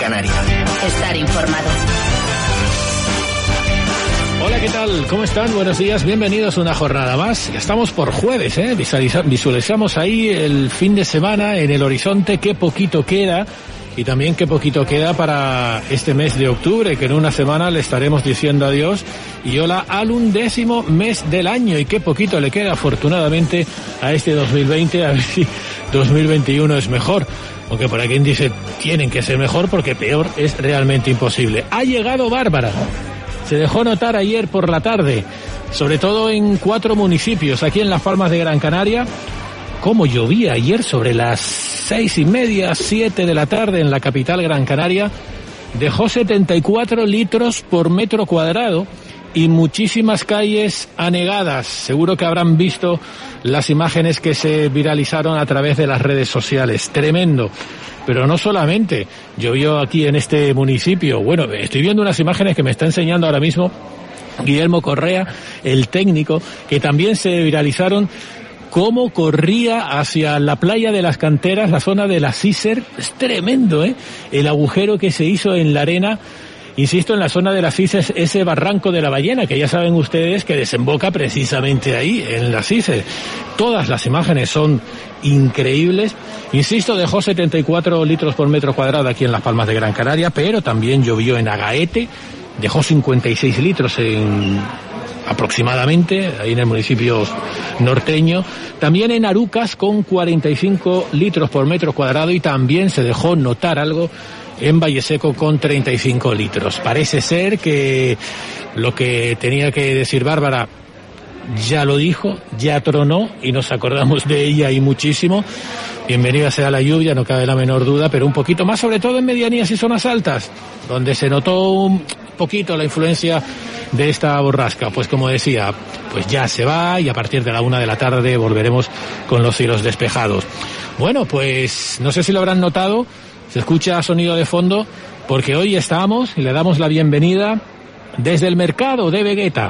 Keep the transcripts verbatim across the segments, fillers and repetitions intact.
Canaria. Estar informado. Hola, ¿qué tal? ¿Cómo están? Buenos días, bienvenidos a una jornada más. Ya estamos por jueves, ¿eh? Visualiza- visualizamos ahí el fin de semana en el horizonte, qué poquito queda, y también qué poquito queda para este mes de octubre, que en una semana le estaremos diciendo adiós y hola al undécimo mes del año, y qué poquito le queda, afortunadamente, a este dos mil veinte, a ver si dos mil veintiuno es mejor. Aunque por aquí dice, tienen que ser mejor porque peor es realmente imposible. Ha llegado Bárbara. Se dejó notar ayer por la tarde, sobre todo en cuatro municipios, aquí en Las Palmas de Gran Canaria. Cómo llovía ayer sobre las seis y media, siete de la tarde en la capital Gran Canaria. Dejó setenta y cuatro litros por metro cuadrado y muchísimas calles anegadas. Seguro que habrán visto las imágenes que se viralizaron a través de las redes sociales. Tremendo. Pero no solamente llovió aquí en este municipio. Bueno, estoy viendo unas imágenes que me está enseñando ahora mismo Guillermo Correa, el técnico, que también se viralizaron. Cómo corría hacia la playa de las Canteras, la zona de la Cícer. Es tremendo, ¿eh? El agujero que se hizo en la arena. Insisto, en la zona de la Cícer, ese barranco de la Ballena, que ya saben ustedes que desemboca precisamente ahí, en la Cícer. Todas las imágenes son increíbles. Insisto, dejó setenta y cuatro litros por metro cuadrado aquí en Las Palmas de Gran Canaria, pero también llovió en Agaete, dejó cincuenta y seis litros en aproximadamente, ahí en el municipio norteño. También en Arucas con cuarenta y cinco litros por metro cuadrado, y también se dejó notar algo en Valleseco con treinta y cinco litros. Parece ser que lo que tenía que decir Bárbara ya lo dijo, ya tronó, y nos acordamos de ella y muchísimo. Bienvenida sea la lluvia, no cabe la menor duda, pero un poquito más, sobre todo en medianías y zonas altas, donde se notó un poquito la influencia de esta borrasca. Pues como decía, pues ya se va, y a partir de la una de la tarde volveremos con los cielos despejados. Bueno, pues no sé si lo habrán notado, se escucha sonido de fondo, porque hoy estamos y le damos la bienvenida desde el mercado de Vegueta.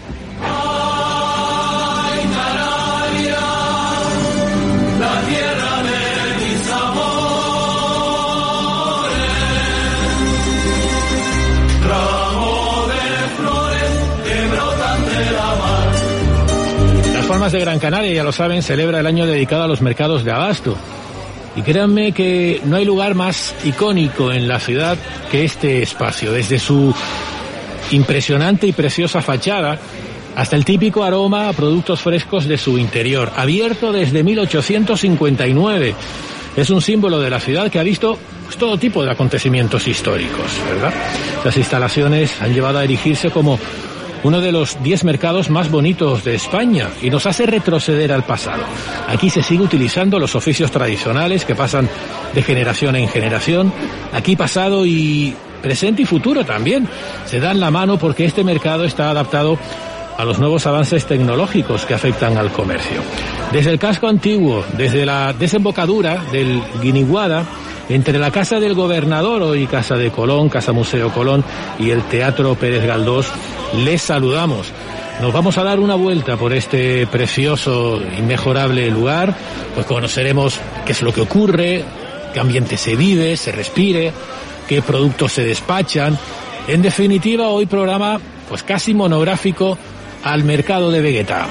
Las Palmas de Gran Canaria, ya lo saben, celebra el año dedicado a los mercados de abasto. Y créanme que no hay lugar más icónico en la ciudad que este espacio, desde su impresionante y preciosa fachada hasta el típico aroma a productos frescos de su interior. Abierto desde mil ochocientos cincuenta y nueve, es un símbolo de la ciudad que ha visto pues, todo tipo de acontecimientos históricos, ¿verdad? Las instalaciones han llevado a erigirse como uno de los diez mercados más bonitos de España, y nos hace retroceder al pasado. Aquí se sigue utilizando los oficios tradicionales que pasan de generación en generación. Aquí pasado y presente y futuro también se dan la mano, porque este mercado está adaptado a los nuevos avances tecnológicos que afectan al comercio. Desde el casco antiguo, desde la desembocadura del Guiniguada, entre la Casa del Gobernador, hoy Casa de Colón, Casa Museo Colón, y el Teatro Pérez Galdós, les saludamos. Nos vamos a dar una vuelta por este precioso, inmejorable lugar, pues conoceremos qué es lo que ocurre, qué ambiente se vive, se respire, qué productos se despachan. En definitiva, hoy programa pues casi monográfico al mercado de Vegueta.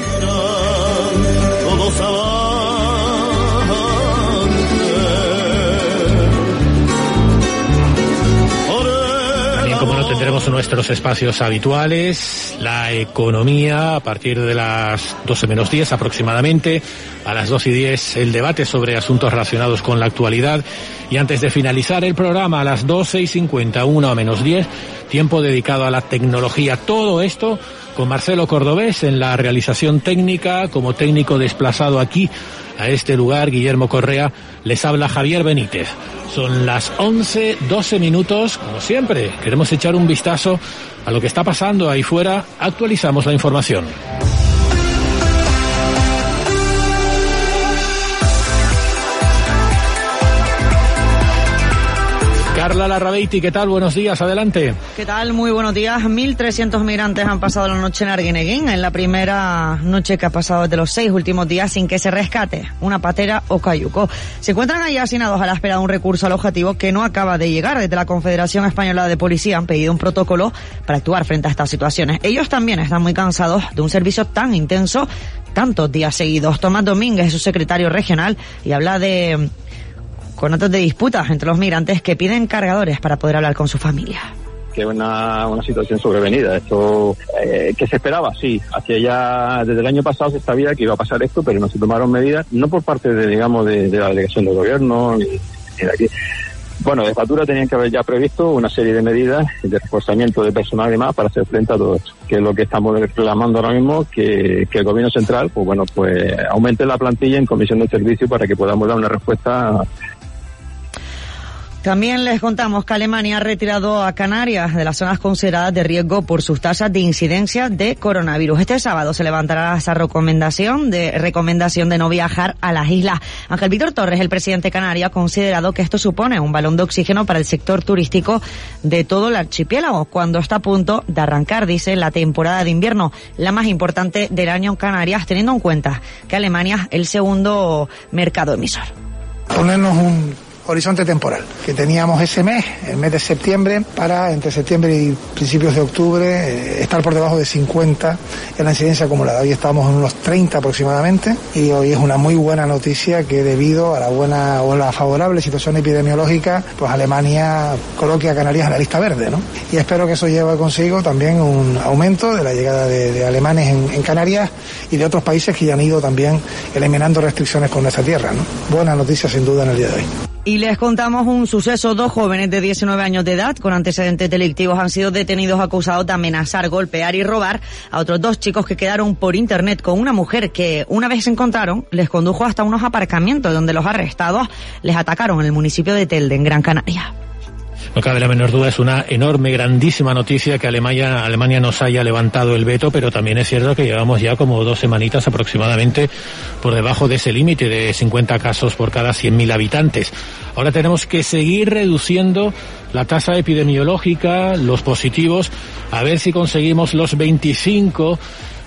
Como no, tendremos nuestros espacios habituales, la economía a partir de las doce menos diez aproximadamente, a las doce y diez el debate sobre asuntos relacionados con la actualidad, y antes de finalizar el programa a las doce y cincuenta, una menos diez, tiempo dedicado a la tecnología. Todo esto con Marcelo Cordobés en la realización técnica, como técnico desplazado aquí a este lugar, Guillermo Correa, les habla Javier Benítez. Son las once, doce minutos, como siempre, queremos echar un vistazo a lo que está pasando ahí fuera, actualizamos la información. Carla Carla Larrabeiti, ¿qué tal? Buenos días, adelante. ¿Qué tal? Muy buenos días. mil trescientos migrantes han pasado la noche en Arguineguín, en la primera noche que ha pasado desde los seis últimos días sin que se rescate una patera o cayuco. Se encuentran ahí hacinados a la espera de un recurso al objetivo que no acaba de llegar. Desde la Confederación Española de Policía han pedido un protocolo para actuar frente a estas situaciones. Ellos también están muy cansados de un servicio tan intenso, tantos días seguidos. Tomás Domínguez es su secretario regional y habla de conatos de disputas entre los migrantes que piden cargadores para poder hablar con su familia. Que es una, una situación sobrevenida. Esto, eh, que se esperaba, sí. Hacia ya, desde el año pasado se sabía que iba a pasar esto, pero no se tomaron medidas, no por parte de, digamos, de, de la delegación del gobierno, ni, ni de aquí. Bueno, de factura tenían que haber ya previsto una serie de medidas de reforzamiento de personal y demás para hacer frente a todo esto, que es lo que estamos reclamando ahora mismo, que, que el gobierno central, pues bueno, pues aumente la plantilla en comisión de servicio para que podamos dar una respuesta. También les contamos que Alemania ha retirado a Canarias de las zonas consideradas de riesgo por sus tasas de incidencia de coronavirus. Este sábado se levantará esa recomendación de recomendación de no viajar a las islas. Ángel Víctor Torres, el presidente canario, ha considerado que esto supone un balón de oxígeno para el sector turístico de todo el archipiélago, cuando está a punto de arrancar, dice, la temporada de invierno, la más importante del año en Canarias, teniendo en cuenta que Alemania es el segundo mercado emisor. Ponernos un horizonte temporal, que teníamos ese mes, el mes de septiembre, para entre septiembre y principios de octubre eh, estar por debajo de cincuenta en la incidencia acumulada. Hoy estamos en unos treinta aproximadamente y hoy es una muy buena noticia que debido a la buena o la favorable situación epidemiológica, pues Alemania coloque a Canarias en la lista verde, ¿no? Y espero que eso lleve consigo también un aumento de la llegada de, de alemanes en, en Canarias y de otros países que ya han ido también eliminando restricciones con nuestra tierra, ¿no? Buena noticia sin duda en el día de hoy. Y les contamos un suceso. Dos jóvenes de diecinueve años de edad con antecedentes delictivos han sido detenidos acusados de amenazar, golpear y robar a otros dos chicos que quedaron por internet con una mujer que, una vez se encontraron, les condujo hasta unos aparcamientos donde los arrestados les atacaron en el municipio de Telde, en Gran Canaria. No cabe la menor duda, es una enorme, grandísima noticia que Alemania, Alemania nos haya levantado el veto, pero también es cierto que llevamos ya como dos semanitas aproximadamente por debajo de ese límite de cincuenta casos por cada cien mil habitantes. Ahora tenemos que seguir reduciendo la tasa epidemiológica, los positivos, a ver si conseguimos los veinticinco,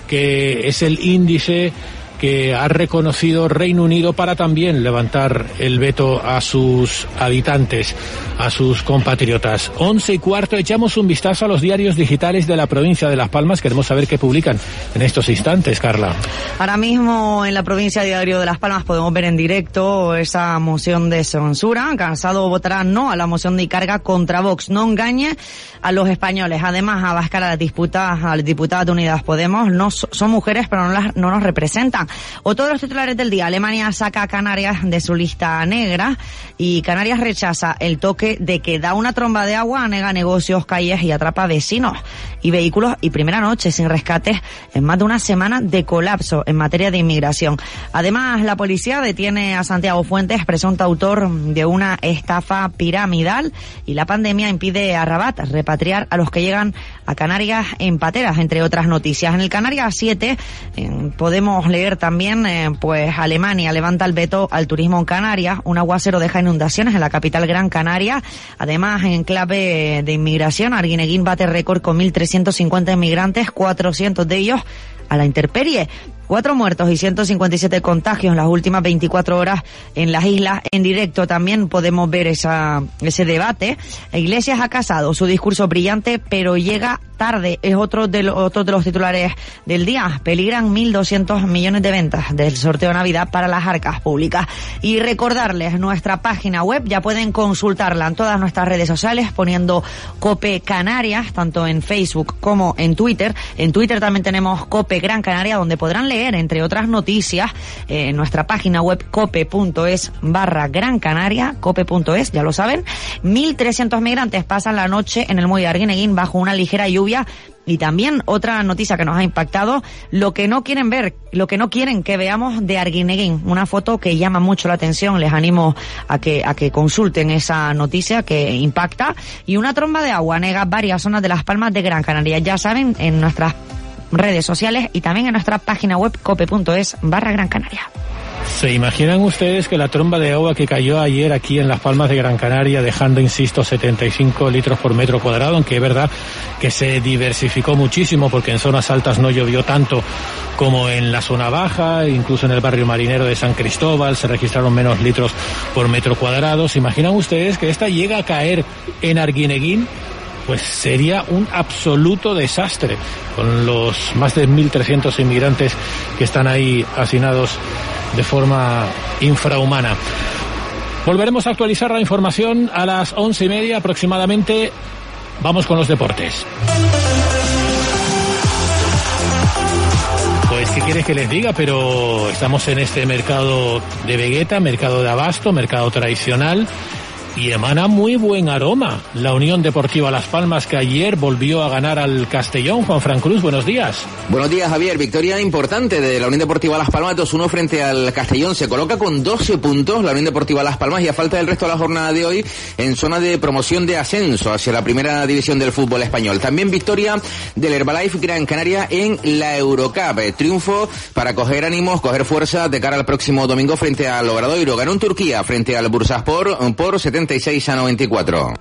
que es el índice que ha reconocido Reino Unido para también levantar el veto a sus habitantes, a sus compatriotas. Once y cuarto, echamos un vistazo a los diarios digitales de la provincia de Las Palmas. Queremos saber qué publican en estos instantes, Carla. Ahora mismo en la provincia Diario de Las Palmas podemos ver en directo esa moción de censura. Cansado votará no a la moción de carga contra Vox. No engañe a los españoles. Además, Abascal a las diputadas, a las diputadas de Unidas Podemos, no son mujeres, pero no, las, no nos representan. Otro de los titulares del día: Alemania saca a Canarias de su lista negra y Canarias rechaza el toque de que da una tromba de agua, anega negocios, calles y atrapa vecinos y vehículos, y primera noche sin rescates en más de una semana de colapso en materia de inmigración. Además, la policía detiene a Santiago Fuentes, presunto autor de una estafa piramidal, y la pandemia impide a Rabat repatriar a los que llegan a Canarias en pateras, entre otras noticias. En el Canarias siete eh, podemos leer también, eh, pues Alemania levanta el veto al turismo en Canarias, un aguacero deja inundaciones en la capital Gran Canaria. Además, en clave de inmigración, Arguineguín bate récord con mil trescientos cincuenta inmigrantes, cuatrocientos de ellos a la intemperie. Cuatro muertos y ciento cincuenta y siete contagios en las últimas veinticuatro horas en las islas. En directo también podemos ver esa, ese debate. Iglesias ha casado su discurso brillante, pero llega tarde. Es otro de, los, otro de los titulares del día. Peligran mil doscientos millones de ventas del sorteo de Navidad para las arcas públicas. Y recordarles nuestra página web. Ya pueden consultarla en todas nuestras redes sociales poniendo COPE Canarias, tanto en Facebook como en Twitter. En Twitter también tenemos COPE Gran Canaria, donde podrán leer, entre otras noticias, eh, en nuestra página web cope.es barra Gran Canaria, cope.es, ya lo saben. mil trescientos migrantes pasan la noche en el muelle de Arguineguín bajo una ligera lluvia. Y también otra noticia que nos ha impactado, lo que no quieren ver, lo que no quieren que veamos de Arguineguín, una foto que llama mucho la atención. Les animo a que a que consulten esa noticia que impacta. Y una tromba de agua anega varias zonas de Las Palmas de Gran Canaria. Ya saben, en nuestras redes sociales y también en nuestra página web cope.es barra Gran Canaria. ¿Se imaginan ustedes que la tromba de agua que cayó ayer aquí en Las Palmas de Gran Canaria, dejando, insisto, setenta y cinco litros por metro cuadrado, aunque es verdad que se diversificó muchísimo porque en zonas altas no llovió tanto como en la zona baja, incluso en el barrio marinero de San Cristóbal se registraron menos litros por metro cuadrado? ¿Se imaginan ustedes que esta llega a caer en Arguineguín? Pues sería un absoluto desastre con los más de mil trescientos inmigrantes que están ahí hacinados de forma infrahumana. Volveremos a actualizar la información a las once y media aproximadamente. Vamos con los deportes. Pues qué quieres que les diga, pero estamos en este mercado de Vegueta, mercado de abasto, mercado tradicional, y emana muy buen aroma la Unión Deportiva Las Palmas, que ayer volvió a ganar al Castellón. Juan Fran Cruz, buenos días. Buenos días, Javier. Victoria importante de la Unión Deportiva Las Palmas, dos uno frente al Castellón. Se coloca con doce puntos la Unión Deportiva Las Palmas y a falta del resto de la jornada de hoy en zona de promoción de ascenso hacia la primera división del fútbol español. También victoria del Herbalife Gran Canaria en la Eurocup. Triunfo para coger ánimos, coger fuerza de cara al próximo domingo frente al Obradoiro. Ganó en Turquía frente al Bursaspor por setenta y seis a noventa y cuatro.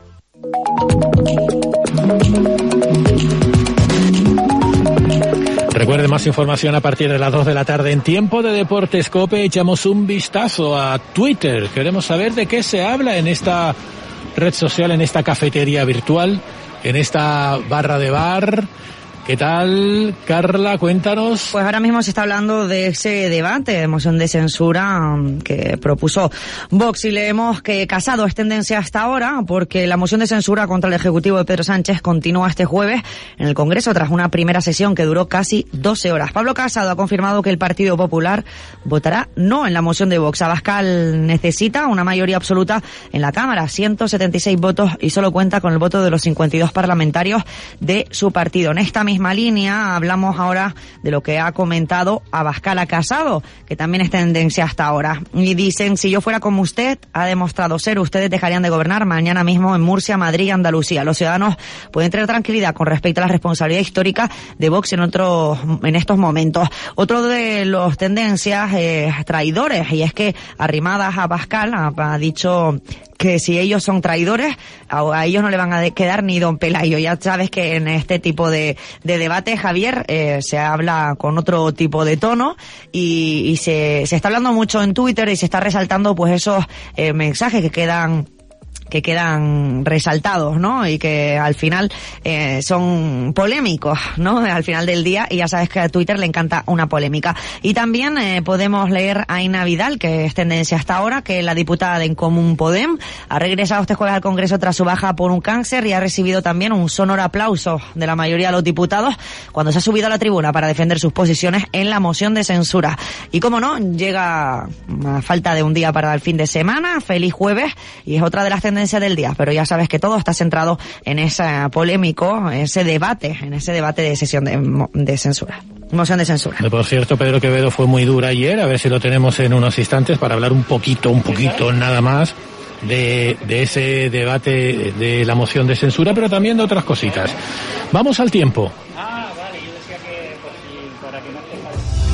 Recuerde, más información a partir de las dos de la tarde en Tiempo de Deportes COPE. Echamos un vistazo a Twitter. Queremos saber de qué se habla en esta red social, en esta cafetería virtual, en esta barra de bar. ¿Qué tal, Carla? Cuéntanos. Pues ahora mismo se está hablando de ese debate de moción de censura um, que propuso Vox, y leemos que Casado es tendencia hasta ahora porque la moción de censura contra el Ejecutivo de Pedro Sánchez continúa este jueves en el Congreso tras una primera sesión que duró casi doce horas. Pablo Casado ha confirmado que el Partido Popular votará no en la moción de Vox. Abascal necesita una mayoría absoluta en la Cámara, ciento setenta y seis votos, y solo cuenta con el voto de los cincuenta y dos parlamentarios de su partido. En esta misma línea hablamos ahora de lo que ha comentado Abascal a Casado, que también es tendencia hasta ahora. Y dicen: si yo fuera como usted, ha demostrado ser, ustedes dejarían de gobernar mañana mismo en Murcia, Madrid y Andalucía. Los ciudadanos pueden tener tranquilidad con respecto a la responsabilidad histórica de Vox en otros, en estos momentos. Otro de los tendencias eh, traidores, y es que Arrimadas a Abascal ha, ha dicho que si ellos son traidores, a, a ellos no le van a de, quedar ni don Pelayo. Ya sabes que en este tipo de, de debate, Javier, eh, se habla con otro tipo de tono y, y se, se está hablando mucho en Twitter y se está resaltando pues esos eh, mensajes que quedan que quedan resaltados, ¿no? Y que al final eh, son polémicos, ¿no? Al final del día, y ya sabes que a Twitter le encanta una polémica. Y también eh, podemos leer a Aina Vidal, que es tendencia hasta ahora, que la diputada de En Común Podem ha regresado este jueves al Congreso tras su baja por un cáncer y ha recibido también un sonoro aplauso de la mayoría de los diputados cuando se ha subido a la tribuna para defender sus posiciones en la moción de censura. Y como no, llega a falta de un día para el fin de semana, feliz jueves, y es otra de las tendencias del día, pero ya sabes que todo está centrado en ese polémico, ese debate, en ese debate de sesión de, de censura, moción de censura. Por cierto, Pedro Quevedo fue muy dura ayer, a ver si lo tenemos en unos instantes para hablar un poquito, un poquito nada más de, de ese debate de la moción de censura, pero también de otras cositas. Vamos al tiempo. Ah, vale, yo decía que por si, para que no te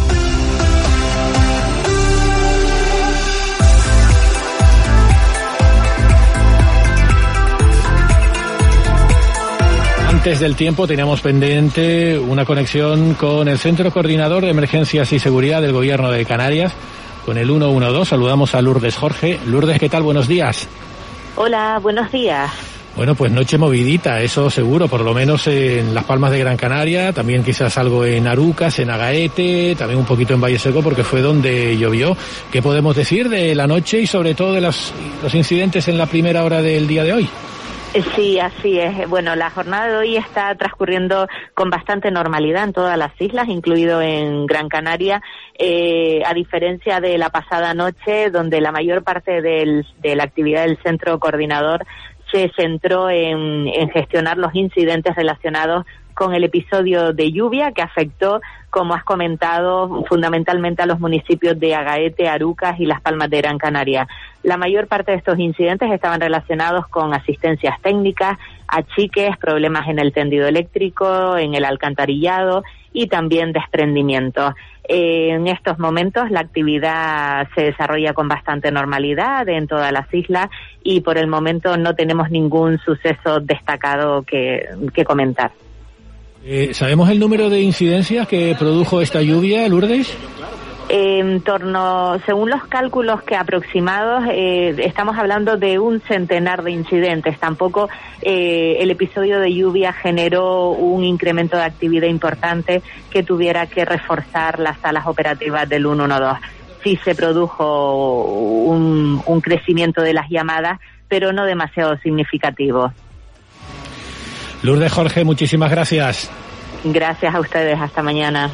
Antes del tiempo teníamos pendiente una conexión con el Centro Coordinador de Emergencias y Seguridad del Gobierno de Canarias, con el ciento doce. Saludamos a Lourdes Jorge. Lourdes, ¿qué tal? Buenos días. Hola, buenos días. Bueno, pues noche movidita, eso seguro, por lo menos en Las Palmas de Gran Canaria, también quizás algo en Arucas, en Agaete, también un poquito en Valle Seco, porque fue donde llovió. ¿Qué podemos decir de la noche y sobre todo de los, los incidentes en la primera hora del día de hoy? Sí, así es. Bueno, la jornada de hoy está transcurriendo con bastante normalidad en todas las islas, incluido en Gran Canaria, eh, a diferencia de la pasada noche, donde la mayor parte del, de la actividad del Centro Coordinador se centró en, en gestionar los incidentes relacionados con el episodio de lluvia que afectó, como has comentado, fundamentalmente a los municipios de Agaete, Arucas y Las Palmas de Gran Canaria. La mayor parte de estos incidentes estaban relacionados con asistencias técnicas, achiques, problemas en el tendido eléctrico, en el alcantarillado y también desprendimientos. Eh, en estos momentos la actividad se desarrolla con bastante normalidad en todas las islas y por el momento no tenemos ningún suceso destacado que, que comentar. Eh, ¿Sabemos el número de incidencias que produjo esta lluvia, Lourdes? En torno, según los cálculos que aproximados, eh, estamos hablando de un centenar de incidentes. Tampoco eh, el episodio de lluvia generó un incremento de actividad importante que tuviera que reforzar las salas operativas del ciento doce. Sí se produjo un, un crecimiento de las llamadas, pero no demasiado significativo. Lourdes Jorge, muchísimas gracias. Gracias a ustedes. Hasta mañana.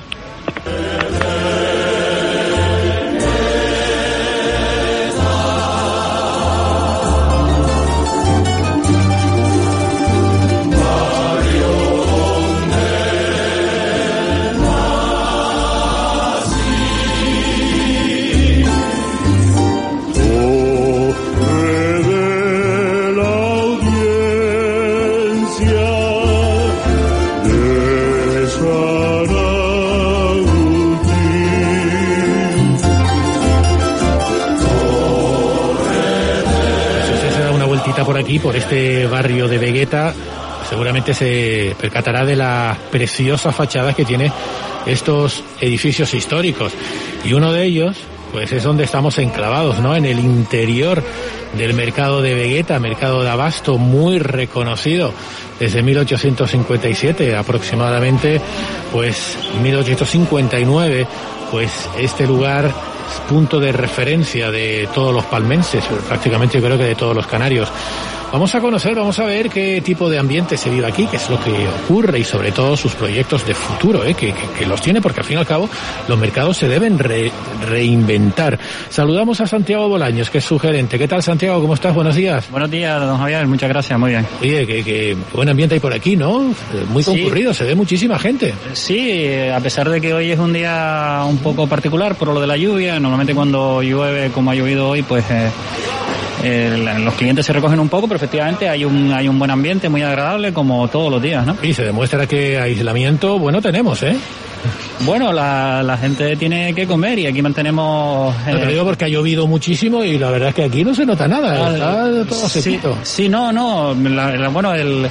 Por aquí, por este barrio de Vegueta, seguramente se percatará de las preciosas fachadas que tiene estos edificios históricos. Y uno de ellos, pues es donde estamos enclavados, ¿no? En el interior del mercado de Vegueta, mercado de abasto muy reconocido desde mil ochocientos cincuenta y siete aproximadamente, pues mil ochocientos cincuenta y nueve, pues este lugar es punto de referencia de todos los palmenses, prácticamente yo creo que de todos los canarios. Vamos a conocer, vamos a ver qué tipo de ambiente se vive aquí, qué es lo que ocurre y sobre todo sus proyectos de futuro, ¿eh? que, que, que los tiene, porque al fin y al cabo los mercados se deben re, reinventar. Saludamos a Santiago Bolaños, que es su gerente. ¿Qué tal, Santiago? ¿Cómo estás? Buenos días. Buenos días, don Javier. Muchas gracias. Muy bien. Oye, que, que buen ambiente hay por aquí, ¿no? Muy concurrido, sí. Se ve muchísima gente. Sí, a pesar de que hoy es un día un poco particular por lo de la lluvia. Normalmente cuando llueve, como ha llovido hoy, pues... Eh, Eh, los clientes se recogen un poco, pero efectivamente hay un hay un buen ambiente muy agradable como todos los días, ¿no? Y se demuestra que aislamiento, bueno, tenemos, ¿eh? Bueno, la, la gente tiene que comer y aquí mantenemos... Eh... No, te lo digo porque ha llovido muchísimo y la verdad es que aquí no se nota nada, está todo sequito. Sí, sí, no, no, la, la, bueno, el...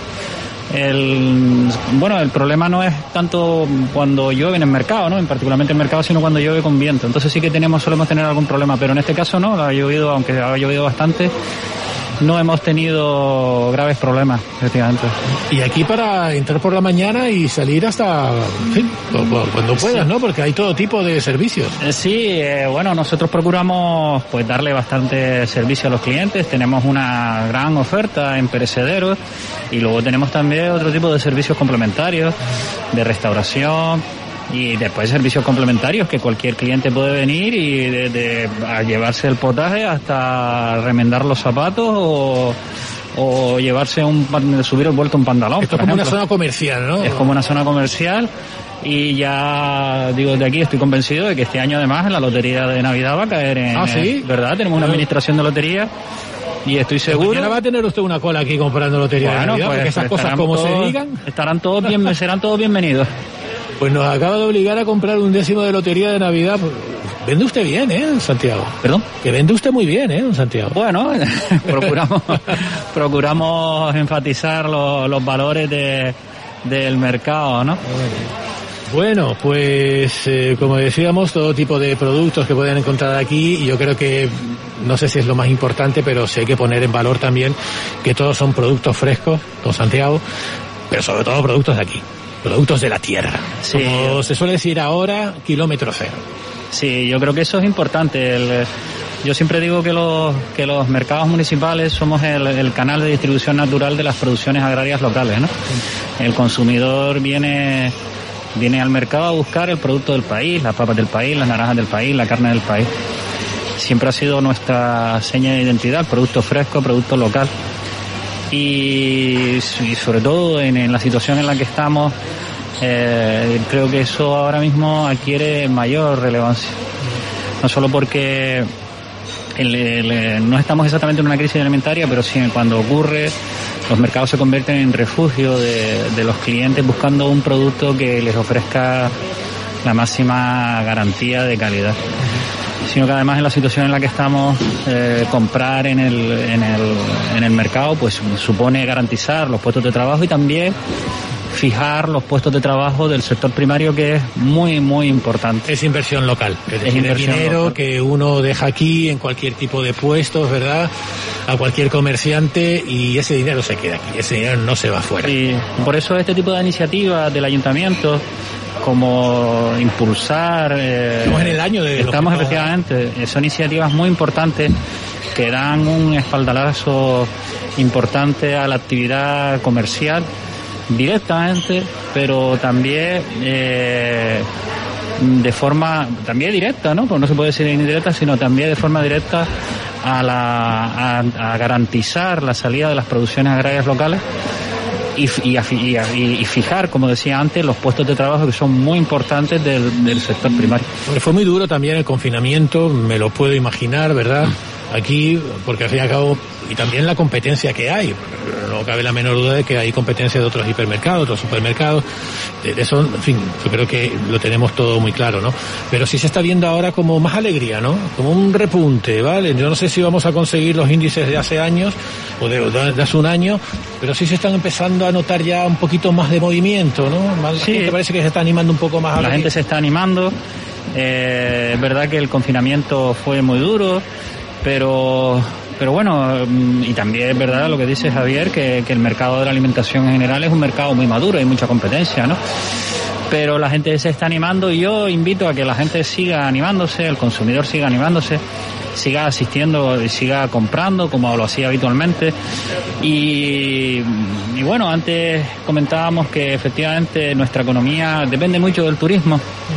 El, bueno, el problema no es tanto cuando llueve en el mercado, ¿no? En particularmente en el mercado, sino cuando llueve con viento. Entonces sí que tenemos, solemos tener algún problema, pero en este caso no, ha llovido, aunque ha llovido bastante, no hemos tenido graves problemas, efectivamente. Y aquí para entrar por la mañana y salir hasta, en fin, cuando puedas, ¿no? Porque hay todo tipo de servicios. Sí, eh, bueno, nosotros procuramos pues darle bastante servicio a los clientes. Tenemos una gran oferta en perecederos y luego tenemos también otro tipo de servicios complementarios de restauración y después servicios complementarios que cualquier cliente puede venir y de, de, a llevarse el potaje hasta remendar los zapatos o, o llevarse un subir el vuelto un pantalón. Esto es como ejemplo. Una zona comercial, ¿no? Es como una zona comercial y ya digo, de aquí estoy convencido de que este año además la lotería de Navidad va a caer en... Ah, ¿sí? ¿Verdad? Tenemos una administración de lotería y estoy seguro... Mañana va a tener usted una cola aquí comprando lotería bueno, de Navidad, pues, porque esas cosas como todos, se digan... Estarán todos bien, serán todos bienvenidos. Pues nos acaba de obligar a comprar un décimo de lotería de Navidad. Vende usted bien, ¿eh, Santiago? ¿Perdón? Que vende usted muy bien, ¿eh, Santiago? Bueno, procuramos procuramos enfatizar los, los valores de, del mercado, ¿no? Bueno, pues eh, como decíamos, todo tipo de productos que pueden encontrar aquí, y yo creo que, no sé si es lo más importante, pero sí hay que poner en valor también que todos son productos frescos, don Santiago, pero sobre todo productos de aquí. Productos de la tierra. Sí. Como se suele decir ahora, kilómetro cero. Sí, yo creo que eso es importante. El, yo siempre digo que los, que los mercados municipales somos el, el canal de distribución natural de las producciones agrarias locales, ¿no? El consumidor viene, viene al mercado a buscar el producto del país, las papas del país, las naranjas del país, la carne del país. Siempre ha sido nuestra seña de identidad, producto fresco, producto local. Y, y sobre todo en, en la situación en la que estamos, eh, creo que eso ahora mismo adquiere mayor relevancia. No solo porque el, el, no estamos exactamente en una crisis alimentaria, pero sí cuando ocurre, los mercados se convierten en refugio de, de los clientes buscando un producto que les ofrezca la máxima garantía de calidad. Sino que además en la situación en la que estamos, eh, comprar en el, en el, en el mercado pues supone garantizar los puestos de trabajo y también fijar los puestos de trabajo del sector primario, que es muy, muy importante. Es inversión local, es, decir, es inversión dinero local que uno deja aquí en cualquier tipo de puestos, ¿verdad? A cualquier comerciante, y ese dinero se queda aquí, ese dinero no se va afuera. Y por eso este tipo de iniciativas del ayuntamiento, como impulsar... Eh, estamos en el año de... Estamos efectivamente, son iniciativas muy importantes que dan un espaldarazo importante a la actividad comercial directamente, pero también eh, de forma también directa, ¿no? Pues no se puede decir indirecta, sino también de forma directa a, la, a, a garantizar la salida de las producciones agrarias locales y, y, y, y fijar, como decía antes, los puestos de trabajo que son muy importantes del, del sector primario. Fue muy duro también el confinamiento, me lo puedo imaginar, ¿verdad? Aquí, porque al fin y al cabo, y también la competencia que hay, no cabe la menor duda de que hay competencia de otros hipermercados, otros supermercados, de eso, en fin, yo creo que lo tenemos todo muy claro, ¿no? Pero sí se está viendo ahora como más alegría, ¿no? Como un repunte, ¿vale? Yo no sé si vamos a conseguir los índices de hace años, o de, de hace un año, pero sí se están empezando a notar ya un poquito más de movimiento, ¿no? Más, sí. La gente parece que se está animando un poco más a la gente se está animando, eh, es verdad que el confinamiento fue muy duro, pero pero bueno, y también es verdad lo que dice Javier, que, que el mercado de la alimentación en general es un mercado muy maduro, hay mucha competencia, ¿no? Pero la gente se está animando y yo invito a que la gente siga animándose, el consumidor siga animándose, siga asistiendo y siga comprando como lo hacía habitualmente. Y, y bueno, antes comentábamos que efectivamente nuestra economía depende mucho del turismo.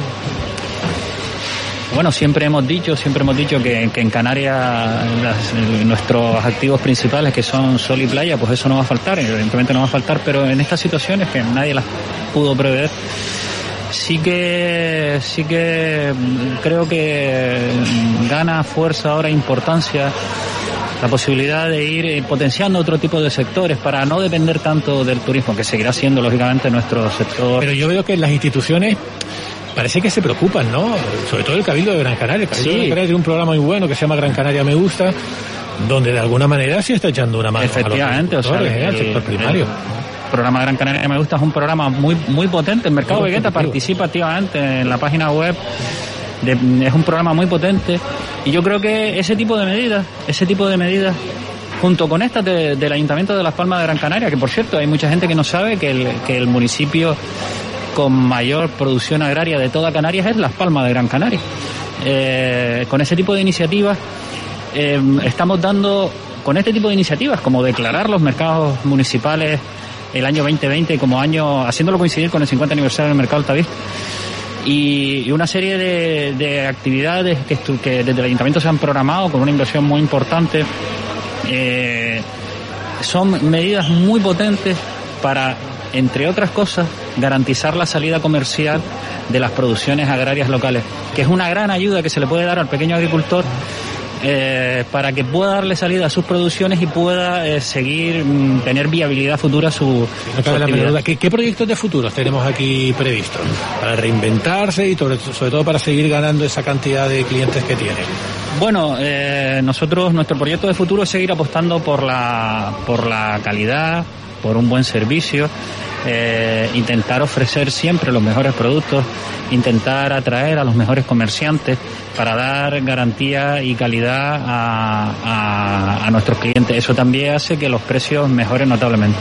Bueno, siempre hemos dicho, siempre hemos dicho que, que en Canarias las, nuestros activos principales, que son sol y playa, pues eso no va a faltar, evidentemente no va a faltar, pero en estas situaciones que nadie las pudo prever, sí que sí que creo que gana fuerza ahora, importancia, la posibilidad de ir potenciando otro tipo de sectores para no depender tanto del turismo, que seguirá siendo lógicamente nuestro sector. Pero yo veo que las instituciones parece que se preocupan, ¿no? Sobre todo el Cabildo de Gran Canaria. El Cabildo sí. de Gran Canaria tiene un programa muy bueno que se llama Gran Canaria Me Gusta, donde de alguna manera sí está echando una mano efectivamente, a los agricultores, o sea, ¿eh? Al sector primario. El programa Gran Canaria Me Gusta es un programa muy muy potente. El Mercado Vegeta participa activamente en la página web. De, es un programa muy potente y yo creo que ese tipo de medidas, ese tipo de medidas, junto con estas de, del Ayuntamiento de Las Palmas de Gran Canaria, que por cierto hay mucha gente que no sabe que el, que el municipio con mayor producción agraria de toda Canarias es Las Palmas de Gran Canaria. Eh, con ese tipo de iniciativas eh, estamos dando, con este tipo de iniciativas, como declarar los mercados municipales el año veinte veinte como año, haciéndolo coincidir con el cincuenta aniversario del mercado Altavista, y, y una serie de, de actividades que, que desde el Ayuntamiento se han programado con una inversión muy importante, eh, son medidas muy potentes para, entre otras cosas, garantizar la salida comercial de las producciones agrarias locales, que es una gran ayuda que se le puede dar al pequeño agricultor eh, para que pueda darle salida a sus producciones y pueda eh, seguir, mm, tener viabilidad futura su, no su actividad. ¿Qué, ¿Qué proyectos de futuros tenemos aquí previstos para reinventarse y sobre, sobre todo para seguir ganando esa cantidad de clientes que tienen? Bueno, eh, nosotros, nuestro proyecto de futuro es seguir apostando por la, por la calidad, por un buen servicio, eh, intentar ofrecer siempre los mejores productos, intentar atraer a los mejores comerciantes para dar garantía y calidad a, a, a nuestros clientes. Eso también hace que los precios mejoren notablemente.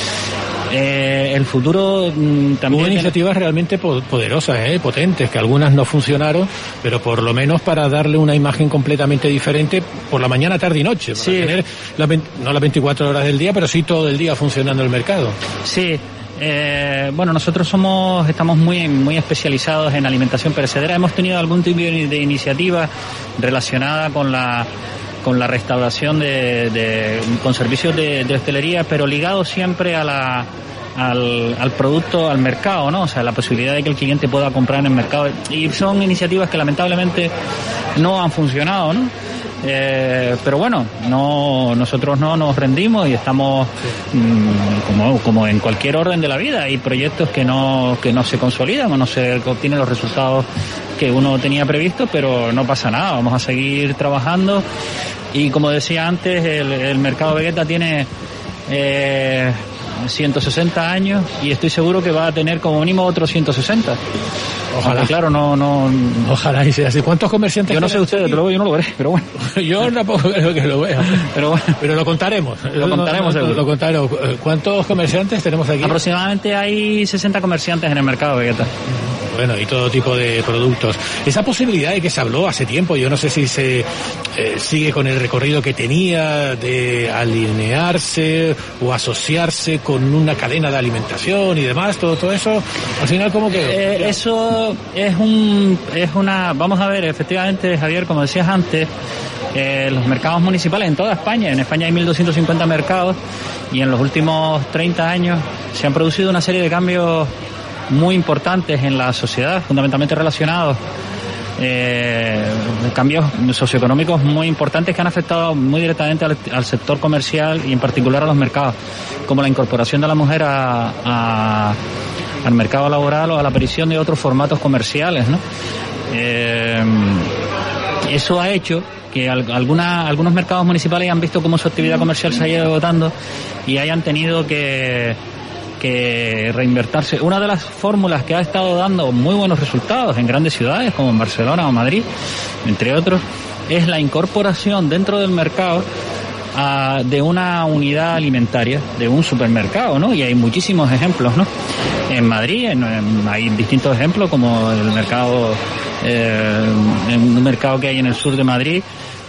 Eh, el futuro mmm, también... Hubo iniciativas realmente poderosas, ¿eh? potentes, que algunas no funcionaron, pero por lo menos para darle una imagen completamente diferente por la mañana, tarde y noche, para sí. tener la, no las veinticuatro horas del día, pero sí todo el día funcionando el mercado. Sí. Eh, bueno, nosotros somos, estamos muy, muy especializados en alimentación perecedera. Hemos tenido algún tipo de iniciativa relacionada con la con la restauración de, de con servicios de, de hostelería, pero ligado siempre a la al, al producto, al mercado, ¿no? O sea, la posibilidad de que el cliente pueda comprar en el mercado. Y son iniciativas que lamentablemente no han funcionado, ¿no? Eh, pero bueno, no, nosotros no nos rendimos y estamos mmm, como, como en cualquier orden de la vida. Hay proyectos que no, que no se consolidan o no se obtienen los resultados que uno tenía previsto, pero no pasa nada, vamos a seguir trabajando. Y como decía antes, el, el mercado Vegeta tiene eh, ciento sesenta años y estoy seguro que va a tener como mínimo otros ciento sesenta. Ojalá. Aunque, claro, no, no. Ojalá y sea así. ¿Cuántos comerciantes? Yo no sé ustedes, pero yo no lo veré, pero bueno. Yo tampoco creo que lo vea. Pero bueno. Pero lo contaremos. Lo contaremos no, no, lo contaremos. ¿Cuántos comerciantes tenemos aquí? Aproximadamente hay sesenta comerciantes en el mercado Vegeta. Bueno, y todo tipo de productos. Esa posibilidad de que se habló hace tiempo, yo no sé si se eh, sigue con el recorrido que tenía de alinearse o asociarse con una cadena de alimentación y demás, todo todo eso, al final ¿cómo quedó? Eh, eso es un es una vamos a ver, efectivamente, Javier, como decías antes, eh, los mercados municipales en toda España, en España hay mil doscientos cincuenta mercados y en los últimos treinta años se han producido una serie de cambios muy importantes en la sociedad, fundamentalmente relacionados, eh, cambios socioeconómicos muy importantes que han afectado muy directamente al, al sector comercial y en particular a los mercados, como la incorporación de la mujer a, a, al mercado laboral o a la aparición de otros formatos comerciales, ¿no? Eh, eso ha hecho que alguna, algunos mercados municipales hayan visto cómo su actividad comercial se ha ido agotando y hayan tenido que que reinvertirse. Una de las fórmulas que ha estado dando muy buenos resultados en grandes ciudades como en Barcelona o Madrid, entre otros, es la incorporación dentro del mercado uh, de una unidad alimentaria, de un supermercado, ¿no? Y hay muchísimos ejemplos, ¿no? En Madrid en, en, hay distintos ejemplos, como el mercado, eh, en un mercado que hay en el sur de Madrid,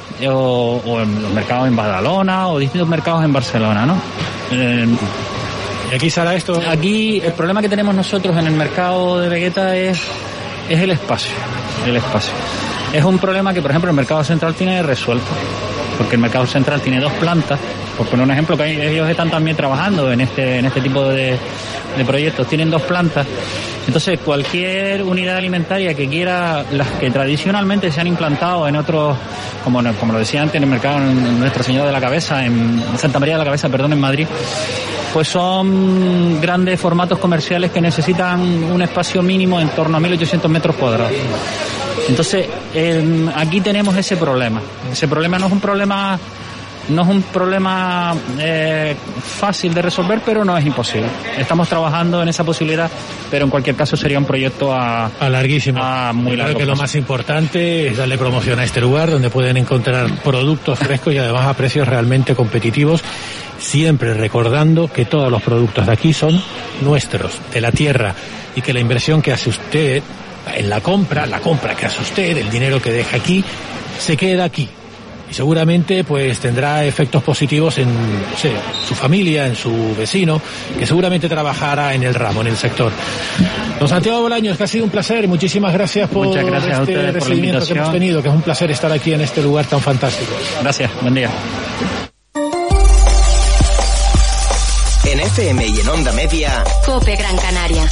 o, o en los mercados en Badalona, o distintos mercados en Barcelona, ¿no? Eh, ¿Y aquí será esto? Aquí el problema que tenemos nosotros en el mercado de Vegeta es, es el espacio, el espacio. Es un problema que, por ejemplo, el mercado central tiene resuelto, porque el mercado central tiene dos plantas. Por poner un ejemplo, que ellos están también trabajando en este en este tipo de, de proyectos, tienen dos plantas. Entonces, cualquier unidad alimentaria que quiera, las que tradicionalmente se han implantado en otros, como, como lo decía antes, en el mercado en Nuestra Señora de la Cabeza, en Santa María de la Cabeza, perdón, en Madrid, pues son grandes formatos comerciales que necesitan un espacio mínimo en torno a mil ochocientos metros cuadrados. Entonces, eh, aquí tenemos ese problema. Ese problema no es un problema, no es un problema eh, fácil de resolver, pero no es imposible. Estamos trabajando en esa posibilidad, pero en cualquier caso sería un proyecto a, a larguísimo. A muy largo Creo que plazo. Lo más importante es darle promoción a este lugar, donde pueden encontrar productos frescos y además a precios realmente competitivos. Siempre recordando que todos los productos de aquí son nuestros, de la tierra, y que la inversión que hace usted en la compra, la compra que hace usted, el dinero que deja aquí, se queda aquí. Y seguramente pues tendrá efectos positivos en, no sé, su familia, en su vecino, que seguramente trabajará en el ramo, en el sector. Don Santiago Bolaños, que ha sido un placer, muchísimas gracias por Muchas gracias este a ustedes por la recibimiento que invitación. hemos tenido, que es un placer estar aquí en este lugar tan fantástico. Gracias, buen día. En F M y en Onda Media, COPE Gran Canaria.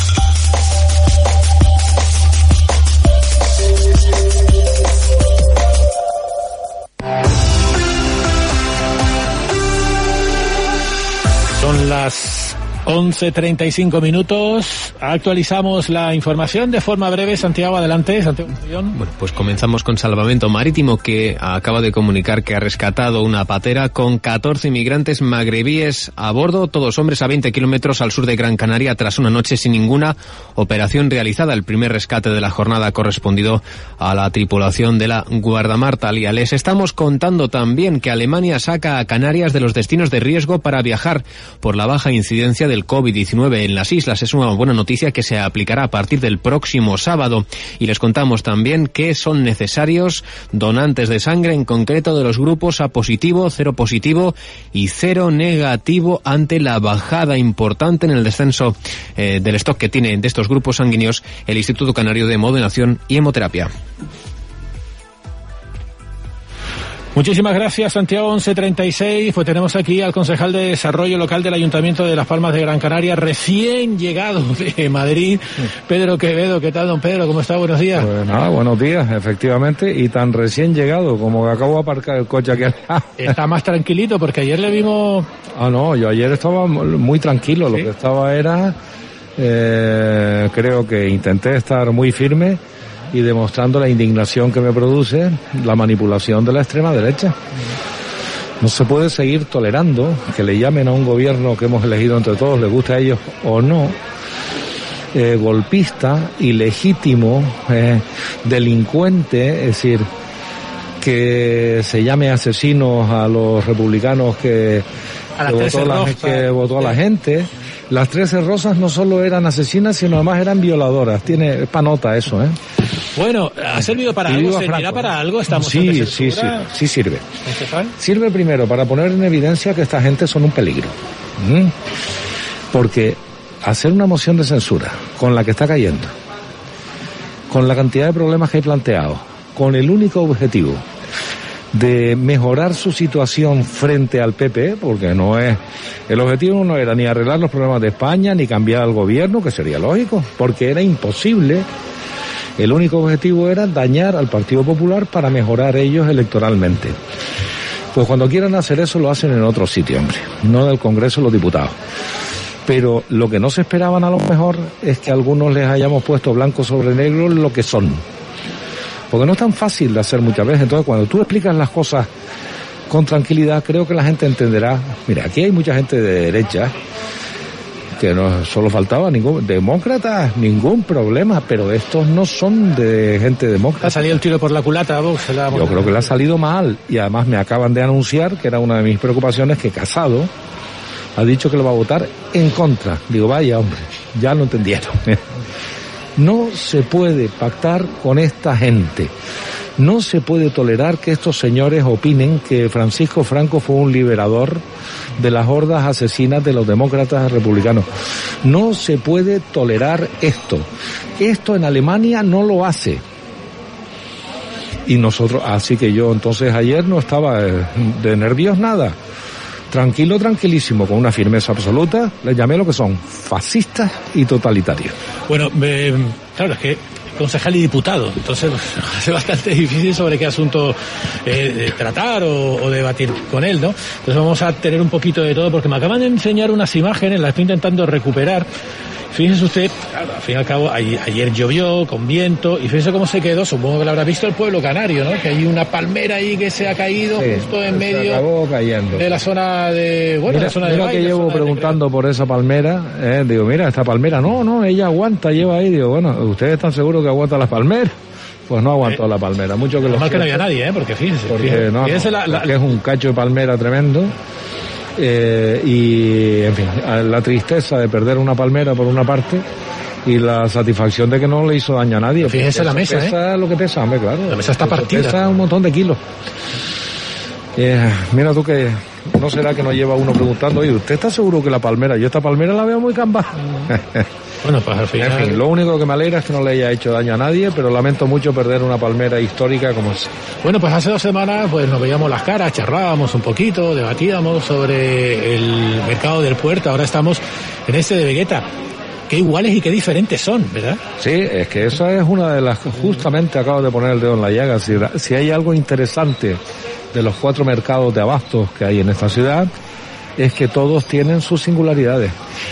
Son las once treinta y cinco minutos. Actualizamos la información de forma breve. Santiago, adelante. Santiago. Bueno, pues comenzamos con Salvamento Marítimo, que acaba de comunicar que ha rescatado una patera con catorce inmigrantes magrebíes a bordo, todos hombres, a veinte kilómetros al sur de Gran Canaria, tras una noche sin ninguna operación realizada. El primer rescate de la jornada ha correspondido a la tripulación de la Guardamar Thalia. Les estamos contando también que Alemania saca a Canarias de los destinos de riesgo para viajar por la baja incidencia del COVID diecinueve en las islas. Es una buena noticia que se aplicará a partir del próximo sábado. Y les contamos también que son necesarios donantes de sangre, en concreto de los grupos A positivo, cero positivo y cero negativo, ante la bajada importante en el descenso eh, del stock que tiene de estos grupos sanguíneos el Instituto Canario de Modelación y Hemoterapia. Muchísimas gracias, Santiago. Once treinta y seis. Pues tenemos aquí al concejal de Desarrollo Local del Ayuntamiento de Las Palmas de Gran Canaria, recién llegado de Madrid, Pedro Quevedo. ¿Qué tal, don Pedro? ¿Cómo está? Buenos días. Pues nada, buenos días, efectivamente, y tan recién llegado como que acabo de aparcar el coche aquí. Está más tranquilito porque ayer le vimos... Ah, no, yo ayer estaba muy tranquilo, ¿sí? Lo que estaba era, eh, creo que intenté estar muy firme y demostrando la indignación que me produce la manipulación de la extrema derecha. No se puede seguir tolerando que le llamen a un gobierno que hemos elegido entre todos, les guste a ellos o no, eh, golpista, ilegítimo, eh, delincuente, es decir, que se llame asesinos a los republicanos que, a que, votó, la, que votó a la gente. Las trece Rosas no solo eran asesinas, sino además eran violadoras. Tiene panota eso, ¿eh? Bueno, ¿ha servido para algo? ¿Servirá para algo? Estamos sí, sí, sí, sí sirve. Sirve primero para poner en evidencia que esta gente son un peligro. ¿Mm? Porque hacer una moción de censura con la que está cayendo, con la cantidad de problemas que hay planteado, con el único objetivo de mejorar su situación frente al P P, porque no es, el objetivo no era ni arreglar los problemas de España, ni cambiar al gobierno, que sería lógico, porque era imposible. El único objetivo era dañar al Partido Popular para mejorar ellos electoralmente. Pues cuando quieran hacer eso lo hacen en otro sitio, hombre, no en el Congreso de los Diputados. Pero lo que no se esperaban a lo mejor es que a algunos les hayamos puesto blanco sobre negro lo que son. Porque no es tan fácil de hacer muchas veces. Entonces, cuando tú explicas las cosas con tranquilidad, creo que la gente entenderá. Mira, aquí hay mucha gente de derecha, que no solo faltaba ningún demócratas, ningún problema, pero estos no son de gente demócrata. Ha salido el tiro por la culata a Vox. Yo creo que le ha salido mal, y además me acaban de anunciar, que era una de mis preocupaciones, que Casado ha dicho que lo va a votar en contra. Digo, vaya hombre, ya lo entendieron. No se puede pactar con esta gente. No se puede tolerar que estos señores opinen que Francisco Franco fue un liberador de las hordas asesinas de los demócratas republicanos. No se puede tolerar esto. Esto en Alemania no lo hace. Y nosotros, así que yo entonces ayer no estaba de nervios nada. Tranquilo, tranquilísimo, con una firmeza absoluta, les llamé lo que son, fascistas y totalitarios. Bueno, eh, claro, es que concejal y diputado, entonces hace bastante difícil sobre qué asunto eh, tratar o, o debatir con él, ¿no? Entonces vamos a tener un poquito de todo, porque me acaban de enseñar unas imágenes, las estoy intentando recuperar. Fíjese usted, claro, al fin y al cabo, ayer, ayer llovió con viento, y fíjese cómo se quedó, supongo que lo habrá visto el pueblo canario, ¿no? Que hay una palmera ahí que se ha caído sí, justo en medio de la zona de, bueno, mira, la zona mira de Baile, que llevo preguntando por esa palmera, eh, digo, mira, esta palmera, no, no, ella aguanta, lleva ahí, digo, bueno, ¿ustedes están seguros que aguanta las palmeras? Pues no aguantó eh, la palmera, mucho que lo mal que no había nadie, ¿eh? Porque fíjese, porque, fíjese, no, fíjese no, la, la, porque es un cacho de palmera tremendo. Eh, y, en fin, la tristeza de perder una palmera por una parte y la satisfacción de que no le hizo daño a nadie. Fíjese la mesa, pesa ¿eh? Lo que pesa, hombre, claro. La mesa está partida. Pesa un montón de kilos. Eh, mira tú que no será que nos lleva uno preguntando, oye, ¿usted está seguro que la palmera? Yo esta palmera la veo muy camba. Bueno, pues al final... En fin, lo único que me alegra es que no le haya hecho daño a nadie, pero lamento mucho perder una palmera histórica como esa. Bueno, pues hace dos semanas pues nos veíamos las caras, charlábamos un poquito, debatíamos sobre el mercado del puerto, ahora estamos en este de Vegueta. Qué iguales y qué diferentes son, ¿verdad? Sí, es que esa es una de las que justamente acabo de poner el dedo en la llaga. Si, si hay algo interesante de los cuatro mercados de abastos que hay en esta ciudad, es que todos tienen sus singularidades.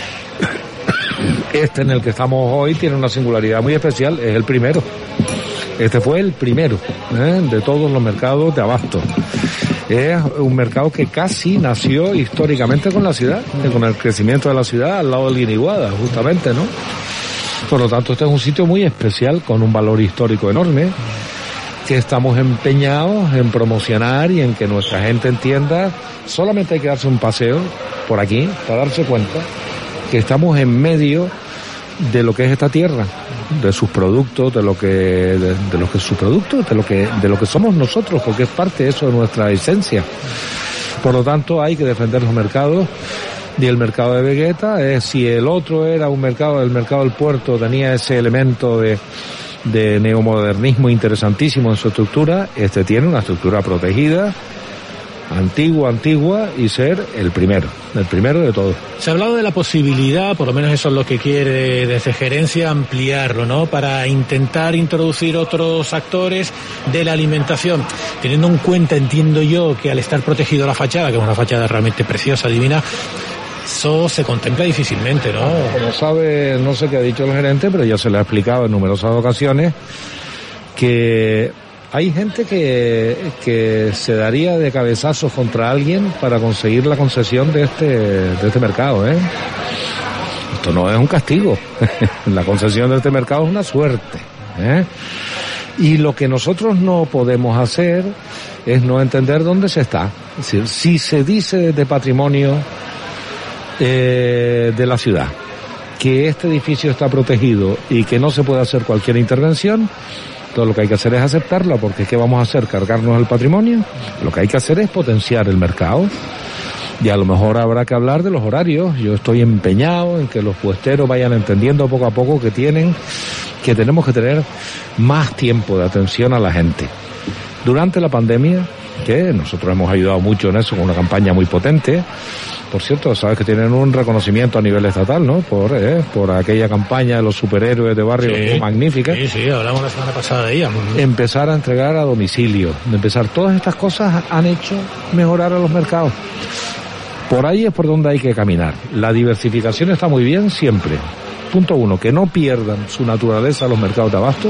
Este en el que estamos hoy tiene una singularidad muy especial, es el primero. Este fue el primero ¿eh? de todos los mercados de abasto. Es un mercado que casi nació históricamente con la ciudad, con el crecimiento de la ciudad al lado del Guiniguada, justamente, ¿no? Por lo tanto, este es un sitio muy especial, con un valor histórico enorme, que estamos empeñados en promocionar y en que nuestra gente entienda. Solamente hay que darse un paseo por aquí para darse cuenta que estamos en medio de lo que es esta tierra, de sus productos, de lo que de, de lo que es su producto, de lo que de lo que somos nosotros, porque es parte de eso de nuestra esencia. Por lo tanto, hay que defender los mercados, y el mercado de Vegueta, eh, si el otro era un mercado, el mercado del puerto tenía ese elemento de de neomodernismo interesantísimo en su estructura. Este tiene una estructura protegida, antigua, antigua, y ser el primero, el primero de todos. Se ha hablado de la posibilidad, por lo menos eso es lo que quiere desde gerencia, ampliarlo, ¿no? Para intentar introducir otros actores de la alimentación, teniendo en cuenta, entiendo yo, que al estar protegido la fachada, que es una fachada realmente preciosa, divina, eso se contempla difícilmente, ¿no? Como sabe, no sé qué ha dicho el gerente, pero ya se le ha explicado en numerosas ocasiones que hay gente que, que se daría de cabezazos contra alguien para conseguir la concesión de este, de este mercado, ¿eh? Esto no es un castigo. La concesión de este mercado es una suerte, ¿eh? Y lo que nosotros no podemos hacer es no entender dónde se está. Es decir, si se dice de patrimonio eh, de la ciudad que este edificio está protegido y que no se puede hacer cualquier intervención, todo lo que hay que hacer es aceptarla, porque ¿qué vamos a hacer? ¿Cargarnos el patrimonio? Lo que hay que hacer es potenciar el mercado. Y a lo mejor habrá que hablar de los horarios. Yo estoy empeñado en que los puesteros vayan entendiendo poco a poco que tienen, que tenemos que tener más tiempo de atención a la gente. Durante la pandemia, que nosotros hemos ayudado mucho en eso con una campaña muy potente. Por cierto, sabes que tienen un reconocimiento a nivel estatal, ¿no? Por eh, por aquella campaña de los superhéroes de barrio, sí, magnífica. Sí, sí, hablamos la semana pasada de ella. Empezar a entregar a domicilio, de empezar. Todas estas cosas han hecho mejorar a los mercados. Por ahí es por donde hay que caminar. La diversificación está muy bien siempre. Punto uno, que no pierdan su naturaleza los mercados de abasto.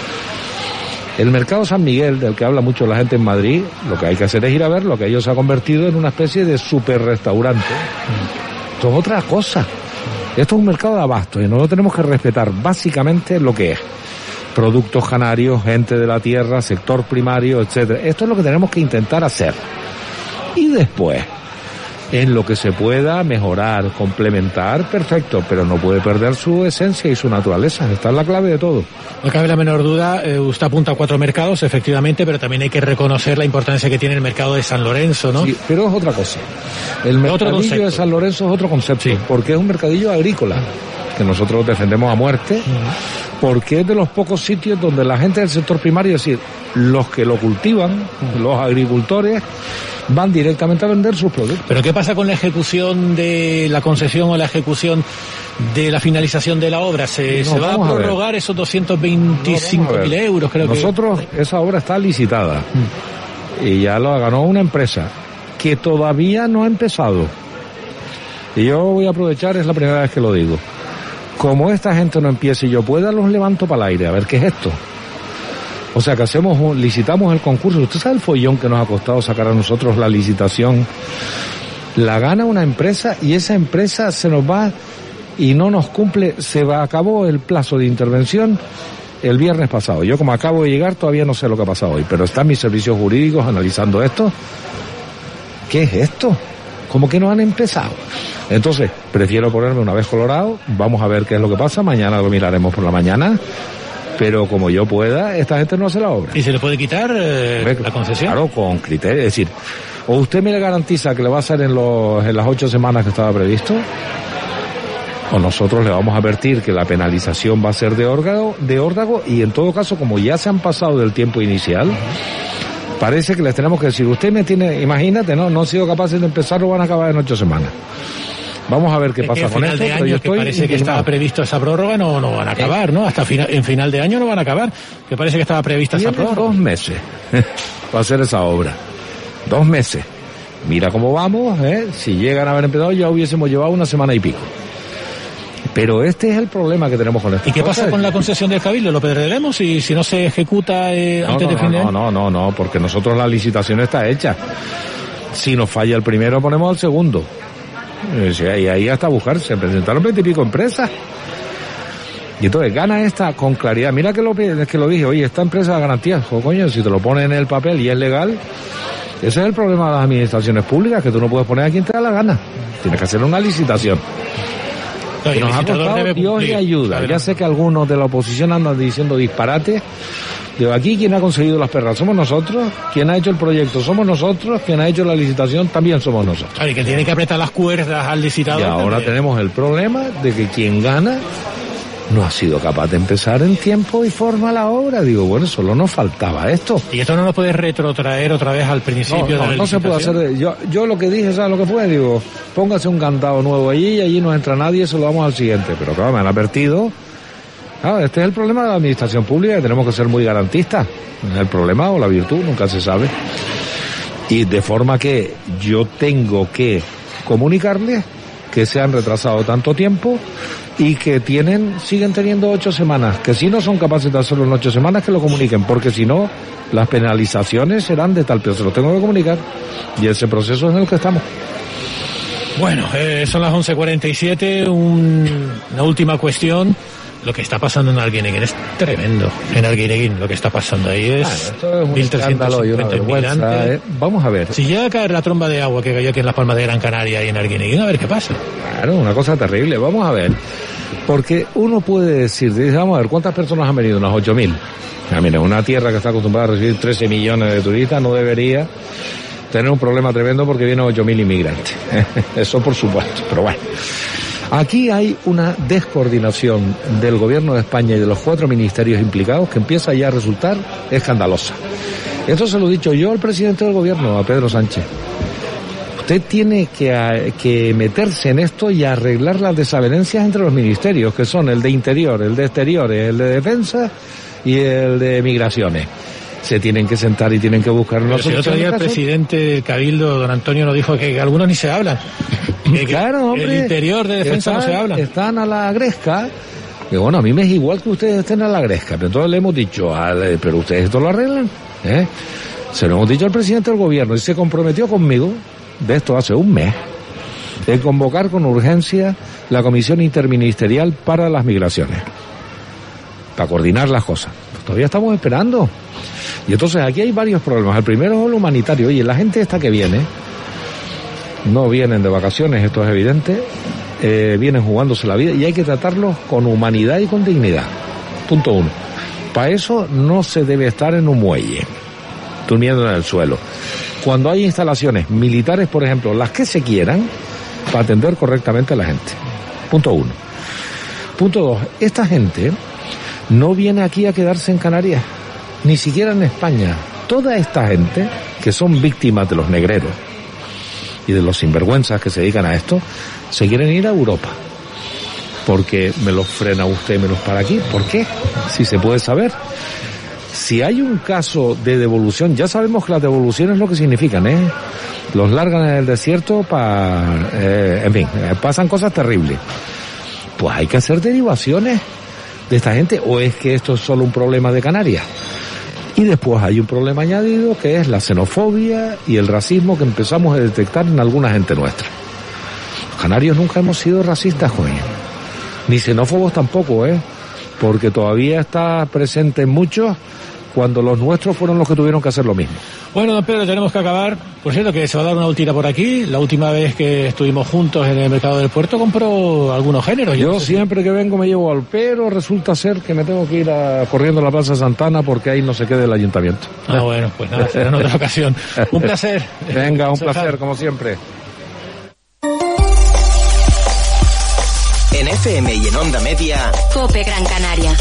El mercado San Miguel, del que habla mucho la gente en Madrid, lo que hay que hacer es ir a ver lo que ellos se ha convertido en una especie de super restaurante. Esto es otra cosa. Esto es un mercado de abasto y nosotros tenemos que respetar básicamente lo que es. Productos canarios, gente de la tierra, sector primario, etcétera. Esto es lo que tenemos que intentar hacer. Y después, en lo que se pueda mejorar, complementar, perfecto, pero no puede perder su esencia y su naturaleza. Esta es la clave de todo. No cabe la menor duda, eh, usted apunta a cuatro mercados, efectivamente, pero también hay que reconocer la importancia que tiene el mercado de San Lorenzo, ¿no? Sí, pero es otra cosa. El mercadillo de San Lorenzo es otro concepto, sí, porque es un mercadillo agrícola, que nosotros defendemos a muerte, uh-huh, porque es de los pocos sitios donde la gente del sector primario, es decir, los que lo cultivan, uh-huh, los agricultores, van directamente a vender sus productos. ¿Pero qué pasa con la ejecución de la concesión o la ejecución de la finalización de la obra? ¿Se, no, ¿se va a prorrogar a esos doscientos veinticinco mil euros? Creo Nosotros, que... esa obra está licitada mm. y ya la ganó una empresa que todavía no ha empezado. Y yo voy a aprovechar, es la primera vez que lo digo. Como esta gente no empiece y yo pueda, los levanto para el aire, a ver qué es esto. O sea que hacemos, un, licitamos el concurso. ¿Usted sabe el follón que nos ha costado sacar a nosotros la licitación? La gana una empresa y esa empresa se nos va y no nos cumple. Se va, acabó el plazo de intervención el viernes pasado. Yo, como acabo de llegar, todavía no sé lo que ha pasado hoy, pero están mis servicios jurídicos analizando esto. ¿Qué es esto? ¿Cómo que no han empezado? Entonces, prefiero ponerme una vez colorado. Vamos a ver qué es lo que pasa. Mañana lo miraremos por la mañana. Pero como yo pueda, esta gente no hace la obra. ¿Y se le puede quitar eh, la concesión? Claro, con criterio. Es decir, o usted me le garantiza que le va a hacer en, los, en las ocho semanas que estaba previsto, o nosotros le vamos a advertir que la penalización va a ser de órdago, de órdago, y en todo caso, como ya se han pasado del tiempo inicial, parece que les tenemos que decir, usted me tiene, imagínate, no, no han sido capaces de empezar, lo van a acabar en ocho semanas. Vamos a ver qué pasa con esto. De año, yo estoy que parece indignado. Que estaba previsto esa prórroga, no, no van a acabar, ¿no? Hasta final, en final de año no van a acabar. Que parece que estaba prevista esa prórroga. Dos meses para hacer esa obra. Dos meses. Mira cómo vamos, ¿eh? Si llegan a haber empezado ya hubiésemos llevado una semana y pico. Pero este es el problema que tenemos con esto. ¿Y qué pasa con la concesión del Cabildo? ¿Lo perderemos si, si no se ejecuta eh, no, antes no, de fin de año? No, no, no, no, porque nosotros la licitación está hecha. Si nos falla el primero, ponemos al segundo. Y ahí hasta buscar, se presentaron veinte y pico empresas. Y entonces gana esta con claridad. Mira que lo, que lo dije, oye, esta empresa da garantías. Oh, coño, si te lo pones en el papel y es legal, ese es el problema de las administraciones públicas, que tú no puedes poner a quien te da la gana. Tienes que hacer una licitación. No, y nos ha costado Dios y ayuda. Ya sé que algunos de la oposición andan diciendo disparates. Digo, aquí quien ha conseguido las perras somos nosotros, quien ha hecho el proyecto somos nosotros, quien ha hecho la licitación también somos nosotros. Claro, y que tiene que apretar las cuerdas al licitador. Y ahora también. Tenemos el problema de que quien gana no ha sido capaz de empezar en tiempo y forma la obra. Digo, bueno, solo nos faltaba esto. ¿Y esto no lo puedes retrotraer otra vez al principio no, no, de la no se puede hacer. Yo, yo lo que dije, ¿sabes lo que fue? Digo, póngase un candado nuevo allí y allí no entra nadie, se lo damos al siguiente. Pero claro, me han advertido. Claro, este es el problema de la administración pública, que tenemos que ser muy garantistas. El problema o la virtud, nunca se sabe. Y de forma que yo tengo que comunicarles que se han retrasado tanto tiempo y que tienen, siguen teniendo ocho semanas, que si no son capaces de hacerlo en ocho semanas, que lo comuniquen, porque si no, las penalizaciones serán de tal peso. Se lo tengo que comunicar y ese proceso es en el que estamos. Bueno, eh, son las once cuarenta y siete, un, una última cuestión. Lo que está pasando en Arguineguín es tremendo. En Arguineguín lo que está pasando ahí es mil trescientos cincuenta inmigrantes. Eh. Vamos a ver. Si llega a caer la tromba de agua que cayó aquí en las Palmas de Gran Canaria y en Arguineguín, a ver qué pasa. Claro, una cosa terrible. Vamos a ver. Porque uno puede decir, dice, vamos a ver, ¿cuántas personas han venido? Unas ocho mil. Ah, mira, una tierra que está acostumbrada a recibir trece millones de turistas no debería tener un problema tremendo porque vienen ocho mil inmigrantes. Eso por supuesto, pero bueno. Aquí hay una descoordinación del gobierno de España y de los cuatro ministerios implicados que empieza ya a resultar escandalosa. Esto se lo he dicho yo al presidente del gobierno, a Pedro Sánchez. Usted tiene que, que meterse en esto y arreglar las desavenencias entre los ministerios, que son el de Interior, el de Exteriores, el de Defensa y el de Migraciones. Se tienen que sentar y tienen que buscar una solución. El otro día el presidente del Cabildo, don Antonio, nos dijo que algunos ni se hablan. Que, claro, hombre. El Interior de Defensa están, no se habla. Están a la gresca. Y bueno, a mí me es igual que ustedes estén a la gresca. Pero entonces le hemos dicho, ale, pero ustedes esto lo arreglan. ¿Eh? Se lo hemos dicho al presidente del gobierno y se comprometió conmigo, de esto hace un mes, de convocar con urgencia la Comisión Interministerial para las Migraciones. Para coordinar las cosas. Pues todavía estamos esperando. Y entonces aquí hay varios problemas. El primero es lo humanitario. Oye, la gente esta que viene, no vienen de vacaciones, esto es evidente, eh, vienen jugándose la vida y hay que tratarlos con humanidad y con dignidad. Punto uno. Para eso no se debe estar en un muelle, durmiendo en el suelo. Cuando hay instalaciones militares, por ejemplo, las que se quieran, para atender correctamente a la gente. Punto uno. Punto dos. Esta gente no viene aquí a quedarse en Canarias, ni siquiera en España. Toda esta gente, que son víctimas de los negreros y de los sinvergüenzas que se dedican a esto, se quieren ir a Europa. Porque me los frena usted, me los para aquí. ¿Por qué? Si se puede saber. Si hay un caso de devolución, ya sabemos que las devoluciones lo que significan, ¿eh? Los largan en el desierto para... Eh, en fin, pasan cosas terribles. Pues hay que hacer derivaciones de esta gente, o es que esto es solo un problema de Canarias. Y después hay un problema añadido que es la xenofobia y el racismo que empezamos a detectar en alguna gente nuestra. Los canarios nunca hemos sido racistas, joven. Ni xenófobos tampoco, ¿eh? Porque todavía está presente en muchos cuando los nuestros fueron los que tuvieron que hacer lo mismo. Bueno, don Pedro, tenemos que acabar. Por cierto, que se va a dar una ultira por aquí. La última vez que estuvimos juntos en el mercado del puerto compró algunos géneros. Yo, Yo siempre que vengo me llevo al, pero resulta ser que me tengo que ir a, corriendo a la Plaza Santana porque ahí no se queda el ayuntamiento. Ah, bueno, pues nada, será en otra ocasión. Un placer. Venga, un placer, como siempre. En F M y en Onda Media, COPE Gran Canaria.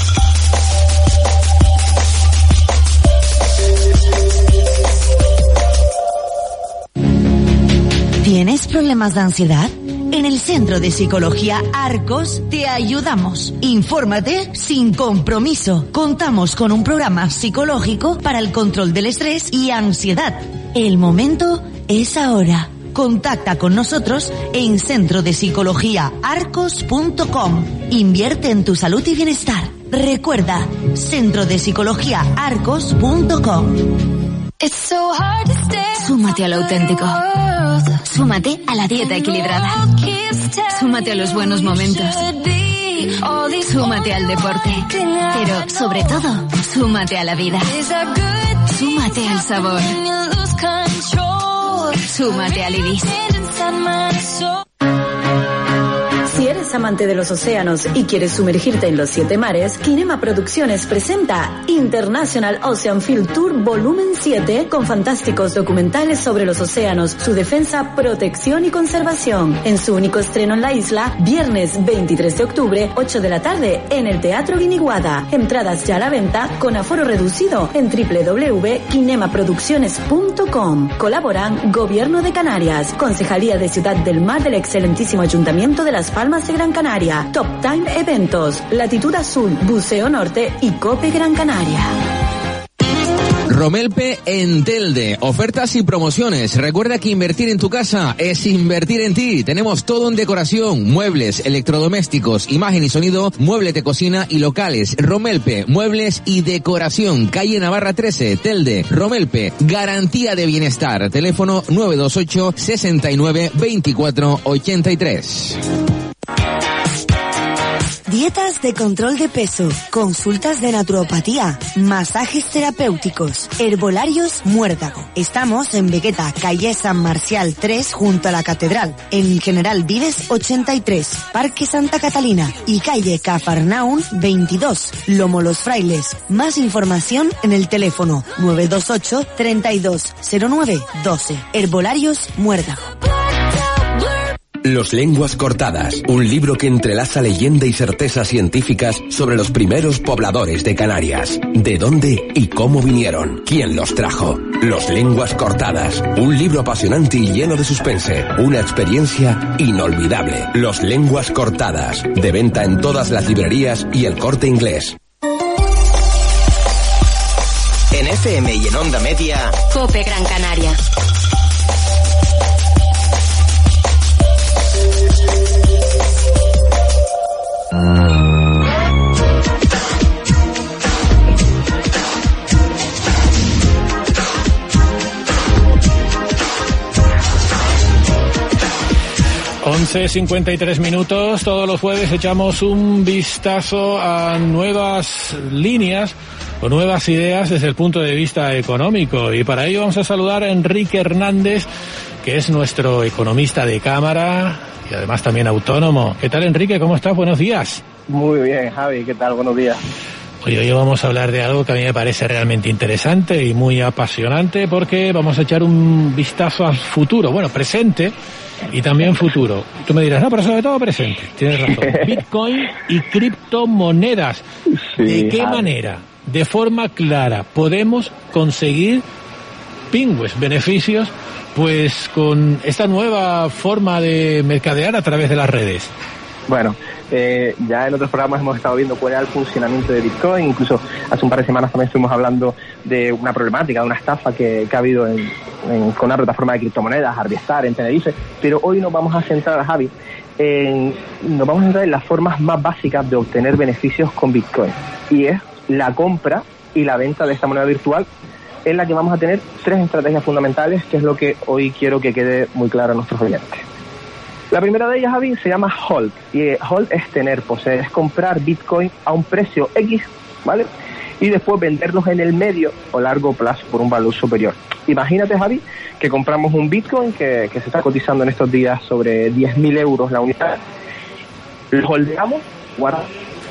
¿Tienes problemas de ansiedad? En el Centro de Psicología Arcos te ayudamos. Infórmate sin compromiso. Contamos con un programa psicológico para el control del estrés y ansiedad. El momento es ahora. Contacta con nosotros en centro de psicología arcos punto com. Invierte en tu salud y bienestar. Recuerda, centro de psicología arcos punto com. Súmate al auténtico. Súmate a la dieta equilibrada. Súmate a los buenos momentos. Súmate al deporte. Pero, sobre todo, súmate a la vida. Súmate al sabor. Súmate al Ibis. Si eres eres amante de los océanos y quieres sumergirte en los siete mares, Kinema Producciones presenta International Ocean Field Tour Volumen siete con fantásticos documentales sobre los océanos, su defensa, protección y conservación. En su único estreno en la isla, viernes veintitrés de octubre, ocho de la tarde, en el Teatro Guiniguada. Entradas ya a la venta con aforo reducido en doble u doble u doble u punto kinema producciones punto com. Colaboran Gobierno de Canarias, Concejalía de Ciudad del Mar del excelentísimo Ayuntamiento de Las Palmas de Gran Canaria, Top Time Eventos, Latitud Azul, Buceo Norte y Cope Gran Canaria. Romelpe en Telde. Ofertas y promociones. Recuerda que invertir en tu casa es invertir en ti. Tenemos todo en decoración, muebles, electrodomésticos, imagen y sonido, muebles de cocina y locales. Romelpe, muebles y decoración. Calle Navarra trece, Telde. Romelpe, garantía de bienestar. Teléfono nueve dos ocho, sesenta y nueve, veinticuatro ochenta y tres. Dietas de control de peso, consultas de naturopatía, masajes terapéuticos, herbolarios Muérdago. Estamos en Vegueta, calle San Marcial tres, junto a la Catedral, en General Vives ochenta y tres, Parque Santa Catalina y calle Cafarnaún veintidós, Lomo Los Frailes. Más información en el teléfono nueve dos ocho, treinta y dos, cero nueve, doce. Herbolarios Muérdago. Los lenguas cortadas, un libro que entrelaza leyenda y certezas científicas sobre los primeros pobladores de Canarias. ¿De dónde y cómo vinieron? ¿Quién los trajo? Los lenguas cortadas, un libro apasionante y lleno de suspense, una experiencia inolvidable. Los lenguas cortadas, de venta en todas las librerías y El Corte Inglés. En F M y en Onda Media, Cope Gran Canaria. once cincuenta y tres minutos, todos los jueves echamos un vistazo a nuevas líneas o nuevas ideas desde el punto de vista económico, y para ello vamos a saludar a Enrique Hernández, que es nuestro economista de cámara y además también autónomo. ¿Qué tal, Enrique? ¿Cómo estás? Buenos días. Muy bien, Javi, ¿qué tal? Buenos días. Hoy, hoy vamos a hablar de algo que a mí me parece realmente interesante y muy apasionante, porque vamos a echar un vistazo al futuro, bueno, presente y también futuro. Tú me dirás, no, pero sobre todo presente. Tienes razón. Bitcoin y criptomonedas. Sí, ¿de qué Javi. manera, de forma clara, podemos conseguir pingües, beneficios, pues con esta nueva forma de mercadear a través de las redes? Bueno, eh, ya en otros programas hemos estado viendo cuál era el funcionamiento de Bitcoin. Incluso hace un par de semanas también estuvimos hablando de una problemática, de una estafa que, que ha habido en, en, con una plataforma de criptomonedas, Harvestar, en Tenerife. Pero hoy nos vamos a centrar, Javi, en, nos vamos a centrar en las formas más básicas de obtener beneficios con Bitcoin. Y es la compra y la venta de esta moneda virtual, en la que vamos a tener tres estrategias fundamentales, que es lo que hoy quiero que quede muy claro a nuestros oyentes. La primera de ellas, Javi, se llama hold, y eh, hold es tener, poseer, es comprar Bitcoin a un precio X, ¿vale? Y después venderlos en el medio o largo plazo por un valor superior. Imagínate, Javi, que compramos un Bitcoin que, que se está cotizando en estos días sobre diez mil euros la unidad, lo holdeamos, guardamos,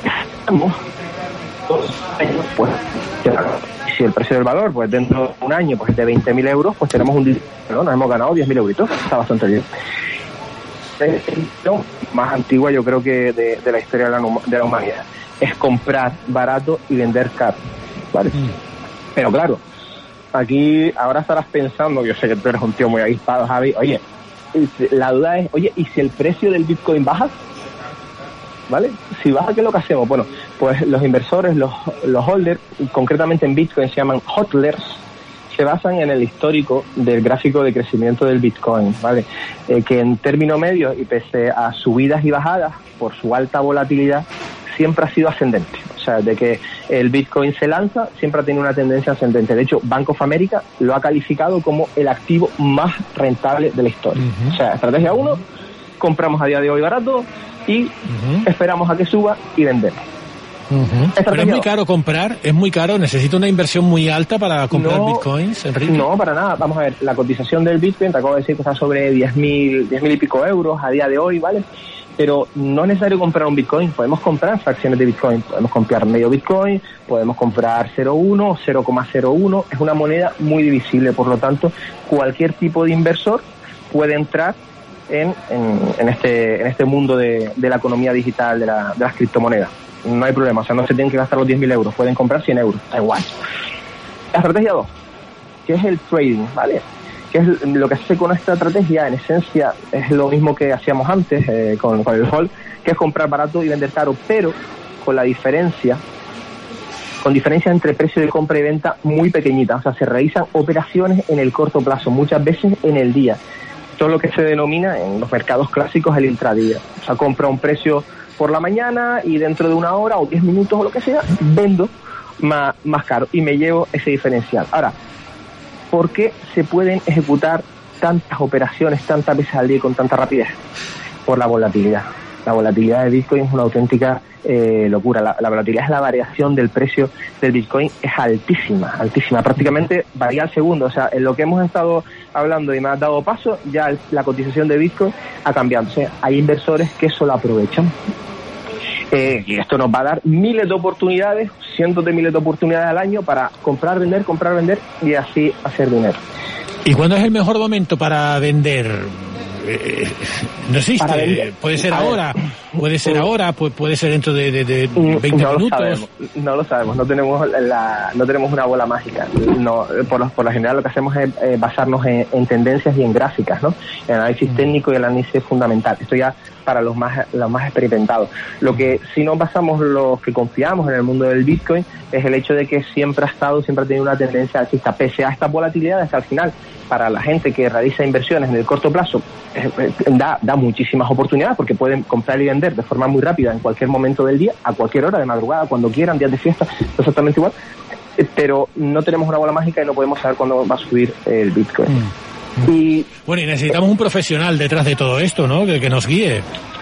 dos años, pues, si el precio del valor, pues dentro de un año, pues de veinte mil euros, pues tenemos un dinero, ¿no? Nos hemos ganado diez mil euritos, está bastante bien. Es la más antigua, yo creo que de, de la historia de la, de la humanidad, es comprar barato y vender caro, ¿vale? Mm. Pero claro, aquí ahora estarás pensando, yo sé que tú eres un tío muy avispado, Javi, oye, la duda es, oye, ¿y si el precio del Bitcoin baja? ¿Vale? Si baja, ¿qué es lo que hacemos? Bueno, pues los inversores, los, los holders, concretamente en Bitcoin se llaman hodlers, se basan en el histórico del gráfico de crecimiento del Bitcoin, ¿vale? Eh, que en término medio, y pese a subidas y bajadas por su alta volatilidad, siempre ha sido ascendente. O sea, de que el Bitcoin se lanza, siempre ha tenido una tendencia ascendente. De hecho, Bank of America lo ha calificado como el activo más rentable de la historia. Uh-huh. O sea, estrategia uno, compramos a día de hoy barato y uh-huh. esperamos a que suba y vendemos. Uh-huh. Pero es muy caro comprar, es muy caro, necesito una inversión muy alta para comprar no, bitcoins, Enrique. No, para nada. Vamos a ver, la cotización del Bitcoin, te acabo de decir que está sobre diez mil, diez mil y pico euros a día de hoy, ¿vale? pero no es necesario comprar un Bitcoin, podemos comprar fracciones de Bitcoin, podemos comprar medio Bitcoin, podemos comprar cero coma uno, cero coma cero uno, es una moneda muy divisible, por lo tanto, cualquier tipo de inversor puede entrar en, en, en este en este mundo de, de la economía digital, de, la, de las criptomonedas. No hay problema, o sea, no se tienen que gastar los diez mil euros, pueden comprar cien euros, da igual. La estrategia dos, que es el trading, ¿vale? Que es lo que se hace con esta estrategia, en esencia, es lo mismo que hacíamos antes eh, con, con el hold, que es comprar barato y vender caro, pero con la diferencia, con diferencia entre precio de compra y venta muy pequeñita. O sea, se realizan operaciones en el corto plazo, muchas veces en el día. Todo lo que se denomina en los mercados clásicos el intradía. O sea, compra un precio por la mañana y dentro de una hora o diez minutos o lo que sea, vendo más, más caro y me llevo ese diferencial. Ahora, ¿por qué se pueden ejecutar tantas operaciones tantas veces al día y con tanta rapidez? Por la volatilidad. La volatilidad de Bitcoin es una auténtica eh, locura. La, la volatilidad es la variación del precio del Bitcoin, es altísima, altísima. Prácticamente varía al segundo. O sea, en lo que hemos estado hablando y me has dado paso, ya el, la cotización de Bitcoin ha cambiado. O sea, hay inversores que eso lo aprovechan. Eh, y esto nos va a dar miles de oportunidades, cientos de miles de oportunidades al año para comprar, vender, comprar, vender y así hacer dinero. ¿Y cuándo es el mejor momento para vender? Eh, no existe, puede ser ahora, puede ser ahora, puede ser dentro de, de, de veinte no minutos. Lo sabemos, no lo sabemos, no tenemos la, no tenemos una bola mágica. No, por, lo, por lo general lo que hacemos es eh, basarnos en, en tendencias y en gráficas, ¿no? El análisis técnico y el análisis fundamental. Esto ya para los más los más experimentados. Lo que sí nos basamos los que confiamos en el mundo del Bitcoin es el hecho de que siempre ha estado, siempre ha tenido una tendencia alcista, pese a esta volatilidad, hasta al final, para la gente que realiza inversiones en el corto plazo, eh, eh, da, da muchísimas oportunidades porque pueden comprar y vender de forma muy rápida en cualquier momento del día, a cualquier hora, de madrugada, cuando quieran, días de fiesta, exactamente igual, eh, pero no tenemos una bola mágica y no podemos saber cuándo va a subir el Bitcoin. Mm. Y, bueno, y necesitamos un profesional detrás de todo esto, ¿no? Que, que nos guíe.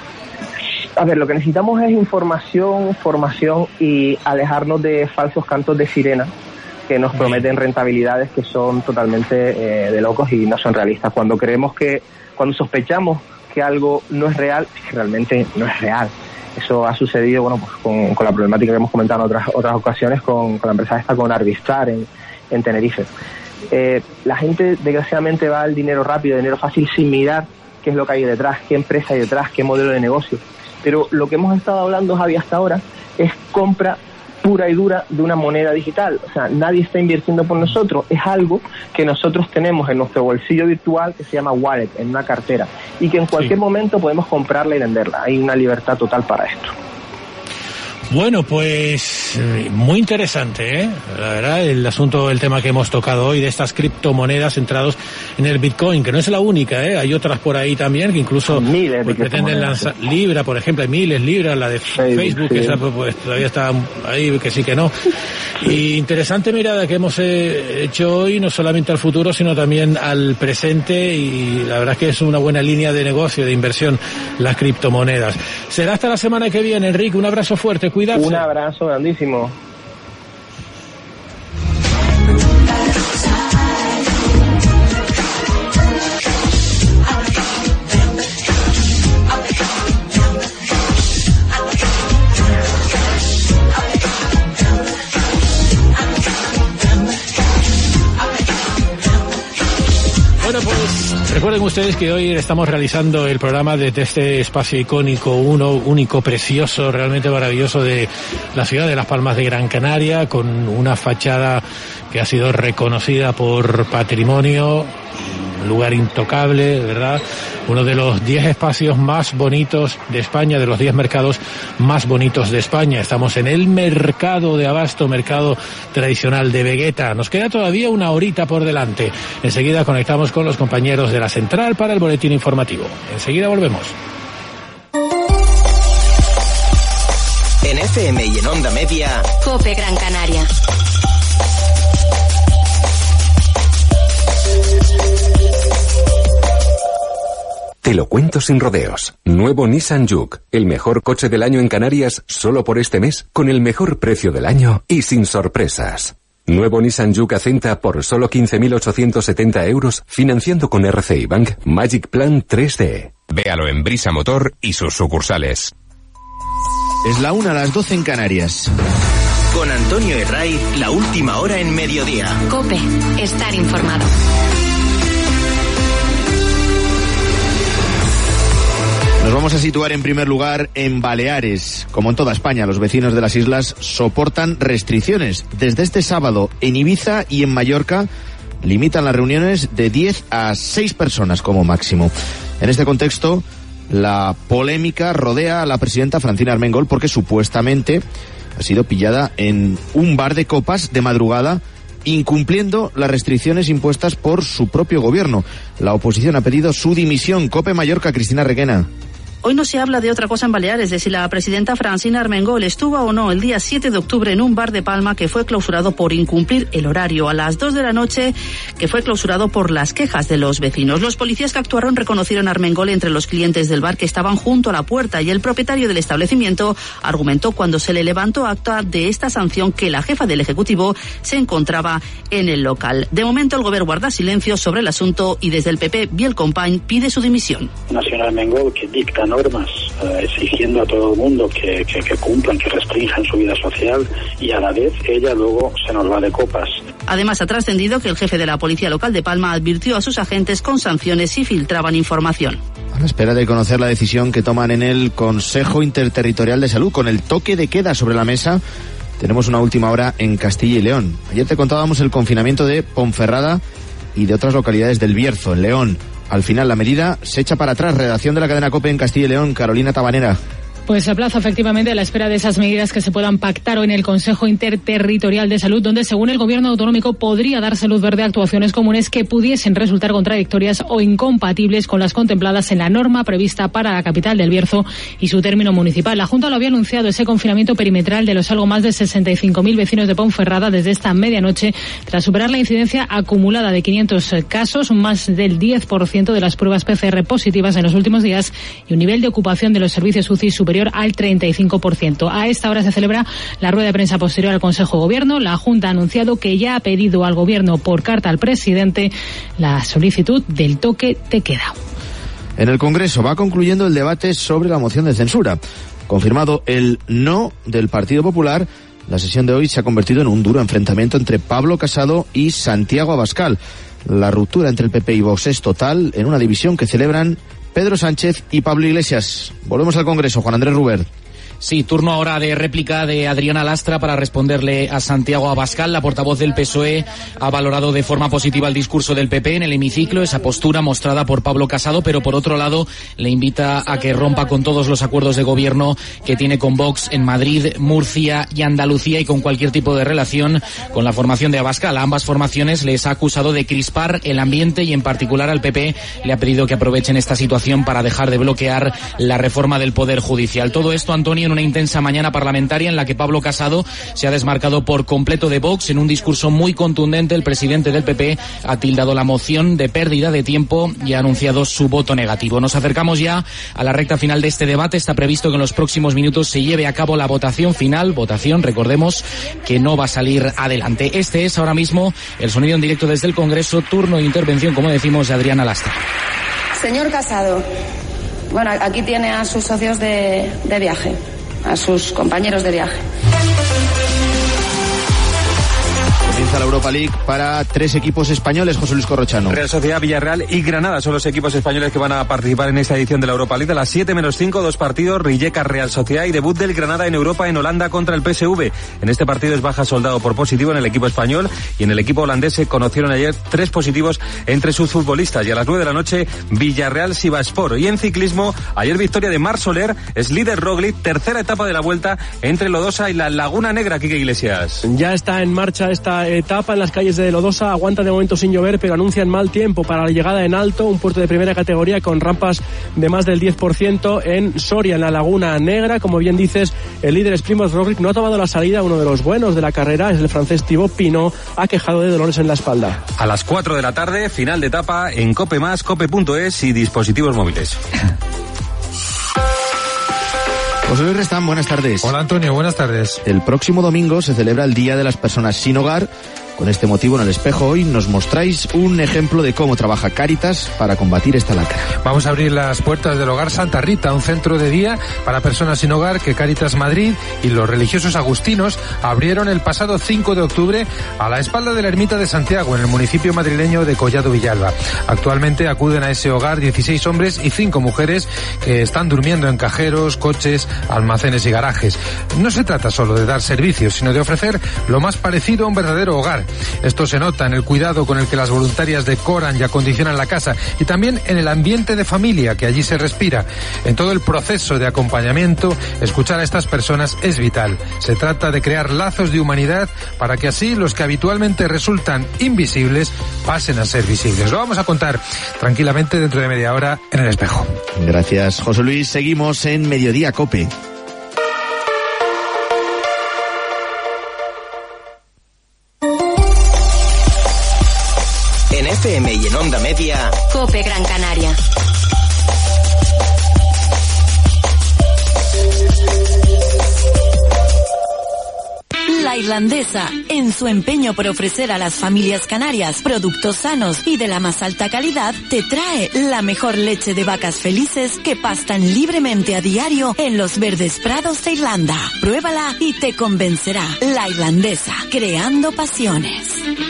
A ver, lo que necesitamos es información, formación y alejarnos de falsos cantos de sirena que nos prometen rentabilidades que son totalmente eh, de locos y no son realistas. Cuando creemos que, cuando sospechamos que algo no es real, es que realmente no es real. Eso ha sucedido, bueno, pues con, con la problemática que hemos comentado en otras otras ocasiones con, con la empresa esta, con Arbitrar en, en Tenerife. Eh, la gente desgraciadamente va al dinero rápido, dinero fácil, sin mirar qué es lo que hay detrás, qué empresa hay detrás, qué modelo de negocio. Pero lo que hemos estado hablando, Javi, hasta ahora es compra pura y dura de una moneda digital. O sea, nadie está invirtiendo por nosotros, es algo que nosotros tenemos en nuestro bolsillo virtual que se llama wallet, en una cartera, y que en cualquier sí. momento podemos comprarla y venderla. Hay una libertad total para esto. Bueno, pues muy interesante, ¿eh? La verdad, el asunto, el tema que hemos tocado hoy de estas criptomonedas centrados en el Bitcoin, que no es la única, ¿eh? Hay otras por ahí también que incluso pues, pretenden lanzar Libra, por ejemplo, hay miles, Libra, la de Facebook, Facebook sí. que esa, pues, todavía está ahí, que sí que no. Y interesante mirada que hemos hecho hoy, no solamente al futuro, sino también al presente, y la verdad es que es una buena línea de negocio, de inversión, las criptomonedas. Será hasta la semana que viene, Enrique, un abrazo fuerte, cuídate. Un abrazo grandísimo. Bueno, pues recuerden ustedes que hoy estamos realizando el programa desde este espacio icónico, uno único, precioso, realmente maravilloso de la ciudad de Las Palmas de Gran Canaria, con una fachada que ha sido reconocida por Patrimonio, un lugar intocable, ¿verdad? Uno de los diez espacios más bonitos de España, de los diez mercados más bonitos de España. Estamos en el mercado de abasto, mercado tradicional de Vegueta. Nos queda todavía una horita por delante. Enseguida conectamos con los compañeros de la central para el boletín informativo. Enseguida volvemos. En F M y en Onda Media, COPE Gran Canaria. Te lo cuento sin rodeos. Nuevo Nissan Juke, el mejor coche del año en Canarias solo por este mes, con el mejor precio del año y sin sorpresas. Nuevo Nissan Juke Acenta por solo quince mil ochocientos setenta euros, financiando con R C I Bank Magic Plan tres D. Véalo en Brisa Motor y sus sucursales. Es la una a las doce en Canarias. Con Antonio Herray, la última hora en mediodía. COPE, estar informado. Nos vamos a situar en primer lugar en Baleares. Como en toda España, los vecinos de las islas soportan restricciones. Desde este sábado en Ibiza y en Mallorca limitan las reuniones de diez a seis personas como máximo. En este contexto, la polémica rodea a la presidenta Francina Armengol porque supuestamente ha sido pillada en un bar de copas de madrugada incumpliendo las restricciones impuestas por su propio gobierno. La oposición ha pedido su dimisión. COPE Mallorca, Cristina Requena. Hoy no se habla de otra cosa en Baleares, de si la presidenta Francina Armengol estuvo o no el día siete de octubre en un bar de Palma que fue clausurado por incumplir el horario a las dos de la noche, que fue clausurado por las quejas de los vecinos. Los policías que actuaron reconocieron a Armengol entre los clientes del bar que estaban junto a la puerta y el propietario del establecimiento argumentó cuando se le levantó acta de esta sanción que la jefa del Ejecutivo se encontraba en el local. De momento el gobierno guarda silencio sobre el asunto y desde el P P Biel Company pide su dimisión. Una señora Armengol que dicta normas eh, exigiendo a todo el mundo que, que, que cumplan, que restrinjan su vida social y a la vez ella luego se nos va de copas. Además ha trascendido que el jefe de la policía local de Palma advirtió a sus agentes con sanciones si filtraban información. A la espera de conocer la decisión que toman en el Consejo Interterritorial de Salud con el toque de queda sobre la mesa, tenemos una última hora en Castilla y León. Ayer te contábamos el confinamiento de Ponferrada y de otras localidades del Bierzo, en León. Al final la medida se echa para atrás. Redacción de la cadena COPE en Castilla y León, Carolina Tabanera. Pues se aplaza efectivamente a la espera de esas medidas que se puedan pactar hoy en el Consejo Interterritorial de Salud, donde según el Gobierno autonómico podría darse luz verde a actuaciones comunes que pudiesen resultar contradictorias o incompatibles con las contempladas en la norma prevista para la capital del Bierzo y su término municipal. La Junta lo había anunciado, ese confinamiento perimetral de los algo más de sesenta y cinco mil vecinos de Ponferrada desde esta medianoche, tras superar la incidencia acumulada de quinientos casos, más del diez por ciento de las pruebas P C R positivas en los últimos días y un nivel de ocupación de los servicios U C I superior al treinta y cinco por ciento. A esta hora se celebra la rueda de prensa posterior al Consejo de Gobierno. La Junta ha anunciado que ya ha pedido al Gobierno por carta al presidente la solicitud del toque de queda. En el Congreso va concluyendo el debate sobre la moción de censura. Confirmado el no del Partido Popular, la sesión de hoy se ha convertido en un duro enfrentamiento entre Pablo Casado y Santiago Abascal. La ruptura entre el P P y Vox es total en una división que celebran Pedro Sánchez y Pablo Iglesias. Volvemos al Congreso, Juan Andrés Ruber. Sí, turno ahora de réplica de Adriana Lastra para responderle a Santiago Abascal. La portavoz del P S O E ha valorado de forma positiva el discurso del P P en el hemiciclo, esa postura mostrada por Pablo Casado, pero por otro lado le invita a que rompa con todos los acuerdos de gobierno que tiene con Vox en Madrid, Murcia y Andalucía y con cualquier tipo de relación con la formación de Abascal. A ambas formaciones les ha acusado de crispar el ambiente y en particular al P P le ha pedido que aprovechen esta situación para dejar de bloquear la reforma del Poder Judicial. Todo esto, Antonio, en una intensa mañana parlamentaria en la que Pablo Casado se ha desmarcado por completo de Vox. En un discurso muy contundente, el presidente del P P ha tildado la moción de pérdida de tiempo y ha anunciado su voto negativo. Nos acercamos ya a la recta final de este debate. Está previsto que en los próximos minutos se lleve a cabo la votación final. Votación, recordemos, que no va a salir adelante. Este es ahora mismo el sonido en directo desde el Congreso. Turno de intervención, como decimos, de Adriana Lastra. Señor Casado, bueno, aquí tiene a sus socios de, de viaje, a sus compañeros de viaje. Comienza la Europa League para tres equipos españoles, José Luis Corrochano. Real Sociedad, Villarreal y Granada son los equipos españoles que van a participar en esta edición de la Europa League. A las siete menos cinco, dos partidos, Rijeka, Real Sociedad y debut del Granada en Europa en Holanda contra el P S V. En este partido es baja soldado por positivo en el equipo español y en el equipo holandés se conocieron ayer tres positivos entre sus futbolistas. Y a las nueve de la noche, Villarreal, Sivasspor. Y en ciclismo, ayer victoria de Marc Soler, es líder Roglic, tercera etapa de la Vuelta entre Lodosa y la Laguna Negra, Quique Iglesias. Ya está en marcha esta etapa en las calles de Lodosa, aguanta de momento sin llover, pero anuncian mal tiempo para la llegada en Alto, un puerto de primera categoría con rampas de más del diez por ciento en Soria, en la Laguna Negra. Como bien dices, el líder es Primož Roglic, no ha tomado la salida, uno de los buenos de la carrera es el francés Thibaut Pinot, ha quejado de dolores en la espalda. A las cuatro de la tarde, final de etapa en Cope Más, cope punto es y dispositivos móviles. José Luis Restán, buenas tardes. Hola Antonio, buenas tardes. El próximo domingo se celebra el Día de las Personas Sin Hogar Con este motivo, en El Espejo hoy nos mostráis un ejemplo de cómo trabaja Cáritas para combatir esta lacra. Vamos a abrir las puertas del Hogar Santa Rita, un centro de día para personas sin hogar que Cáritas Madrid y los religiosos agustinos abrieron el pasado cinco de octubre a la espalda de la Ermita de Santiago, en el municipio madrileño de Collado Villalba. Actualmente acuden a ese hogar dieciséis hombres y cinco mujeres que están durmiendo en cajeros, coches, almacenes y garajes. No se trata solo de dar servicios, sino de ofrecer lo más parecido a un verdadero hogar. Esto se nota en el cuidado con el que las voluntarias decoran y acondicionan la casa y también en el ambiente de familia que allí se respira. En todo el proceso de acompañamiento, escuchar a estas personas es vital. Se trata de crear lazos de humanidad para que así los que habitualmente resultan invisibles pasen a ser visibles. Lo vamos a contar tranquilamente dentro de media hora en El Espejo. Gracias, José Luis. Seguimos en Mediodía COPE. En F M y en Onda Media, COPE Gran Canaria. La Irlandesa, en su empeño por ofrecer a las familias canarias productos sanos y de la más alta calidad, te trae la mejor leche de vacas felices que pastan libremente a diario en los verdes prados de Irlanda. Pruébala y te convencerá. La Irlandesa, creando pasiones.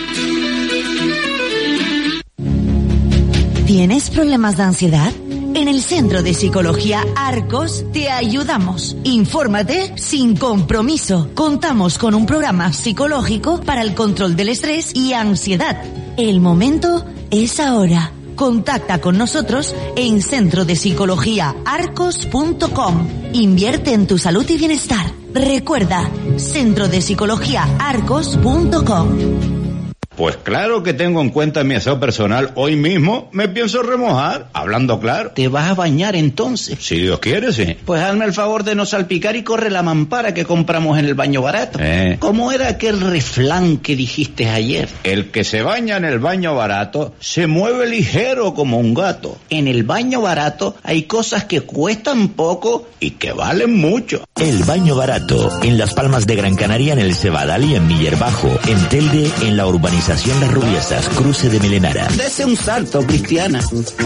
¿Tienes problemas de ansiedad? En el Centro de Psicología Arcos te ayudamos. Infórmate sin compromiso. Contamos con un programa psicológico para el control del estrés y ansiedad. El momento es ahora. Contacta con nosotros en centro de psicología arcos punto com. Invierte en tu salud y bienestar. Recuerda, centro de psicología arcos punto com. Pues claro que tengo en cuenta mi aseo personal. Hoy mismo me pienso remojar, hablando claro. ¿Te vas a bañar entonces? Si Dios quiere, sí. Pues hazme el favor de no salpicar y corre la mampara que compramos en el baño barato. Eh. ¿Cómo era aquel refrán que dijiste ayer? El que se baña en el baño barato se mueve ligero como un gato. En el baño barato hay cosas que cuestan poco y que valen mucho. El baño barato, en Las Palmas de Gran Canaria, en el Cebadal y en Miller Bajo, en Telde, en la urbanización Las Rubiesas, cruce de Melenara. Dese un salto, Cristiana.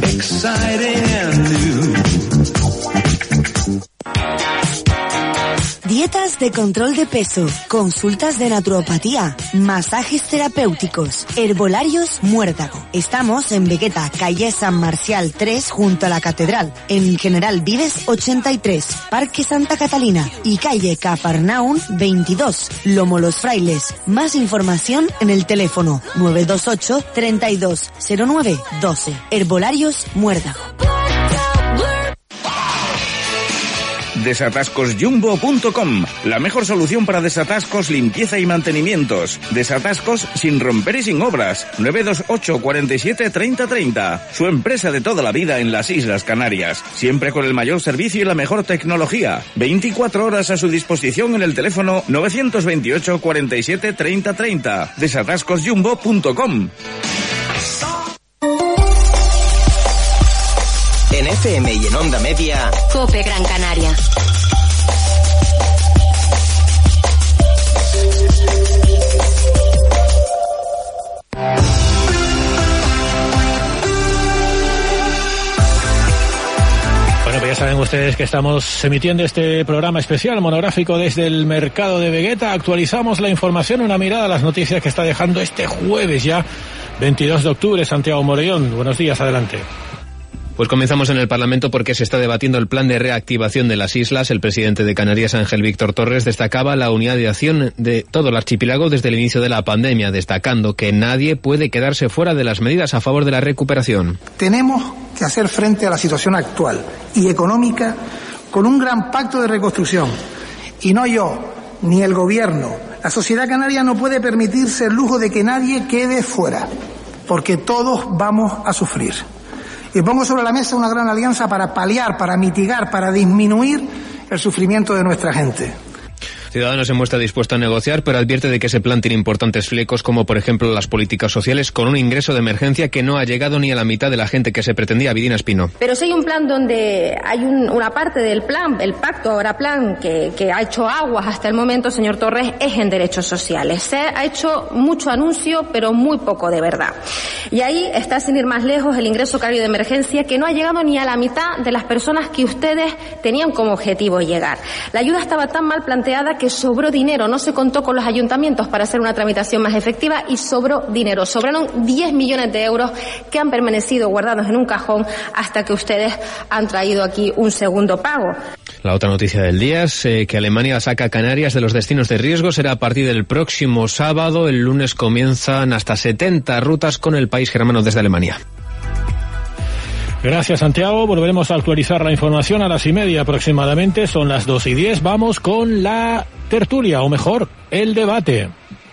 Dietas de control de peso, consultas de naturopatía, masajes terapéuticos, herbolarios Muérdago. Estamos en Vegueta, calle San Marcial tres, junto a la Catedral, en General Vives ochenta y tres, Parque Santa Catalina y calle Cafarnaún veintidós, Lomo Los Frailes. Más información en el teléfono nueve dos ocho, treinta y dos, cero nueve, doce. Herbolarios Muérdago. desatascos jumbo punto com, la mejor solución para desatascos, limpieza y mantenimientos. Desatascos sin romper y sin obras. nueve dos ocho, cuarenta y siete, treinta, treinta. Su empresa de toda la vida en las Islas Canarias. Siempre con el mayor servicio y la mejor tecnología. veinticuatro horas a su disposición en el teléfono nueve dos ocho, cuarenta y siete, treinta, treinta. desatascos jumbo punto com. En F M y en Onda Media, COPE Gran Canaria. Bueno, pues ya saben ustedes que estamos emitiendo este programa especial monográfico desde el mercado de Vegueta. Actualizamos la información, una mirada a las noticias que está dejando este jueves ya, veintidós de octubre, Santiago Morellón. Buenos días, adelante. Pues comenzamos en el Parlamento porque se está debatiendo el plan de reactivación de las islas. El presidente de Canarias, Ángel Víctor Torres, destacaba la unidad de acción de todo el archipiélago desde el inicio de la pandemia, destacando que nadie puede quedarse fuera de las medidas a favor de la recuperación. Tenemos que hacer frente a la situación actual y económica con un gran pacto de reconstrucción. Y no yo, ni el gobierno. La sociedad canaria no puede permitirse el lujo de que nadie quede fuera, porque todos vamos a sufrir. Y pongo sobre la mesa una gran alianza para paliar, para mitigar, para disminuir el sufrimiento de nuestra gente. Ciudadanos se muestra dispuesto a negociar, pero advierte de que ese plan tiene importantes flecos, como por ejemplo las políticas sociales, con un ingreso de emergencia que no ha llegado ni a la mitad de la gente que se pretendía. Vidina Espino. Pero si hay un plan donde hay un, una parte del plan, el pacto ahora plan, que, que ha hecho aguas hasta el momento, señor Torres, es en derechos sociales. Se ha hecho mucho anuncio, pero muy poco de verdad. Y ahí está, sin ir más lejos, el ingreso canario de emergencia, que no ha llegado ni a la mitad de las personas que ustedes tenían como objetivo llegar. La ayuda estaba tan mal planteada que sobró dinero, no se contó con los ayuntamientos para hacer una tramitación más efectiva y sobró dinero. Sobraron diez millones de euros que han permanecido guardados en un cajón hasta que ustedes han traído aquí un segundo pago. La otra noticia del día es eh, que Alemania saca a Canarias de los destinos de riesgo. Será a partir del próximo sábado. El lunes comienzan hasta setenta rutas con el país germano desde Alemania. Gracias, Santiago. Volveremos a actualizar la información a las y media aproximadamente. Son las dos y diez. Vamos con la tertulia, o mejor, el debate.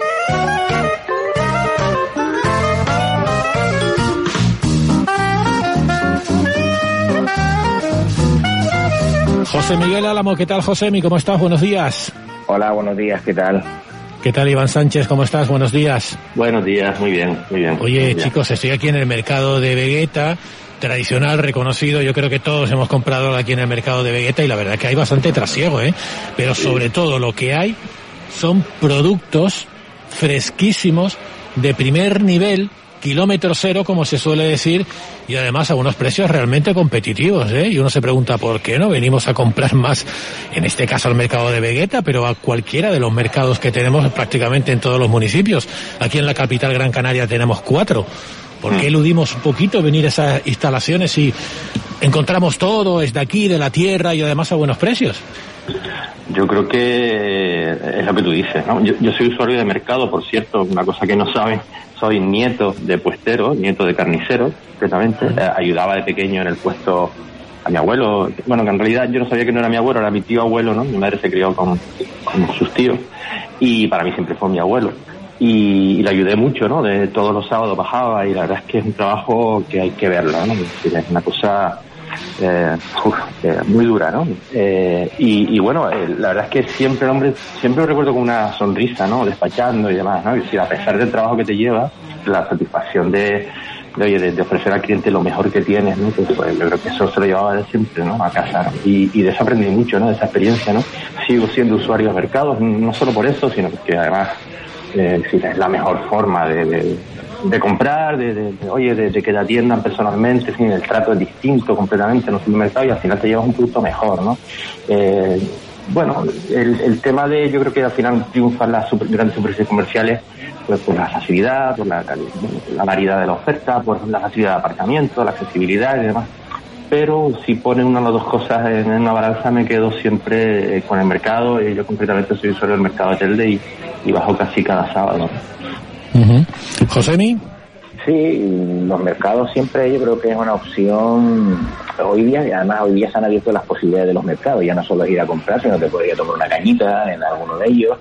José Miguel Álamo, ¿qué tal, Josemi? ¿Cómo estás? Buenos días. Hola, buenos días, ¿qué tal? ¿Qué tal, Iván Sánchez? ¿Cómo estás? Buenos días. Buenos días, muy bien, muy bien. Oye, muy chicos, bien. estoy aquí en el mercado de Vegueta, tradicional, reconocido. Yo creo que todos hemos comprado aquí en el mercado de Vegueta y la verdad que hay bastante trasiego, ¿eh? Pero sí, sobre todo lo que hay son productos fresquísimos, de primer nivel, kilómetro cero, como se suele decir, y además a unos precios realmente competitivos, ¿eh? Y uno se pregunta por qué no venimos a comprar más, en este caso al mercado de Vegueta, pero a cualquiera de los mercados que tenemos prácticamente en todos los municipios. Aquí en la capital Gran Canaria tenemos cuatro. ¿Por qué eludimos un poquito venir a esas instalaciones y encontramos todo, es de aquí, de la tierra y además a buenos precios? Yo creo que es lo que tú dices, ¿no? Yo, yo soy usuario de mercado, por cierto, una cosa que no saben, soy nieto de puestero, nieto de carnicero, concretamente. Eh, ayudaba de pequeño en el puesto a mi abuelo. Bueno, que en realidad yo no sabía que no era mi abuelo, era mi tío abuelo, ¿no? Mi madre se crió con, con sus tíos y para mí siempre fue mi abuelo. Y, y le ayudé mucho, ¿no? De todos los sábados bajaba y la verdad es que es un trabajo que hay que verlo, ¿no? Es decir, es una cosa eh, uf, eh, muy dura, ¿no? Eh, y, y bueno, eh, la verdad es que siempre el hombre, siempre lo recuerdo con una sonrisa, ¿no? Despachando y demás, ¿no? Es decir, a pesar del trabajo que te lleva, la satisfacción de, de oye, de, de ofrecer al cliente lo mejor que tienes, ¿no? Pues, pues yo creo que eso se lo llevaba de siempre, ¿no? A casa, ¿no? Y, y de eso aprendí mucho, ¿no? De esa experiencia, ¿no? Sigo siendo usuario de mercados, no solo por eso, sino porque además eh, sí, es la mejor forma de, de, de comprar, de, de, de oye, de, de que te atiendan personalmente, en fin, el trato es distinto completamente en los supermercados y al final te llevas un producto mejor, ¿no? Eh, bueno, el, el tema de, yo creo que al final triunfan las super, grandes superficies comerciales pues por la facilidad, por la, la variedad de la oferta, por la facilidad de aparcamiento, la accesibilidad y demás. Pero si ponen una o dos cosas en una balanza me quedo siempre con el mercado. Y yo concretamente soy usuario del mercado de Telde y, y bajo casi cada sábado. Uh-huh. ¿Josemi? Sí, los mercados siempre yo creo que es una opción hoy día, y además hoy día se han abierto las posibilidades de los mercados, ya no solo es ir a comprar, sino que podría tomar una cañita en alguno de ellos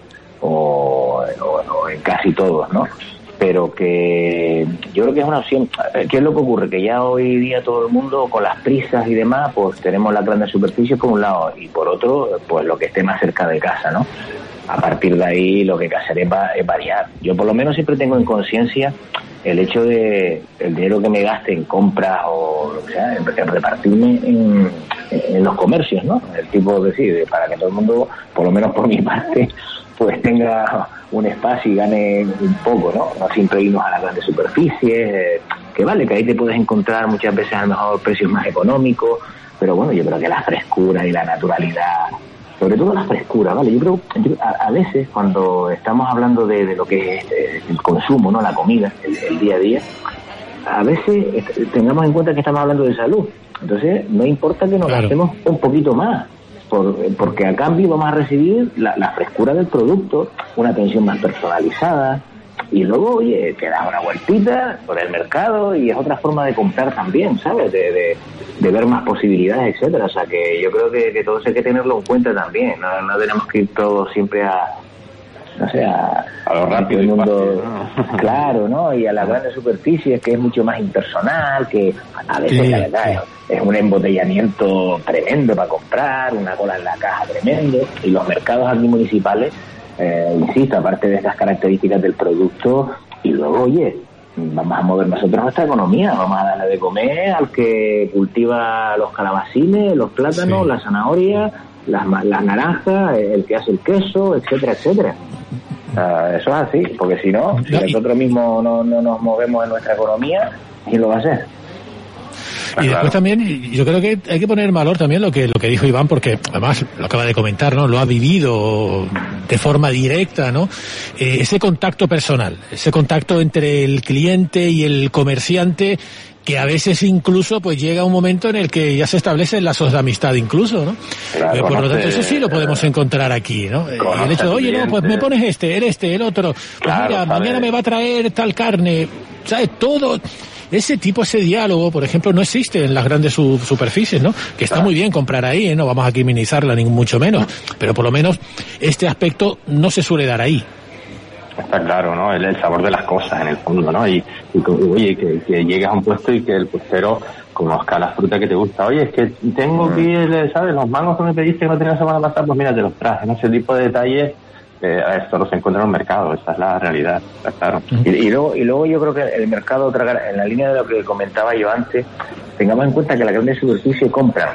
o, o, o en casi todos, ¿no? Pero que yo creo que es una opción. ¿Qué es lo que ocurre? Que ya hoy día todo el mundo, con las prisas y demás, pues tenemos las grandes superficies por un lado y por otro, pues lo que esté más cerca de casa, ¿no? A partir de ahí lo que hacer es, va, es variar. Yo por lo menos siempre tengo en conciencia el hecho de el dinero que me gaste en compras o lo que sea, en, en repartirme en, en los comercios, ¿no? El tipo de decir, de, para que todo el mundo, por lo menos por mi parte, pues tenga un espacio y gane un poco, ¿no? No siempre irnos a las grandes superficies, eh, que vale, que ahí te puedes encontrar muchas veces a lo mejor precios más económicos, pero bueno, yo creo que la frescura y la naturalidad, sobre todo la frescura, ¿vale? Yo creo, a, a veces cuando estamos hablando de, de lo que es eh, el consumo, ¿no? La comida, el, el día a día, a veces tengamos en cuenta que estamos hablando de salud, entonces no importa que nos claro. gastemos un poquito más, por, porque a cambio vamos a recibir la, la frescura del producto, una atención más personalizada, y luego, oye, te das una vueltita por el mercado y es otra forma de comprar también, ¿sabes? De, de, de ver más posibilidades, etcétera. O sea, que yo creo que, que todo eso hay que tenerlo en cuenta también. No, no tenemos que ir todos siempre a, no sé, a, a lo rápido el mundo, fácil, ¿no? Claro, ¿no? Y a las grandes superficies, que es mucho más impersonal, que a veces sí, la verdad sí. es, es un embotellamiento tremendo para comprar, una cola en la caja tremendo, y los mercados aquí municipales, eh, insisto, aparte de estas características del producto, y luego, oye, vamos a mover nosotros nuestra economía, vamos a darle de comer al que cultiva los calabacines, los plátanos, sí. las zanahorias, las, las naranjas, el que hace el queso, etcétera, etcétera. Uh, eso es así, porque si no, si nosotros mismos no, no nos movemos en nuestra economía, ¿quién lo va a hacer? Y después también, yo creo que hay que poner en valor también lo que lo que dijo Iván, porque además lo acaba de comentar, ¿no? Lo ha vivido de forma directa, ¿no? Eh, ese contacto personal, ese contacto entre el cliente y el comerciante, que a veces incluso pues llega un momento en el que ya se establecen lazos de amistad incluso, ¿no? Claro, eh, por lo tanto, eso sí lo podemos eh, encontrar aquí, ¿no? Eh, el hecho de, oye, no, pues me pones este, el este, el otro, pues claro, mira, sabe. mañana me va a traer tal carne, ¿sabes? Todo... Ese tipo, ese diálogo, por ejemplo, no existe en las grandes su- superficies, ¿no? Que está muy bien comprar ahí, ¿eh? No vamos a criminalizarla ni mucho menos, pero por lo menos este aspecto no se suele dar ahí. Está claro, ¿no? El, el sabor de las cosas en el fondo, ¿no? Y, y, y oye, que, que llegues a un puesto y que el puestero conozca la fruta que te gusta. Oye, es que tengo aquí, ¿sabes? Los mangos que me pediste que no tenía la semana pasada, pues mira, te los traje, ¿no? Ese tipo de detalles, eh, esto no se encuentra en el mercado, esa es la realidad, está claro. Y, y luego y luego yo creo que el mercado, otra, en la línea de lo que comentaba yo antes, tengamos en cuenta que la grande superficie compran,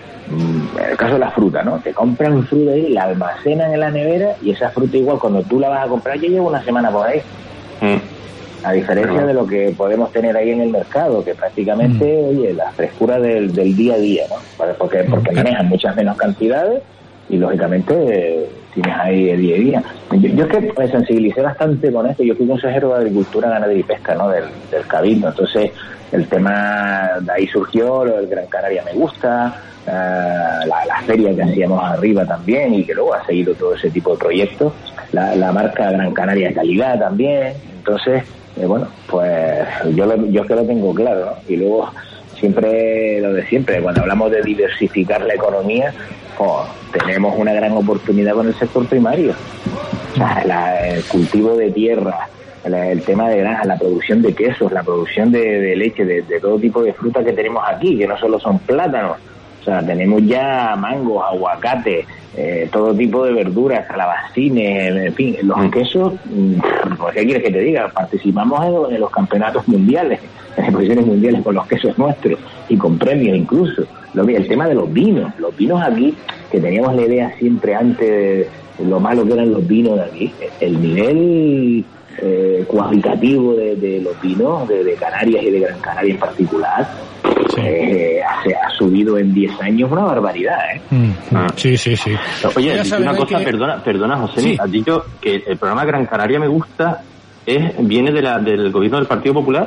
en el caso de la fruta, ¿no? Te compran fruta ahí, la almacenan en la nevera, y esa fruta igual cuando tú la vas a comprar ya lleva una semana por ahí. Mm. A diferencia Pero... de lo que podemos tener ahí en el mercado, que prácticamente, mm. oye, la frescura del, del día a día, ¿no? Porque, porque manejan muchas menos cantidades y lógicamente eh, tienes ahí el día a día. Yo, yo es que me sensibilicé bastante con esto. Yo fui consejero de Agricultura, Ganadería y Pesca, ¿no? Del, del Cabildo. Entonces el tema de ahí surgió, lo del Gran Canaria Me Gusta, uh, la, la feria que hacíamos arriba también, y que luego ha seguido todo ese tipo de proyectos, la, la marca Gran Canaria Calidad también. Entonces, eh, bueno, pues yo, lo, yo es que lo tengo claro, ¿no? Y luego siempre lo de siempre, cuando hablamos de diversificar la economía, oh, tenemos una gran oportunidad con el sector primario. O sea, la, el cultivo de tierra, el, el tema de granja, la producción de quesos, la producción de, de leche, de, de todo tipo de fruta que tenemos aquí, que no solo son plátanos. O sea, tenemos ya mangos, aguacates, eh, todo tipo de verduras, calabacines, en fin, los quesos, pues, ¿qué quieres que te diga? Participamos en, en los campeonatos mundiales, en exposiciones mundiales con los quesos nuestros, y con premios incluso. Lo, el tema de los vinos, los vinos aquí, que teníamos la idea siempre antes de lo malo que eran los vinos de aquí, el nivel eh, cualitativo de, de los vinos de, de Canarias y de Gran Canaria en particular, sí. eh, ha, ha subido en diez años una barbaridad, ¿eh? Mm, ah. Sí, sí, sí. Oye, una cosa, que... perdona, perdona, José, sí. Has dicho que el programa Gran Canaria Me Gusta es viene de la del gobierno del Partido Popular.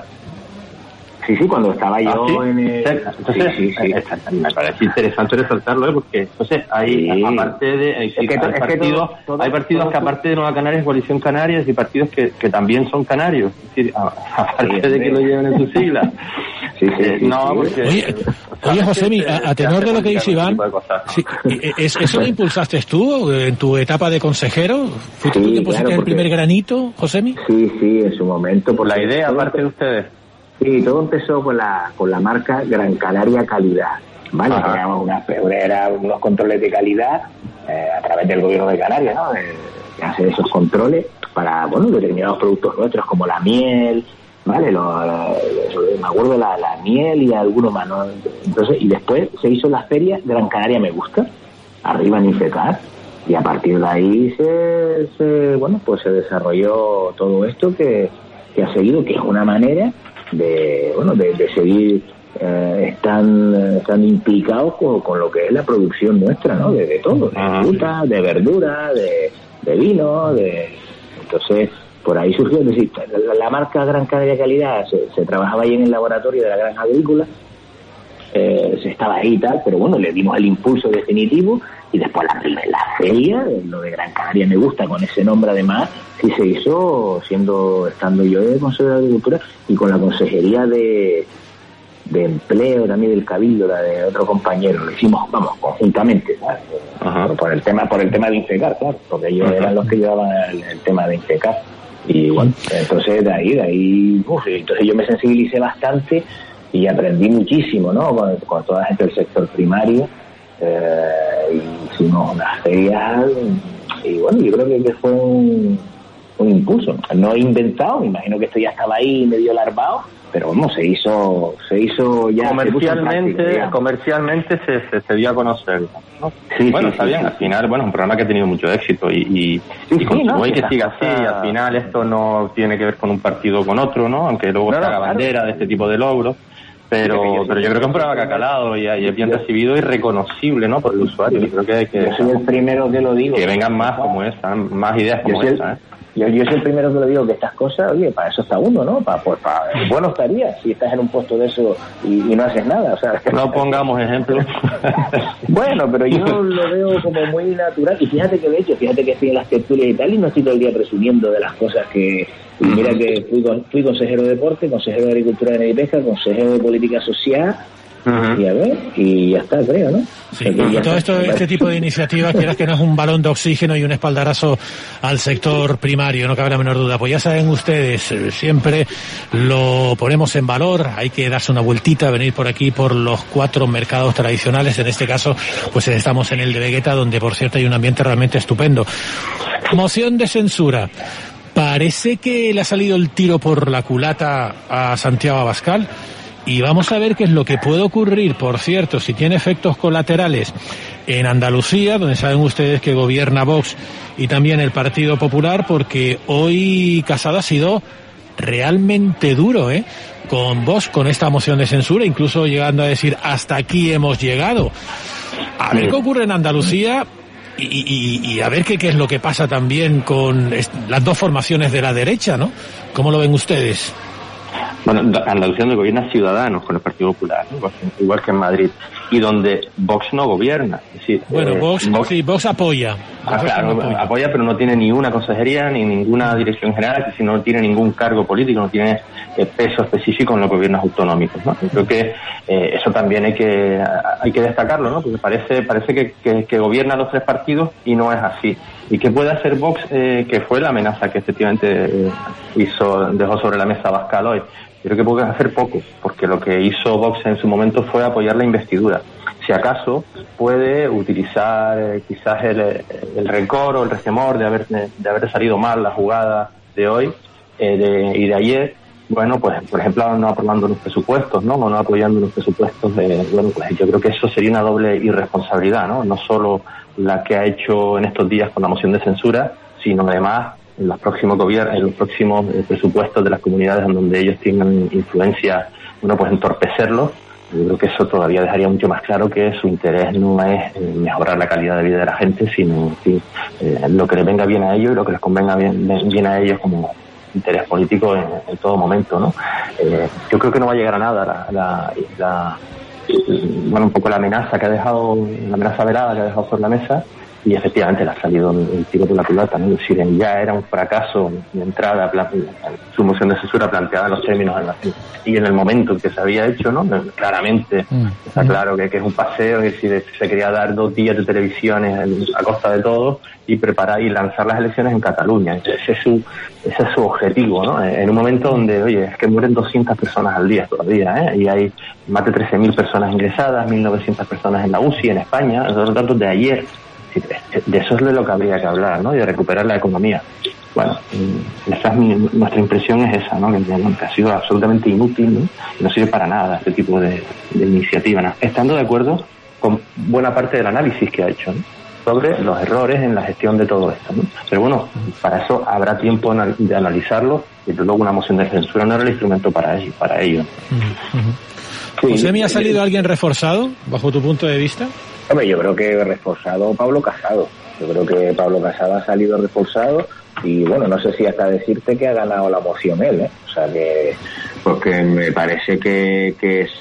Sí, sí, cuando estaba yo ¿Ah, sí? en el... Entonces, sí, sí, sí. me parece interesante resaltarlo, ¿eh? Porque entonces hay, sí. aparte de... Hay, es que, hay es partidos, que todo, todo, hay partidos todo, que aparte de Nueva Canarias, Coalición Canarias, y partidos que, que también son canarios. Es decir, aparte sí, de que lo lleven en sus siglas. Sí, sí, eh, sí, no, sí, porque... Oye, oye Josemi, a, a tenor de lo que dice Iván, sí, ¿eso lo impulsaste tú en tu etapa de consejero? ¿Fuiste sí, tú que pusiste claro, porque... el primer granito, Josemi? Sí, sí, en su momento. Por la idea, aparte de ustedes. Sí, todo empezó con la con la marca Gran Canaria Calidad, ¿vale? Teníamos una, era unos controles de calidad eh, a través del gobierno de Canarias, ¿no? De, de hacer esos controles para, bueno, determinados productos nuestros como la miel, ¿vale? Lo, lo, me acuerdo de la, la miel y algunos más, ¿no? Entonces, y después se hizo la feria Gran Canaria Me Gusta, arriba en Ifecar, y a partir de ahí se, se bueno, pues se desarrolló todo esto que, que ha seguido, que es una manera de bueno de, de seguir eh, están, están implicados con, con lo que es la producción nuestra, ¿no? De, de todo, de fruta, de verdura, de, de vino, de entonces por ahí surgió, es decir, la, la marca Gran Canaria Calidad se, se trabajaba ahí en el laboratorio de la granja agrícola, eh, se estaba ahí y tal, pero bueno, le dimos el impulso definitivo y después la, la feria, lo de Gran Canaria Me Gusta, con ese nombre además, sí se hizo siendo estando yo de Consejo de Agricultura y con la Consejería de de empleo también del Cabildo, la de otro compañero, lo hicimos, vamos, conjuntamente, ¿sabes? Por, por el tema, por el tema de Infecar, claro, porque ellos Ajá. eran los que llevaban el, el tema de Infecar. Y bueno, entonces de ahí, de ahí, uf, entonces yo me sensibilicé bastante y aprendí muchísimo, ¿no? Con, con toda la gente del sector primario, eh, y hicimos unas ferias, y bueno, yo creo que, que fue un, un impulso. No he inventado, me imagino que esto ya estaba ahí medio larvado, pero bueno, se hizo, se hizo ya. Comercialmente, práctica, comercialmente se, se, se dio a conocer, ¿no? Sí, bueno, sí, está sí, bien, sí, al final, bueno, es un programa que ha tenido mucho éxito y, y, sí, y sí, no, y que siga así, y al final esto no tiene que ver con un partido o con otro, ¿no? Aunque luego no, se haga no, bandera claro. de este tipo de logros. Pero, sí, pero yo creo que es un programa que ha calado y, y es bien recibido y reconocible, ¿no? Por el usuario. Yo creo que hay que... Yo soy el primero que lo digo. Que vengan más como esta, más ideas como esta, ¿eh? Yo, yo soy el primero que lo digo, que estas cosas, oye, para eso está uno, ¿no? Para, pues, para, bueno estaría si estás en un puesto de eso y, y no haces nada, o sea... No pongamos ejemplos. Bueno, pero yo lo veo como muy natural, y fíjate que de hecho, fíjate que estoy en las tertulias y tal, y no estoy todo el día presumiendo de las cosas que... Y mira que fui, con, fui consejero de deporte, consejero de agricultura y pesca, consejero de política social... Uh-huh. Y a ver, y ya está, creo, ¿no? Sí, y todo esto, este tipo de iniciativas, quieras que no es un balón de oxígeno y un espaldarazo al sector primario, no cabe la menor duda. Pues ya saben ustedes, siempre lo ponemos en valor, hay que darse una vueltita, venir por aquí por los cuatro mercados tradicionales, en este caso, pues estamos en el de Vegueta, donde por cierto hay un ambiente realmente estupendo. Moción de censura. Parece que le ha salido el tiro por la culata a Santiago Abascal. Y vamos a ver qué es lo que puede ocurrir, por cierto, si tiene efectos colaterales en Andalucía, donde saben ustedes que gobierna Vox y también el Partido Popular, porque hoy Casado ha sido realmente duro, ¿eh? Con Vox, con esta moción de censura, incluso llegando a decir, hasta aquí hemos llegado. A ver qué ocurre en Andalucía y, y, y a ver qué, qué es lo que pasa también con las dos formaciones de la derecha, ¿no? ¿Cómo lo ven ustedes? Bueno, Andalucía donde gobierna Ciudadanos con el Partido Popular, ¿no? Igual que en Madrid, y donde Vox no gobierna. Es decir, bueno, eh, Vox, Vox, sí, Vox apoya. Ah, Vox claro, no apoya. apoya, pero no tiene ni una consejería ni ninguna dirección general, que si no tiene ningún cargo político, no tiene eh, peso específico en los gobiernos autonómicos, ¿no? Yo creo que eh, eso también hay que hay que destacarlo, ¿no? Porque parece parece que, que, que gobierna los tres partidos y no es así. ¿Y qué puede hacer Vox, eh, que fue la amenaza que efectivamente eh, hizo dejó sobre la mesa Abascal hoy? Yo creo que puede hacer poco, porque lo que hizo Vox en su momento fue apoyar la investidura. Si acaso puede utilizar eh, quizás el, el rencor o el resquemor de haber de haber salido mal la jugada de hoy eh, de, y de ayer, bueno, pues por ejemplo no aprobando los presupuestos, ¿no? O no apoyando los presupuestos de, bueno, pues yo creo que eso sería una doble irresponsabilidad, ¿no? No solo la que ha hecho en estos días con la moción de censura, sino además en los próximos gobiernos, en los próximos eh, presupuestos de las comunidades en donde ellos tengan influencia, bueno, pues entorpecerlos. Yo creo que eso todavía dejaría mucho más claro que su interés no es eh, mejorar la calidad de vida de la gente, sino sí, eh, lo que les venga bien a ellos y lo que les convenga bien, bien a ellos como interés político en, en todo momento, ¿no? Eh, yo creo que no va a llegar a nada la, la, la, bueno, un poco la amenaza que ha dejado, la amenaza velada que ha dejado sobre la mesa. Y efectivamente le ha salido el tiro por la culata, ¿no? Es decir, ya era un fracaso de entrada, su moción de censura planteada en los términos y en el momento en que se había hecho, ¿no? Claramente mm. está claro que, que es un paseo, es decir, se quería dar dos días de televisiones a costa de todo y preparar y lanzar las elecciones en Cataluña. Ese es su, ese es su objetivo, ¿no? En un momento donde, oye, es que mueren doscientas personas al día todavía, ¿eh? Y hay más de trece mil personas ingresadas, mil novecientas personas en la U C I en España, esos son los datos de ayer. De eso es de lo que habría que hablar, ¿no? Y de recuperar la economía. Bueno, esa es mi, nuestra impresión es esa, ¿no? Que, que ha sido absolutamente inútil, ¿no? Y no sirve para nada este tipo de, de iniciativa, ¿no? Estando de acuerdo con buena parte del análisis que ha hecho, ¿no? Sobre los errores en la gestión de todo esto, ¿no? Pero bueno, para eso habrá tiempo de analizarlo y luego una moción de censura no era el instrumento para ello. Para ello. Uh-huh. Sí, ¿José, ¿me ha salido alguien reforzado, bajo tu punto de vista? Hombre, yo creo que reforzado Pablo Casado. Yo creo que Pablo Casado ha salido reforzado y bueno, no sé si hasta decirte que ha ganado la moción él, ¿eh? O sea que, porque me parece que, que es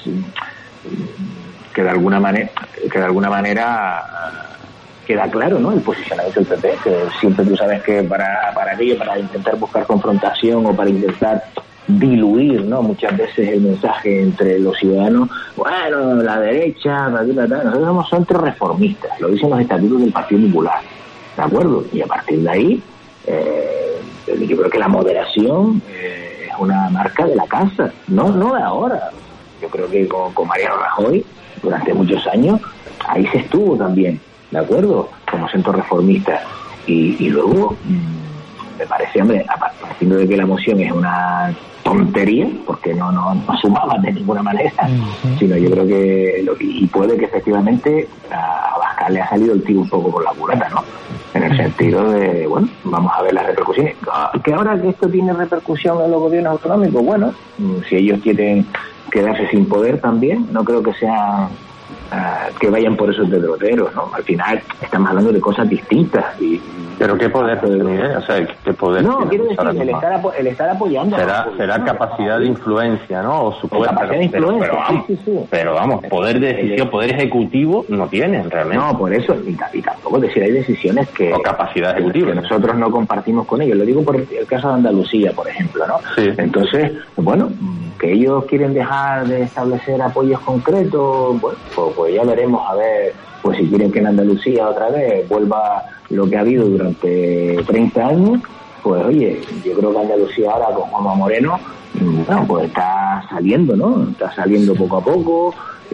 que de alguna manera, que de alguna manera queda claro, ¿no? El posicionamiento del P P, que siempre tú sabes que para, para aquello, para intentar buscar confrontación o para intentar diluir, ¿no?, muchas veces el mensaje entre los ciudadanos. Bueno, la derecha, la derecha, nosotros somos centro reformistas, lo dicen los estatutos del Partido Popular, ¿de acuerdo? Y a partir de ahí, eh, yo creo que la moderación eh, es una marca de la casa, no, no de ahora. Yo creo que con, con Mariano Rajoy, durante muchos años, ahí se estuvo también, ¿de acuerdo?, como centro reformista. Y, y luego, mmm, me parece, hombre, partiendo de que la moción es una tontería, porque no, no, no sumaba de ninguna manera, uh-huh. sino yo creo que, lo, y puede que efectivamente a Abascal le ha salido el tiro un poco por la culata, ¿no? En el sentido de, bueno, vamos a ver las repercusiones. Que ahora que esto tiene repercusión en los gobiernos autonómicos, bueno, si ellos quieren quedarse sin poder también, no creo que sea uh, que vayan por esos derroteros, ¿no? Al final estamos hablando de cosas distintas. Y, pero qué poder, eh, o sea, qué poder. No, quiero decir, el estar, apo el estar apoyando. Será, será capacidad de influencia, ¿no? O supuesta capacidad de influencia. Pero, pero vamos, sí, sí, sí. pero vamos, poder de decisión, poder ejecutivo no tienen realmente. No, por eso, y, y tampoco decir, hay decisiones que. O capacidad ejecutiva. Que nosotros no compartimos con ellos. Lo digo por el caso de Andalucía, por ejemplo, ¿no? Sí. Entonces, bueno, que ellos quieren dejar de establecer apoyos concretos, bueno, pues, pues ya veremos a ver, pues si quieren que en Andalucía otra vez vuelva lo que ha habido durante treinta años, pues oye, yo creo que Andalucía ahora con Juanma Moreno, bueno, pues está saliendo, ¿no? Está saliendo poco a poco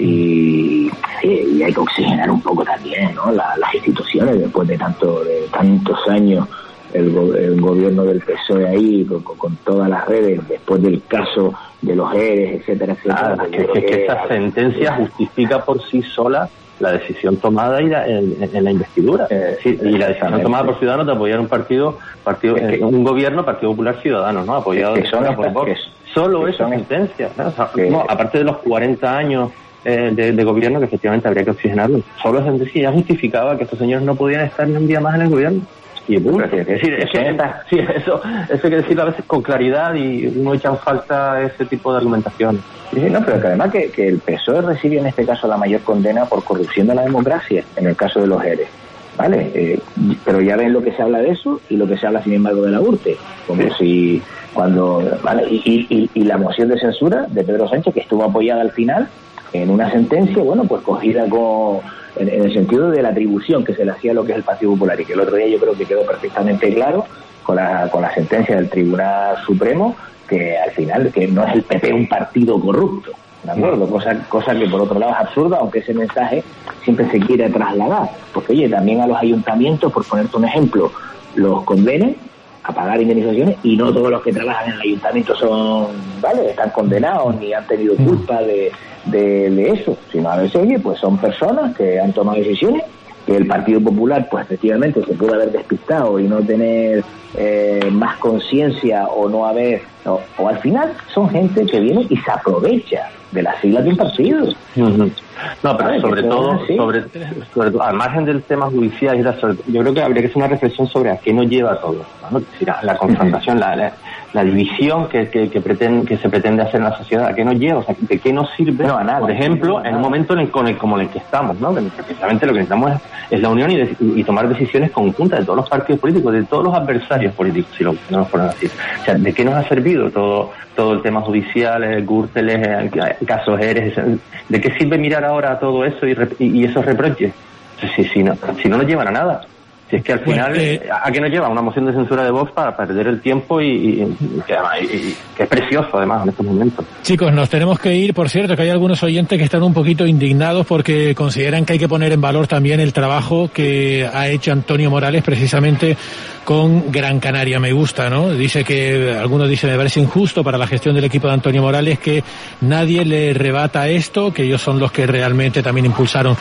y, y hay que oxigenar un poco también, ¿no? La, las instituciones después de tanto de tantos años. El, go el gobierno del P S O E ahí con, con, con todas las redes, después del caso de los E R E S, etcétera, etcétera. Ah, que, que, que, que esa sentencia justifica por sí sola la decisión tomada y la, en, en la investidura. Eh, sí, y la decisión tomada por Ciudadanos de apoyar un partido, partido es que, eh, un gobierno, Partido Popular Ciudadano, ¿no? Apoyado es que son por Vox. Solo esa sentencia, ¿no? O sea, que, no, aparte de los cuarenta años eh, de, de gobierno que efectivamente habría que oxigenarlo, solo esa sentencia ya justificaba que estos señores no podían estar ni un día más en el gobierno. Y punto. Es decir, es que, sí, eso, eso hay que decirlo a veces con claridad y uno echa en falta ese tipo de argumentación. Sí, no, pero que además que, que el P S O E recibe en este caso la mayor condena por corrupción de la democracia, en el caso de los E R E S, ¿vale? Eh, pero ya ven lo que se habla de eso y lo que se habla sin embargo de la URTE, como sí. si cuando, ¿vale? Y, y, y la moción de censura de Pedro Sánchez, que estuvo apoyada al final en una sentencia, bueno, pues cogida con... En, en el sentido de la atribución que se le hacía a lo que es el Partido Popular, y que el otro día yo creo que quedó perfectamente claro con la, con la sentencia del Tribunal Supremo, que al final que no es el P P un partido corrupto, ¿de acuerdo? Cosa, cosa que por otro lado es absurda, aunque ese mensaje siempre se quiere trasladar, porque oye, también a los ayuntamientos, por ponerte un ejemplo, los condenen a pagar indemnizaciones y no todos los que trabajan en el ayuntamiento son, ¿vale?, están condenados ni han tenido culpa de, de, de eso, sino a veces, oye, pues son personas que han tomado decisiones que el Partido Popular, pues efectivamente se puede haber despistado y no tener eh, más conciencia o no haber, o, o al final son gente que viene y se aprovecha de las siglas de un partido. Uh-huh. No, pero sobre todo, sobre, sobre todo, al margen del tema judicial, yo creo que habría que hacer una reflexión sobre a qué nos lleva todo, ¿no? Es decir, la confrontación, la, la, la división que, que, que, pretende, que se pretende hacer en la sociedad, ¿a qué nos lleva? O sea, ¿de qué nos sirve? No, a nada, por ejemplo, no, en un momento en el, con el, como en el que estamos, ¿no? Precisamente lo que necesitamos es, es la unión y, de, y tomar decisiones conjuntas de todos los partidos políticos, de todos los adversarios políticos, si lo podemos poner así. O sea, ¿de qué nos ha servido todo todo el tema judicial, el Gürteles, el, el caso E R E S? ¿De qué sirve mirar ahora todo eso y, y, y esos reproches? Si, si, no, si no nos llevan a nada. Si es que al final, bueno, eh, ¿a qué nos lleva? Una moción de censura de Vox para perder el tiempo y, y, y, que, y, y que es precioso además en estos momentos. Chicos, nos tenemos que ir. Por cierto, que hay algunos oyentes que están un poquito indignados porque consideran que hay que poner en valor también el trabajo que ha hecho Antonio Morales precisamente con Gran Canaria Me Gusta, ¿no? Dice que, algunos dicen, me parece injusto para la gestión del equipo de Antonio Morales que nadie le rebata esto, que ellos son los que realmente también impulsaron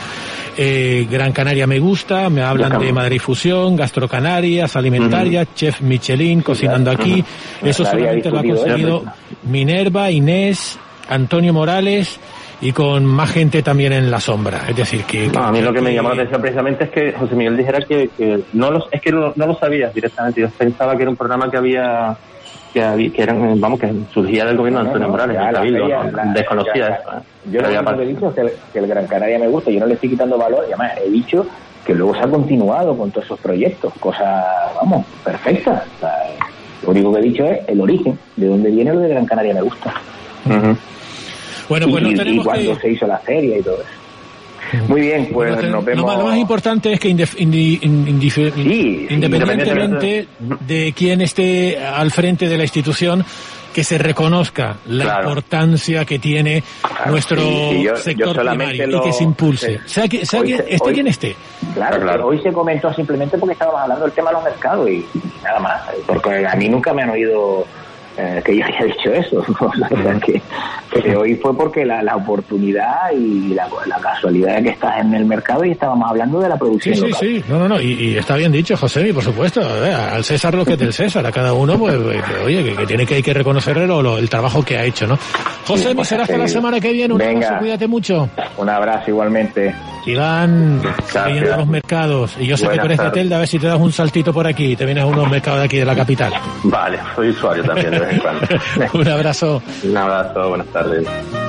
eh, Gran Canaria Me Gusta. Me hablan de Madrid Fusión, Gastrocanarias, Alimentaria, uh-huh. Chef Michelin, Cocinando Aquí. Uh-huh. Eso solamente lo ha conseguido Minerva, Inés, Antonio Morales y con más gente también en la sombra. Es decir, que... No, a mí lo que me llamó la atención precisamente es que José Miguel dijera que, que no los, es que no, no lo sabías directamente. Yo pensaba que era un programa que había... que, había, que eran, vamos, que surgía del gobierno de Antonio no, no, Morales, ya, Cabildo, la, la, desconocía ya, eso. ¿eh? Yo lo único que he dicho es que el, que el Gran Canaria Me Gusta, yo no le estoy quitando valor, y además he dicho que luego se ha continuado con todos esos proyectos, cosa, vamos, perfecta. O sea, Lo único que he dicho es el origen, de dónde viene lo de Gran Canaria me gusta. Uh-huh. Bueno, pues y, no tenemos y cuando que... se hizo la feria y todo eso. Muy bien, pues bueno, nos vemos. Lo más, lo más importante es que indef, indi, indi, sí, independientemente de quién esté al frente de la institución, que se reconozca la claro. importancia que tiene claro, nuestro sí, sí, yo, sector yo primario lo, y que se impulse. Sí. Sea, que, sea quien, se, esté hoy, quien esté. Claro, claro, hoy se comentó simplemente porque estábamos hablando del tema de los mercados y, y nada más, porque a mí nunca me han oído eh, que yo haya dicho eso. O sea, que, que hoy fue porque la, la oportunidad y la, la casualidad de que estás en el mercado y estábamos hablando de la producción sí, local. Sí, sí, no, no, no, y, y está bien dicho, José, y por supuesto, eh, al César lo que es del César, a cada uno, pues, que, oye, que, que tiene que, hay que reconocerle lo, lo, el trabajo que ha hecho, ¿no? José, sí, me será hasta la semana que viene, un Venga, abrazo, cuídate mucho. Un abrazo igualmente. Sigan siguiendo los mercados, y yo sé Buenas que tú eres de Telde, a ver si te das un saltito por aquí y te vienes a unos mercados de aquí de la capital. Vale, soy usuario también de vez en cuando. Un abrazo. Un abrazo, buenas tardes.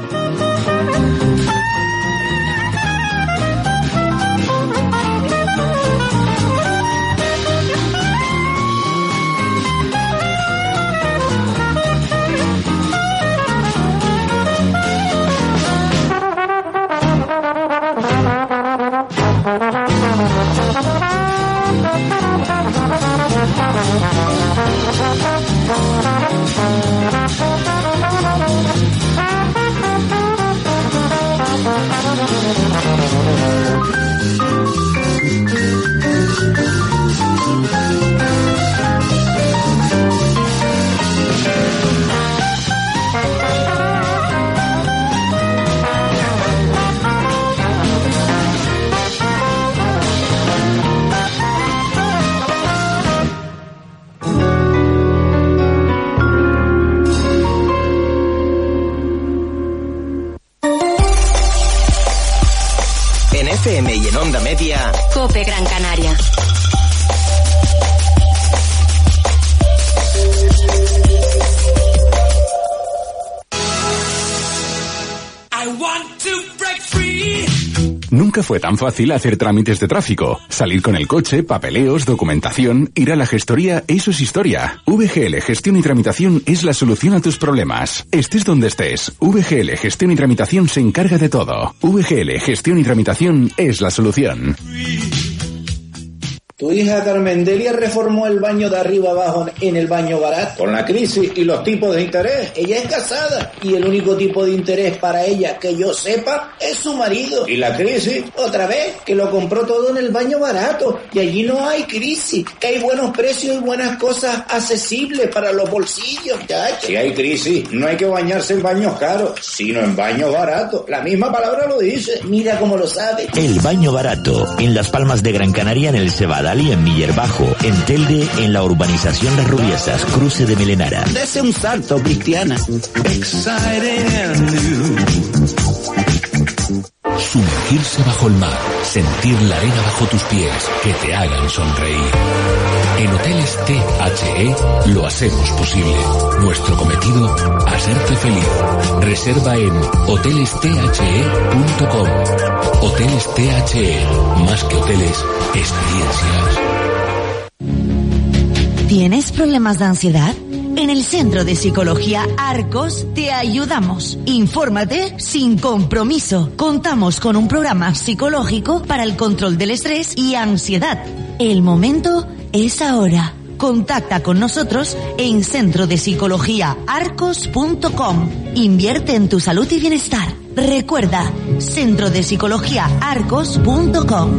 F M y en Onda Media, COPE Gran Canaria. Nunca fue tan fácil hacer trámites de tráfico. Salir con el coche, papeleos, documentación, ir a la gestoría, eso es historia. V G L Gestión y Tramitación es la solución a tus problemas. Estés donde estés, V G L Gestión y Tramitación se encarga de todo. V G L Gestión y Tramitación es la solución. Tu hija Carmen Delia reformó el baño de arriba abajo en el baño barato. Con la crisis y los tipos de interés. Ella es casada y el único tipo de interés para ella que yo sepa es su marido. ¿Y la crisis? Otra vez, que lo compró todo en el baño barato. Y allí no hay crisis, que hay buenos precios y buenas cosas accesibles para los bolsillos, chacho. Si hay crisis, no hay que bañarse en baños caros, sino en baños baratos. La misma palabra lo dice. Mira cómo lo sabe. El baño barato, en Las Palmas de Gran Canaria, en el Cebadal y en Miller Bajo, en Telde, en la urbanización Las Rubiesas, cruce de Melenara. Dese un salto, Cristiana. Sumergirse bajo el mar, sentir la arena bajo tus pies, que te hagan sonreír. En Hoteles T H E lo hacemos posible. Nuestro cometido, hacerte feliz. Reserva en hoteles t h e punto com. Hoteles T H E, más que hoteles, experiencias. ¿Tienes problemas de ansiedad? En el Centro de Psicología Arcos te ayudamos. Infórmate sin compromiso. Contamos con un programa psicológico para el control del estrés y ansiedad. El momento es ahora. Contacta con nosotros en centro de psicología arcos punto com. Invierte en tu salud y bienestar. Recuerda, centro de psicología arcos punto com.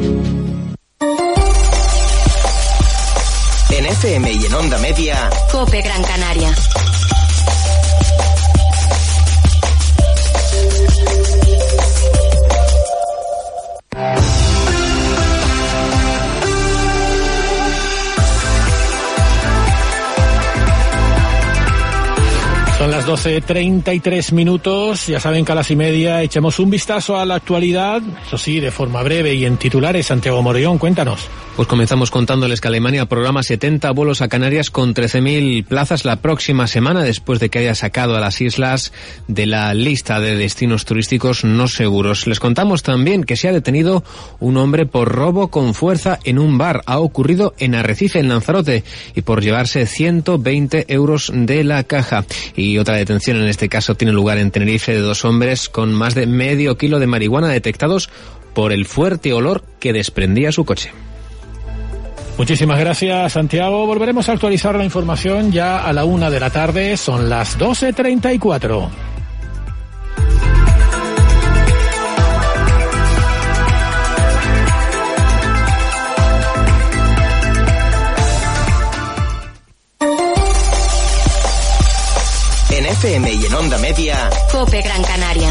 En F M y en Onda Media, COPE Gran Canaria. Son las las doce treinta y tres minutos, ya saben que a las y media echemos un vistazo a la actualidad, eso sí, de forma breve y en titulares. Santiago Morellón, cuéntanos. Pues comenzamos contándoles que Alemania programa setenta vuelos a Canarias con trece mil plazas la próxima semana, después de que haya sacado a las islas de la lista de destinos turísticos no seguros. Les contamos también que se ha detenido un hombre por robo con fuerza en un bar. Ha ocurrido en Arrecife, en Lanzarote, y por llevarse ciento veinte euros de la caja. Y otra detención en este caso tiene lugar en Tenerife, de dos hombres con más de medio kilo de marihuana detectados por el fuerte olor que desprendía su coche. Muchísimas gracias, Santiago. Volveremos a actualizar la información ya a la una de la tarde. Son las doce treinta y cuatro. En F M y en Onda Media, COPE Gran Canaria.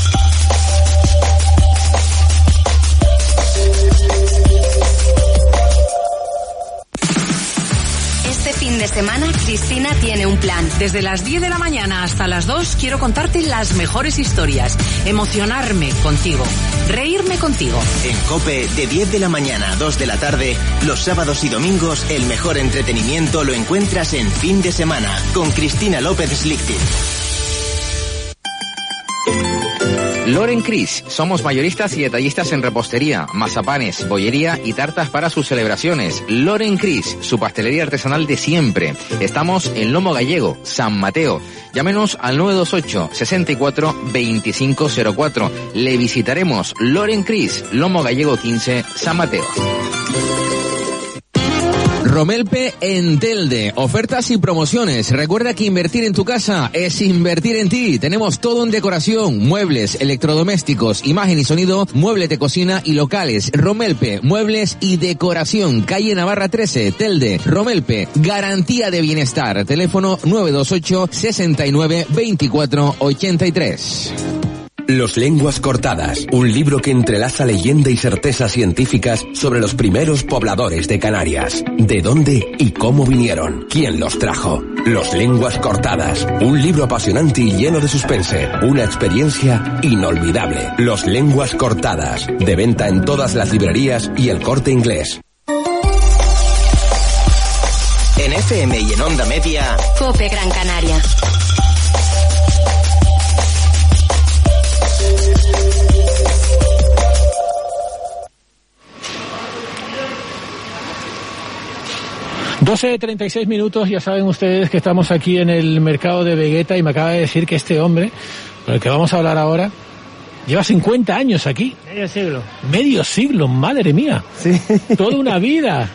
Este fin de semana, Cristina tiene un plan. Desde las diez de la mañana hasta las dos quiero contarte las mejores historias, emocionarme contigo, reírme contigo. En COPE, de diez de la mañana a dos de la tarde, los sábados y domingos, el mejor entretenimiento lo encuentras en Fin de Semana, con Cristina López Slichting. Loren Cris, somos mayoristas y detallistas en repostería, mazapanes, bollería y tartas para sus celebraciones. Loren Cris, su pastelería artesanal de siempre. Estamos en Lomo Gallego, San Mateo. Llámenos al nueve dos ocho, sesenta y cuatro, veinticinco cero cuatro. Le visitaremos. Loren Cris, Lomo Gallego quince, San Mateo. Romelpe en Telde, ofertas y promociones. Recuerda que invertir en tu casa es invertir en ti. Tenemos todo en decoración, muebles, electrodomésticos, imagen y sonido, muebles de cocina y locales. Romelpe, muebles y decoración, calle Navarra trece, Telde. Romelpe, garantía de bienestar. Teléfono nueve dos ocho, sesenta y nueve, veinticuatro ochenta y tres. Los Lenguas Cortadas, un libro que entrelaza leyenda y certezas científicas sobre los primeros pobladores de Canarias. De dónde y cómo vinieron, quién los trajo. Los Lenguas Cortadas, un libro apasionante y lleno de suspense, una experiencia inolvidable. Los Lenguas Cortadas, de venta en todas las librerías y El Corte Inglés. En F M y en Onda Media, COPE Gran Canaria. doce treinta y seis minutos, ya saben ustedes que estamos aquí en el mercado de Vegueta y me acaba de decir que este hombre, con el que vamos a hablar ahora, lleva cincuenta años aquí. Medio siglo. Medio siglo, madre mía. Sí. Toda una vida.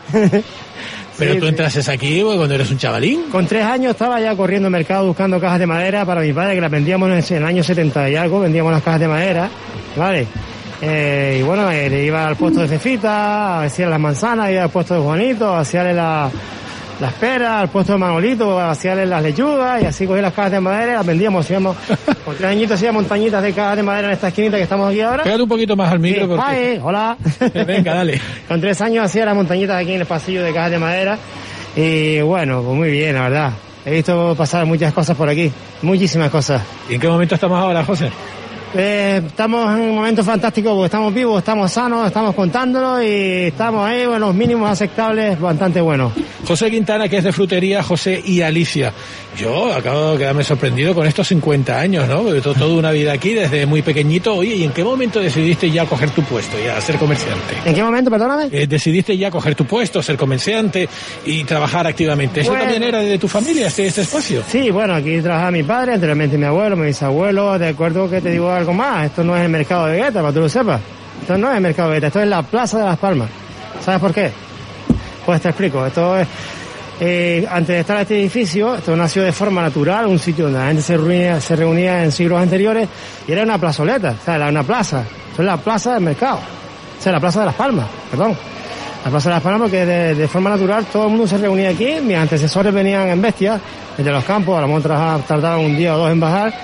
Pero sí, tú entraste aquí cuando eres un chavalín. Con tres años estaba ya corriendo el mercado buscando cajas de madera para mi padre, que las vendíamos en el año setenta y algo, vendíamos las cajas de madera, ¿vale? Eh, y bueno, eh, le iba al puesto de Cefita, hacía las manzanas, iba al puesto de Juanito, hacía la, las peras, al puesto de Manolito, hacía las lechugas, y así cogí las cajas de madera y las vendíamos. Hacíamos, con tres añitos hacía montañitas de cajas de madera en esta esquinita que estamos aquí ahora. Pégate un poquito más al micro. Sí, porque... Ay, hola. Venga, dale. Con tres años hacía las montañitas aquí en el pasillo de cajas de madera, y bueno, pues muy bien, la verdad. He visto pasar muchas cosas por aquí, muchísimas cosas. ¿Y en qué momento estamos ahora, José? Eh, estamos en un momento fantástico porque estamos vivos, estamos sanos, estamos contándolo y estamos ahí en los mínimos aceptables, bastante buenos. José Quintana, que es de Frutería José y Alicia. Yo acabo de quedarme sorprendido con estos cincuenta años, ¿no? Todo, toda una vida aquí, desde muy pequeñito. Oye, ¿y en qué momento decidiste ya coger tu puesto, ya ser comerciante? ¿En qué momento, perdóname? Eh, decidiste ya coger tu puesto, ser comerciante y trabajar activamente. ¿Eso bueno, también era de tu familia, este, este espacio? Sí, bueno, aquí trabajaba mi padre, anteriormente mi abuelo, mi bisabuelo. De acuerdo que te digo algo más, esto no es el mercado de Vegueta, para que tú lo sepas. Esto no es el mercado de Vegueta, esto es la Plaza de las Palmas. ¿Sabes por qué? Pues te explico. Esto es, eh, antes de estar este edificio, esto nació de forma natural, un sitio donde la gente se reunía, se reunía en siglos anteriores, y era una plazoleta, o sea, era una plaza. Esto es la Plaza del Mercado, o sea, la Plaza de las Palmas, perdón. La Plaza de las Palmas, porque de, de forma natural todo el mundo se reunía aquí, mis antecesores venían en bestias, desde los campos, a lo mejor tardaban un día o dos en bajar,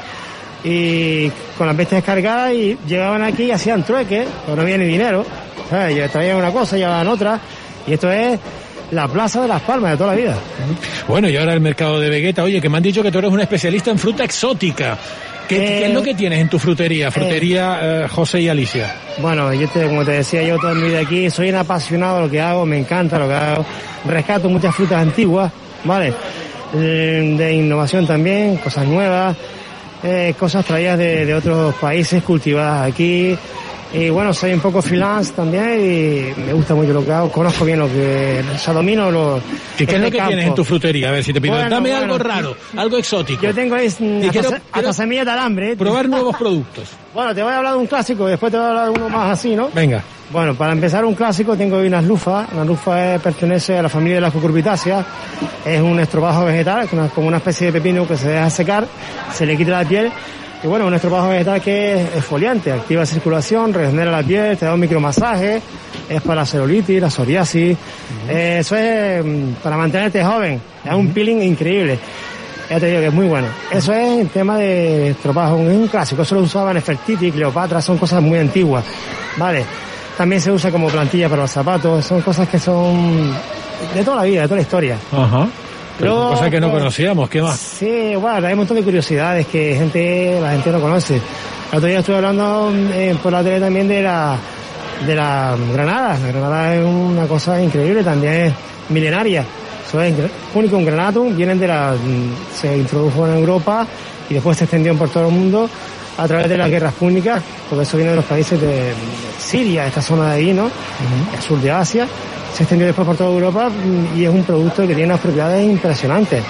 y con las bestias cargadas, y llegaban aquí y hacían trueques, pero no había ni dinero, ¿sabes? Traían una cosa, llevaban otra, y esto es la Plaza de las Palmas de toda la vida. Bueno, y ahora el mercado de Vegueta. Oye, que me han dicho que tú eres un especialista en fruta exótica. ¿Qué, eh, ¿qué es lo que tienes en tu frutería? Frutería eh, eh, José y Alicia. Bueno, yo te, como te decía, yo toda mi vida aquí, soy un apasionado de lo que hago, me encanta lo que hago. Rescato muchas frutas antiguas, ¿vale? De, de innovación también, cosas nuevas, eh, cosas traídas de, de otros países, cultivadas aquí. Y bueno, soy un poco freelance también y me gusta mucho lo que hago, conozco bien lo que, o sea, domino lo ¿Y qué es lo que campo. Tienes en tu frutería? A ver, si te pido, bueno, dame bueno, algo raro, algo exótico. Yo tengo ahí hasta, quiero, hasta quiero semillas de alambre. Probar nuevos productos. Bueno, te voy a hablar de un clásico, después te voy a hablar de uno más así, ¿no? Venga. Bueno, para empezar un clásico tengo hoy unas lufas. Una lufa es, pertenece a la familia de las cucurbitáceas. Es un estropajo vegetal, es una, como una especie de pepino que se deja secar, se le quita la piel. Y bueno, un estropajo vegetal que es exfoliante, activa la circulación, regenera la piel, te da un micromasaje, es para la celulitis, la psoriasis. Uh-huh. eh, eso es para mantenerte joven, es uh-huh. un peeling increíble. Ya te digo que es muy bueno. Eso es el tema de estropajo, es un clásico, eso lo usaban Nefertiti, Cleopatra, son cosas muy antiguas, ¿vale? También se usa como plantilla para los zapatos, son cosas que son de toda la vida, de toda la historia. Ajá. Uh-huh. Pero cosas que no pues, conocíamos, ¿qué más? Sí, bueno, hay un montón de curiosidades que gente, la gente no conoce. El otro día estuve hablando eh, por la tele también de la de la granada. La granada es una cosa increíble, también es milenaria. Eso es único, un granatum, vienen de la, se introdujo en Europa y después se extendió por todo el mundo a través de las guerras púnicas, porque eso viene de los países de Siria, esta zona de ahí, ¿no? Uh-huh. El sur de Asia. Se extendió después por toda Europa y es un producto que tiene unas propiedades impresionantes.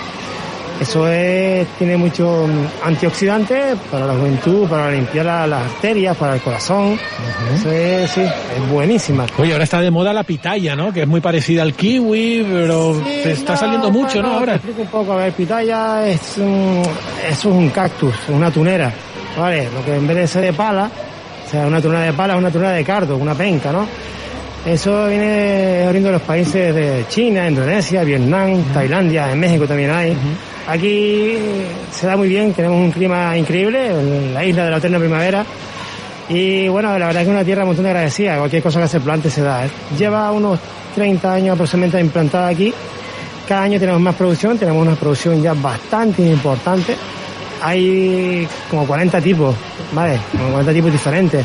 Eso es, tiene mucho antioxidante para la juventud, para limpiar la, las arterias, para el corazón. Uh-huh. Eso es, sí, es buenísima. Oye, ahora está de moda la pitaya, ¿no? Que es muy parecida al kiwi, pero sí, te está no, saliendo mucho, ¿no? ¿no? Ahora. Te explico un poco. A ver, pitaya es un, eso es un cactus, una tunera, ¿vale? Lo que en vez de ser de pala, o sea, una tunera de pala es una tunera de cardo, una penca, ¿no? Eso viene oriundo de los países de China, Indonesia, Vietnam, uh-huh. Tailandia, en México también hay. Uh-huh. Aquí se da muy bien, tenemos un clima increíble, en la isla de la eterna primavera. Y bueno, la verdad es que es una tierra un montón de agradecida, cualquier cosa que se plante se da. ¿eh? Lleva unos treinta años aproximadamente implantada aquí. Cada año tenemos más producción, tenemos una producción ya bastante importante. Hay como cuarenta tipos, ¿vale? Como cuarenta tipos diferentes.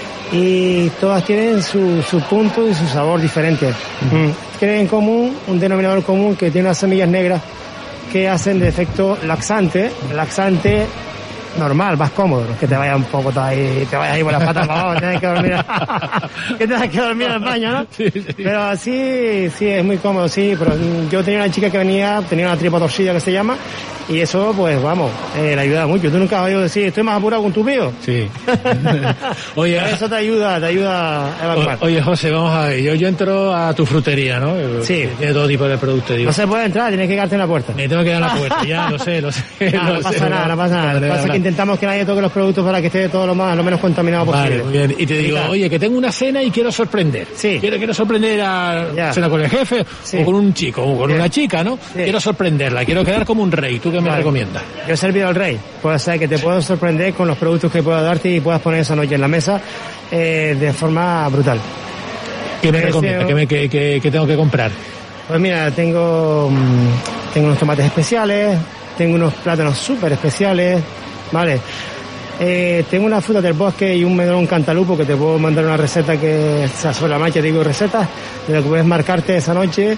Y todas tienen su, su punto y su sabor diferente. Uh-huh. Tienen en común un denominador común que tiene unas semillas negras que hacen de efecto laxante, laxante normal, más cómodo, no es que te vaya un poco ahí, te vayas ahí por las patas para abajo, tienes que dormir, que tengas que dormir en el baño, ¿no? Sí, sí. Pero así, sí, es muy cómodo, sí, pero yo tenía una chica que venía, tenía una tripa torcida que se llama, y eso, pues vamos, eh, le ayuda mucho. ¿Tú nunca has oído decir, estoy más apurado con tu pío? Sí. Oye, eso te ayuda, te ayuda a evacuar. O, oye, José, vamos a ver, yo, yo entro a tu frutería, ¿no? Sí. Tiene todo tipo de productos, digo. No se puede entrar, tienes que quedarte en la puerta. Me tengo que quedar en la puerta, ya, lo sé, lo sé. No, lo no pasa sé, nada, no pasa nada. Lo que pasa es que intentamos que nadie toque los productos para que esté todo lo más, lo menos contaminado posible. Vale, muy bien. Y te digo, y oye, que tengo una cena y quiero sorprender. Sí. Quiero, quiero sorprender a ya. cena con el jefe, sí. o con un chico, o con sí. una chica, ¿no? Sí. Quiero sorprenderla, quiero quedar como un rey. ¿Tú qué me vale. recomiendas? Yo he servido al rey. Puede ser que te puedo sorprender con los productos que puedo darte y puedas poner esa noche en la mesa eh, de forma brutal. ¿Qué me recomiendas? ¿Qué, me, qué, qué, ¿Qué tengo que comprar? Pues mira, tengo, tengo unos tomates especiales, tengo unos plátanos súper especiales, ¿vale? Eh, tengo una fruta del bosque y un melón cantalupo que te puedo mandar una receta que, o sea, sobre la marcha te digo recetas, de lo que puedes marcarte esa noche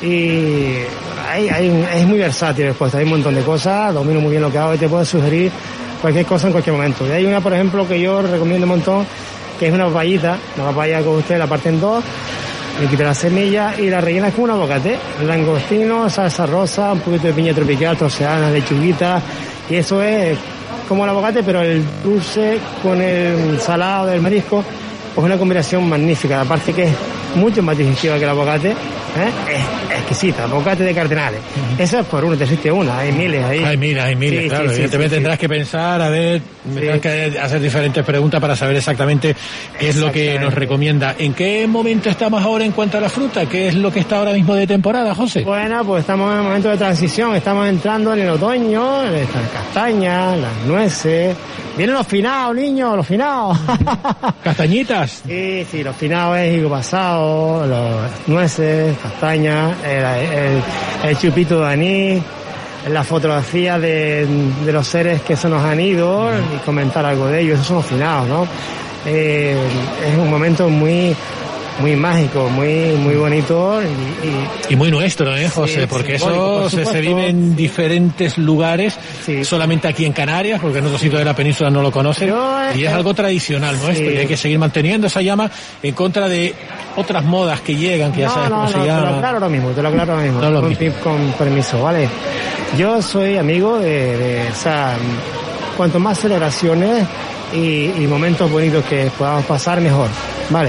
y hay, hay, es muy versátil después, hay un montón de cosas, domino muy bien lo que hago y te puedo sugerir cualquier cosa en cualquier momento. Y hay una, por ejemplo, que yo recomiendo un montón, que es una papayita, una papaya que usted la parte en dos, le quita la semilla y la rellenas con un aguacate, langostino, salsa rosa, un poquito de piña tropical, troceada, lechuguita, y eso es como el aguacate, pero el dulce con el salado del marisco, pues una combinación magnífica. Aparte que es mucho más digestiva que el aguacate, ¿eh? Es exquisita, aguacate de cardenales. Uh-huh. Eso es por uno, te existe una, hay miles ahí. Hay miles, hay miles, sí, claro. Sí, evidentemente sí, tendrás sí. que pensar, a ver, sí. tendrás que hacer diferentes preguntas para saber exactamente qué es lo que nos recomienda. ¿En qué momento estamos ahora en cuanto a la fruta? ¿Qué es lo que está ahora mismo de temporada, José? Bueno, pues estamos en un momento de transición, estamos entrando en el otoño, las castañas, las nueces, Vienen los finados, niños, los finados. ¿Castañitas? Sí, sí, los finados es higo pasado, los nueces, castañas, el, el, el chupito de anís, la fotografía de, de los seres que se nos han ido y comentar algo de ellos. Esos son los finados, ¿no? Eh, es un momento muy... muy mágico, muy muy bonito y, y, y muy nuestro, ¿eh, José? Sí, porque simbólico, eso por se, se vive en diferentes lugares, sí. solamente aquí en Canarias, porque en otros sitios de la península no lo conocen, Yo, y es eh, algo tradicional nuestro, sí. y hay que seguir manteniendo esa llama en contra de otras modas que llegan, que ya no, sabes no, cómo no, se llama. Te lo aclaro ahora mismo, te lo aclaro ahora mismo, no lo con, mismo. con permiso, ¿vale? Yo soy amigo de, de o sea, cuanto más celebraciones y, y momentos bonitos que podamos pasar, mejor, ¿vale?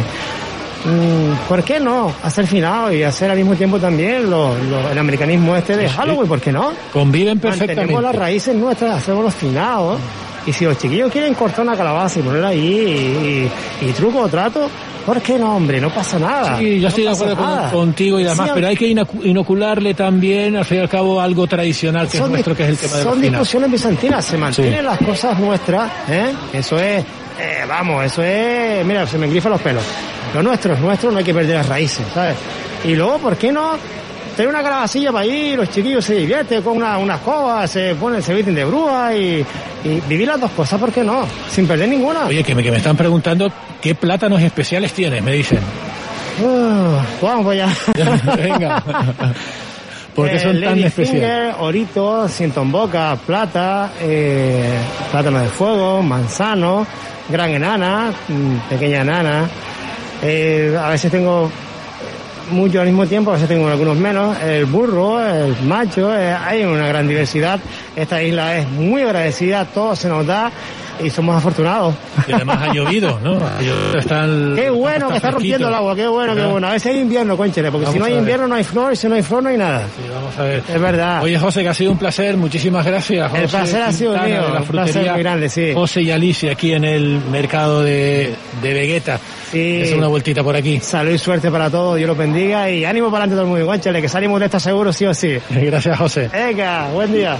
¿Por qué no? Hacer finado y hacer al mismo tiempo también lo, lo, el americanismo este de Halloween, ¿por qué no? Conviven perfectamente. Mantenemos las raíces nuestras, hacemos los finados. Y si los chiquillos quieren cortar una calabaza y ponerla ahí y, y, y truco o trato, ¿por qué no, hombre? No pasa nada. Sí, yo estoy no de acuerdo con, contigo y demás, sí, pero hay que inocularle también, al fin y al cabo, algo tradicional que es nuestro, que es el tema de los Son discusiones bizantinas, se mantienen sí. las cosas nuestras, ¿eh? Eso es, eh, vamos, eso es, mira, se me engrifan los pelos. Lo nuestro es nuestro, no hay que perder las raíces, ¿sabes? Y luego, ¿por qué no tener una calabacilla para allí, los chiquillos se divierten con una, unas cobas, se ponen, se visten de brúa y, y vivir las dos cosas, ¿por qué no? Sin perder ninguna. Oye, que me, que me están preguntando qué plátanos especiales tienes, me dicen. Uh, vamos pues ya. Venga. ¿Por qué son eh, tan especiales? Orito, cintomboca, plata, eh, plátano de fuego, manzano, gran enana, pequeña enana. Eh, a veces tengo mucho al mismo tiempo, a veces tengo algunos menos. El burro, el macho, eh, hay una gran diversidad. Esta isla es muy agradecida, todo se nos da y somos afortunados. Y además ha llovido, ¿no? Está el, qué bueno que está rompiendo el agua, qué bueno, qué bueno. A veces hay invierno, conchele, porque vamos si no hay invierno no hay flor, y si no hay flor no hay nada. Sí, vamos a ver. Es verdad. Oye, José, que ha sido un placer, muchísimas gracias. José el placer ha sido mío, de la un placer muy grande, sí. José y Alicia aquí en el mercado de, de Vegueta. Sí. Es una vueltita por aquí. Salud y suerte para todos, Dios los bendiga y ánimo para adelante todo el mundo, conchele, que salimos de esta seguro sí o sí. Gracias, José. Venga, buen día.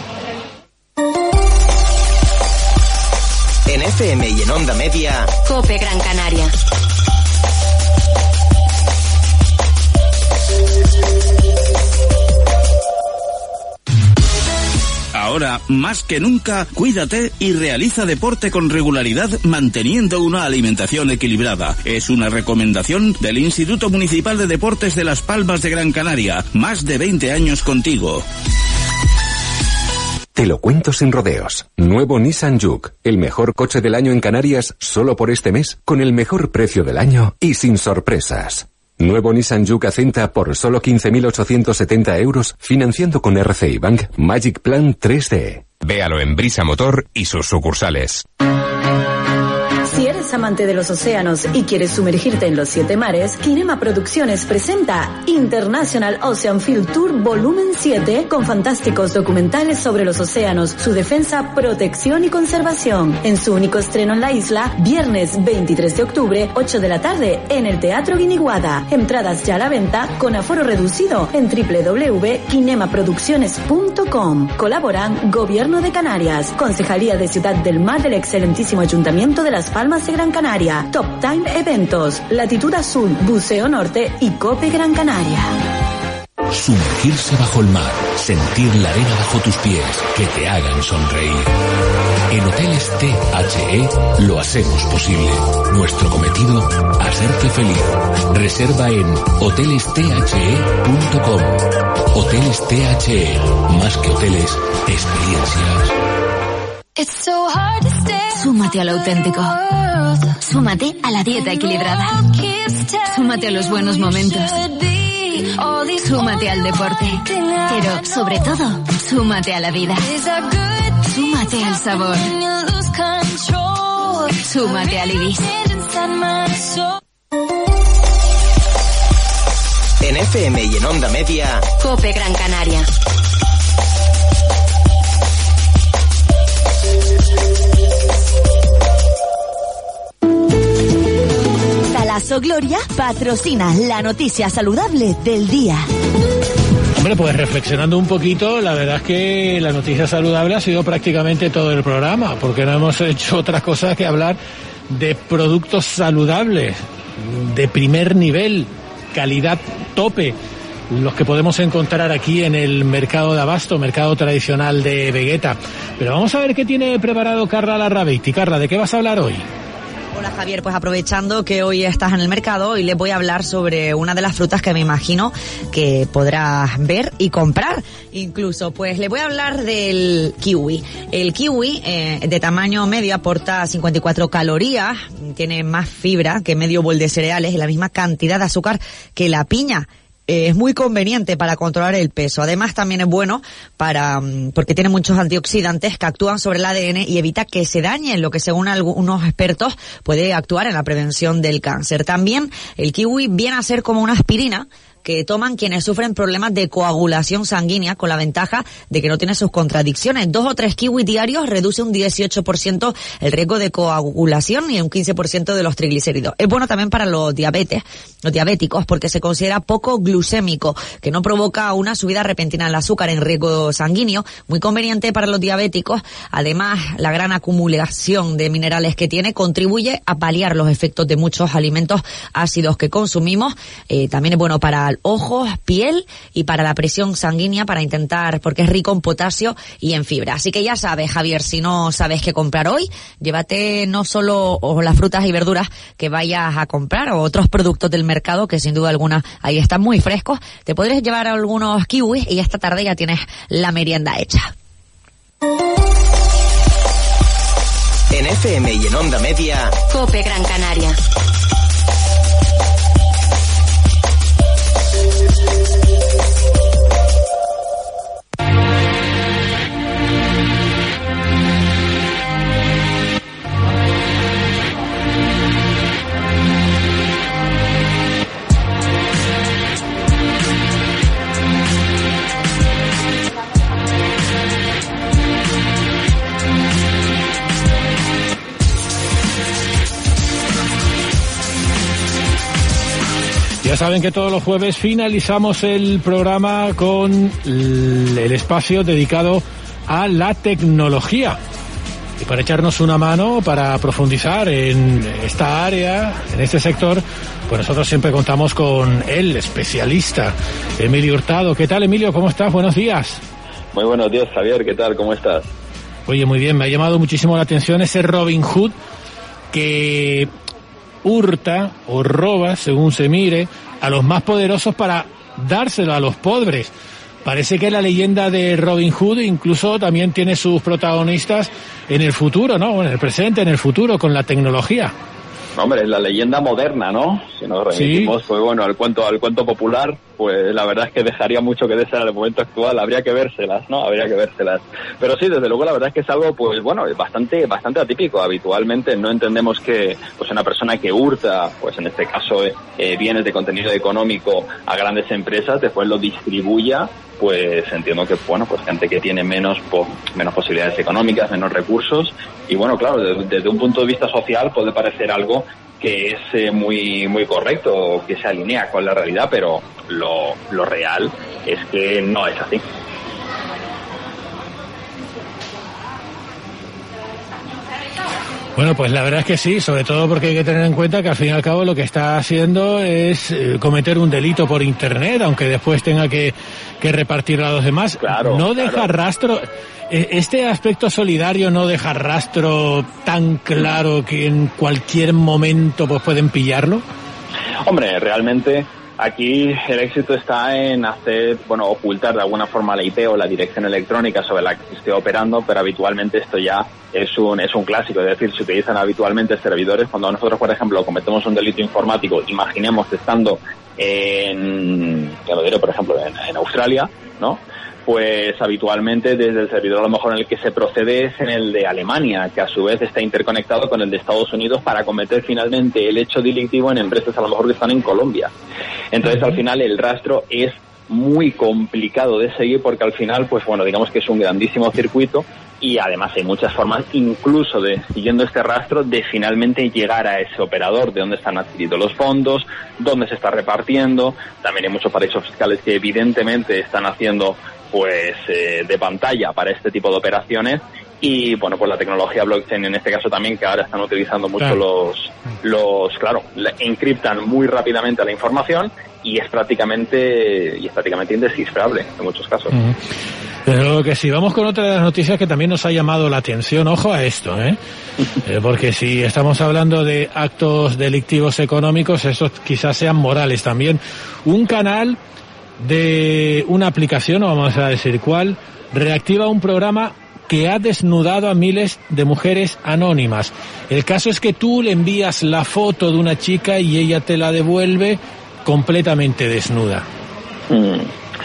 En F M y en Onda Media, COPE Gran Canaria. Ahora, más que nunca, cuídate y realiza deporte con regularidad manteniendo una alimentación equilibrada. Es una recomendación del Instituto Municipal de Deportes de Las Palmas de Gran Canaria. Más de veinte años contigo. Te lo cuento sin rodeos. Nuevo Nissan Juke, el mejor coche del año en Canarias solo por este mes, con el mejor precio del año y sin sorpresas. Nuevo Nissan Juke Acenta por solo quince mil ochocientos setenta euros, financiando con R C I Bank Magic Plan tres D. Véalo en Brisa Motor y sus sucursales. Si eres amante de los océanos y quieres sumergirte en los siete mares, Kinema Producciones presenta International Ocean Field Tour Volumen siete con fantásticos documentales sobre los océanos, su defensa, protección y conservación. En su único estreno en la isla, viernes veintitrés de octubre, ocho de la tarde, en el Teatro Guiniguada. Entradas ya a la venta con aforo reducido en doble u doble u doble u punto kinema producciones punto com. Colaboran Gobierno de Canarias, Concejalía de Ciudad del Mar del excelentísimo Ayuntamiento de Las Palmas de Gran Canaria, Top Time Eventos, Latitud Azul, Buceo Norte y COPE Gran Canaria. Sumergirse bajo el mar, sentir la arena bajo tus pies, que te hagan sonreír. En Hoteles T H E lo hacemos posible. Nuestro cometido, hacerte feliz. Reserva en hoteles t h e punto com. Hoteles T H E, más que hoteles, experiencias. Súmate a lo auténtico. Súmate a la dieta equilibrada. Súmate a los buenos momentos. Súmate al deporte. Pero, sobre todo, súmate a la vida. Súmate al sabor. Súmate al Ibis. En F M y en Onda Media, COPE Gran Canaria. Salaso Gloria patrocina la noticia saludable del día. Hombre, pues reflexionando un poquito, la verdad es que la noticia saludable ha sido prácticamente todo el programa, porque no hemos hecho otra cosa que hablar de productos saludables, de primer nivel, calidad tope, los que podemos encontrar aquí en el mercado de abasto, mercado tradicional de Vegueta. Pero vamos a ver qué tiene preparado Carla Larrabeiti. Carla, ¿de qué vas a hablar hoy? Hola Javier, pues aprovechando que hoy estás en el mercado, hoy les voy a hablar sobre una de las frutas que me imagino que podrás ver y comprar incluso. Pues les voy a hablar del kiwi. El kiwi eh, de tamaño medio aporta cincuenta y cuatro calorías, tiene más fibra que medio bol de cereales y la misma cantidad de azúcar que la piña. Eh, es muy conveniente para controlar el peso. Además también es bueno para porque tiene muchos antioxidantes que actúan sobre el A D N y evita que se dañe, lo que según algunos expertos puede actuar en la prevención del cáncer. También el kiwi viene a ser como una aspirina que toman quienes sufren problemas de coagulación sanguínea, con la ventaja de que no tiene sus contradicciones. Dos o tres kiwis diarios reduce un dieciocho por ciento el riesgo de coagulación y un quince por ciento de los triglicéridos. Es bueno también para los diabetes, los diabéticos, porque se considera poco glucémico, que no provoca una subida repentina del azúcar en riesgo sanguíneo, muy conveniente para los diabéticos. Además, la gran acumulación de minerales que tiene contribuye a paliar los efectos de muchos alimentos ácidos que consumimos. Eh, también es bueno para ojos, piel y para la presión sanguínea, para intentar, porque es rico en potasio y en fibra. Así que ya sabes, Javier, si no sabes qué comprar hoy, llévate no solo o las frutas y verduras que vayas a comprar o otros productos del mercado que sin duda alguna ahí están muy frescos. Te podrías llevar algunos kiwis y esta tarde ya tienes la merienda hecha. En F M y en Onda Media, COPE Gran Canaria. Ya saben que todos los jueves finalizamos el programa con el espacio dedicado a la tecnología. Y para echarnos una mano, para profundizar en esta área, en este sector, pues nosotros siempre contamos con el especialista, Emilio Hurtado. ¿Qué tal, Emilio? ¿Cómo estás? Buenos días. Muy buenos días, Javier. ¿Qué tal? ¿Cómo estás? Oye, muy bien. Me ha llamado muchísimo la atención ese Robin Hood que hurta o roba, según se mire, a los más poderosos para dárselo a los pobres. Parece que la leyenda de Robin Hood incluso también tiene sus protagonistas en el futuro, ¿no? En el presente, en el futuro, con la tecnología. Hombre, es la leyenda moderna, ¿no? Si nos remitimos, sí. Pues bueno, al cuento, al cuento popular, pues la verdad es que dejaría mucho que desear el momento actual. Habría que vérselas, ¿no? Habría que vérselas. Pero sí, desde luego, la verdad es que es algo, pues bueno, bastante, bastante atípico. Habitualmente no entendemos que, pues una persona que hurta, pues en este caso, eh, bienes de contenido económico a grandes empresas, después lo distribuya, pues entiendo que, bueno, pues gente que tiene menos, po, menos posibilidades económicas, menos recursos. Y bueno, claro, desde, desde un punto de vista social puede parecer algo que es eh, muy muy correcto, que se alinea con la realidad, pero lo, lo real es que no es así. Bueno, pues la verdad es que sí, sobre todo porque hay que tener en cuenta que al fin y al cabo lo que está haciendo es eh, cometer un delito por internet, aunque después tenga que, que repartirlo a los demás. Claro, no deja claro. rastro. Este aspecto solidario no deja rastro tan claro que en cualquier momento pues pueden pillarlo. Hombre, realmente aquí el éxito está en hacer, bueno, ocultar de alguna forma la I P o la dirección electrónica sobre la que se esté operando, pero habitualmente esto ya es un es un clásico, es decir, se utilizan habitualmente servidores. Cuando nosotros, por ejemplo, cometemos un delito informático, imaginemos estando en, ya lo diré, por ejemplo, en, en Australia, ¿no? Pues habitualmente desde el servidor a lo mejor en el que se procede es en el de Alemania, que a su vez está interconectado con el de Estados Unidos para cometer finalmente el hecho delictivo en empresas a lo mejor que están en Colombia. Entonces al final el rastro es muy complicado de seguir porque al final, pues bueno, digamos que es un grandísimo circuito y además hay muchas formas, incluso de, siguiendo este rastro, de finalmente llegar a ese operador, de dónde están adquiridos los fondos, dónde se está repartiendo. También hay muchos paraísos fiscales que evidentemente están haciendo pues eh, de pantalla para este tipo de operaciones. Y bueno, pues la tecnología blockchain en este caso también, que ahora están utilizando mucho claro. los, los, claro, encriptan muy rápidamente la información y es prácticamente, y es prácticamente indescifrable en muchos casos. Uh-huh. Pero que si vamos con otra de las noticias que también nos ha llamado la atención, ojo a esto, ¿eh? eh porque si estamos hablando de actos delictivos económicos, esos quizás sean morales también. Un canal de una aplicación, no vamos a decir cuál, reactiva un programa que ha desnudado a miles de mujeres anónimas. El caso es que tú le envías la foto de una chica y ella te la devuelve completamente desnuda. Mm.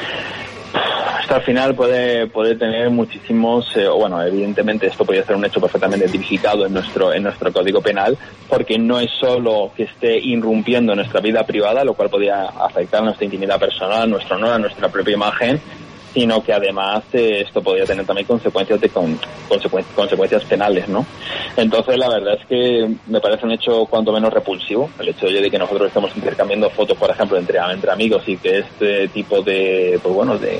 Esto al final puede puede tener muchísimos, eh, bueno, evidentemente esto podría ser un hecho perfectamente tipificado en nuestro en nuestro Código Penal, porque no es solo que esté irrumpiendo en nuestra vida privada, lo cual podría afectar nuestra intimidad personal, nuestro honor, nuestra propia imagen, sino que además eh, esto podría tener también consecuencias de con, consecu- consecuencias penales, ¿no? Entonces la verdad es que me parece un hecho cuanto menos repulsivo, el hecho de que nosotros estemos intercambiando fotos, por ejemplo, entre, entre amigos, y que este tipo de, pues bueno, de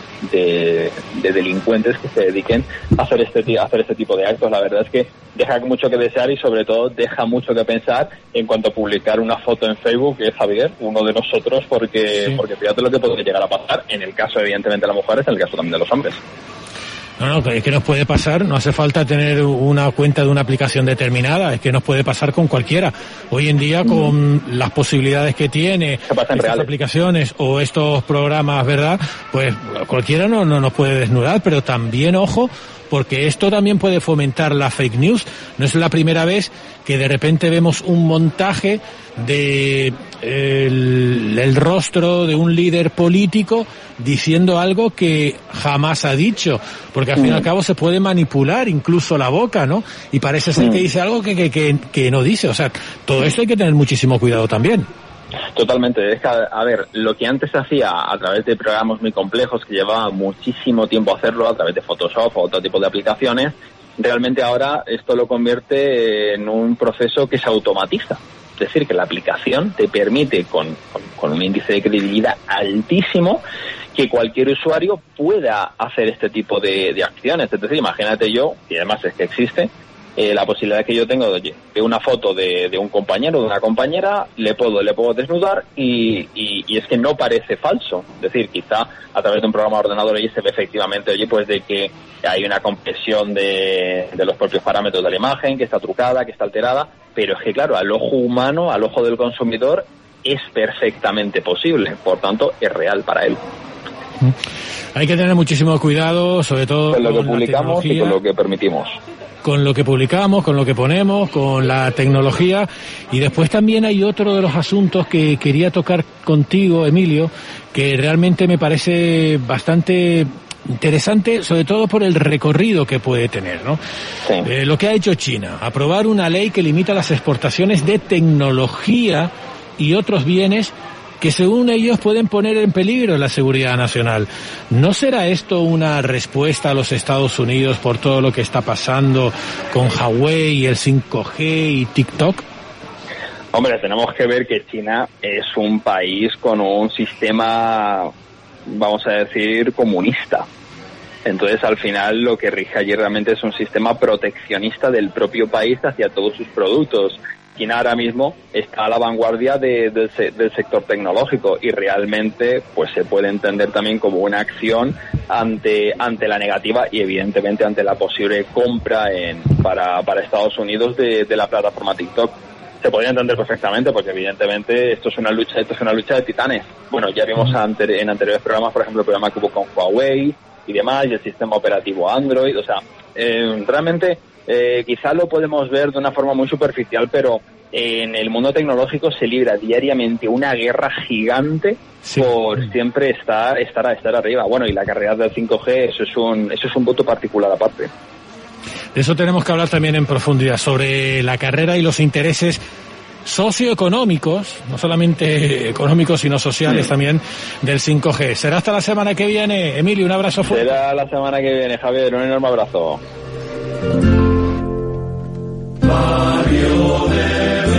De, de delincuentes que se dediquen a hacer este a hacer este tipo de actos. La verdad es que deja mucho que desear y sobre todo deja mucho que pensar en cuanto a publicar una foto en Facebook, que es Javier, uno de nosotros, porque sí. porque fíjate lo que podría llegar a pasar en el caso evidentemente de las mujeres, en el caso también de los hombres. No, no, es que nos puede pasar, no hace falta tener una cuenta de una aplicación determinada, es que nos puede pasar con cualquiera. Hoy en día, con mm. las posibilidades que tiene estas reales. aplicaciones o estos programas, ¿verdad? Pues cualquiera no, no nos puede desnudar, pero también, ojo, porque esto también puede fomentar la fake news. No es la primera vez que de repente vemos un montaje de el, el rostro de un líder político diciendo algo que jamás ha dicho, porque al fin y al cabo se puede manipular incluso la boca, ¿no? Y parece ser que dice algo que, que, que, que no dice. O sea, todo esto hay que tener muchísimo cuidado también. Totalmente. Es que, a ver, lo que antes se hacía a través de programas muy complejos que llevaba muchísimo tiempo hacerlo, a través de Photoshop o otro tipo de aplicaciones, realmente ahora esto lo convierte en un proceso que se automatiza. Es decir, que la aplicación te permite, con, con, con un índice de credibilidad altísimo, que cualquier usuario pueda hacer este tipo de, de acciones. Es decir, imagínate yo, y además es que existe, Eh, la posibilidad que yo tengo de, de una foto de, de un compañero, de una compañera, le puedo le puedo desnudar y, y, y es que no parece falso. Es decir, quizá a través de un programa de ordenador ahí se ve efectivamente, oye, pues de que hay una compresión de, de los propios parámetros de la imagen, que está trucada, que está alterada, pero es que claro, al ojo humano, al ojo del consumidor, es perfectamente posible. Por tanto, es real para él. Hay que tener muchísimo cuidado, sobre todo con lo que publicamos y con lo que permitimos. Con lo que publicamos, con lo que ponemos, con la tecnología. Y después también hay otro de los asuntos que quería tocar contigo, Emilio, que realmente me parece bastante interesante, sobre todo por el recorrido que puede tener, ¿no? Sí. Eh, lo que ha hecho China, aprobar una ley que limita las exportaciones de tecnología y otros bienes que según ellos pueden poner en peligro la seguridad nacional. ¿No será esto una respuesta a los Estados Unidos por todo lo que está pasando con Huawei, el cinco G y TikTok? Hombre, tenemos que ver que China es un país con un sistema, vamos a decir, comunista. Entonces, al final, lo que rige allí realmente es un sistema proteccionista del propio país hacia todos sus productos. China ahora mismo está a la vanguardia de, de, del sector tecnológico y realmente pues se puede entender también como una acción ante ante la negativa y evidentemente ante la posible compra en para para Estados Unidos de, de la plataforma TikTok. Se podría entender perfectamente porque evidentemente esto es una lucha esto es una lucha de titanes. Bueno, ya vimos ante, en anteriores programas, por ejemplo, el programa que hubo con Huawei y demás, y el sistema operativo Android. O sea, eh, realmente Eh, quizá lo podemos ver de una forma muy superficial, pero eh, en el mundo tecnológico se libra diariamente una guerra gigante sí. por siempre estar, estar, estar arriba. Bueno, y la carrera del cinco G, eso es un, eso es un punto particular aparte. De eso tenemos que hablar también en profundidad, sobre la carrera y los intereses socioeconómicos, no solamente económicos, sino sociales mm. también, del cinco G. Será hasta la semana que viene. Emilio, un abrazo fuerte. Será la semana que viene, Javier, un enorme abrazo. Barrio de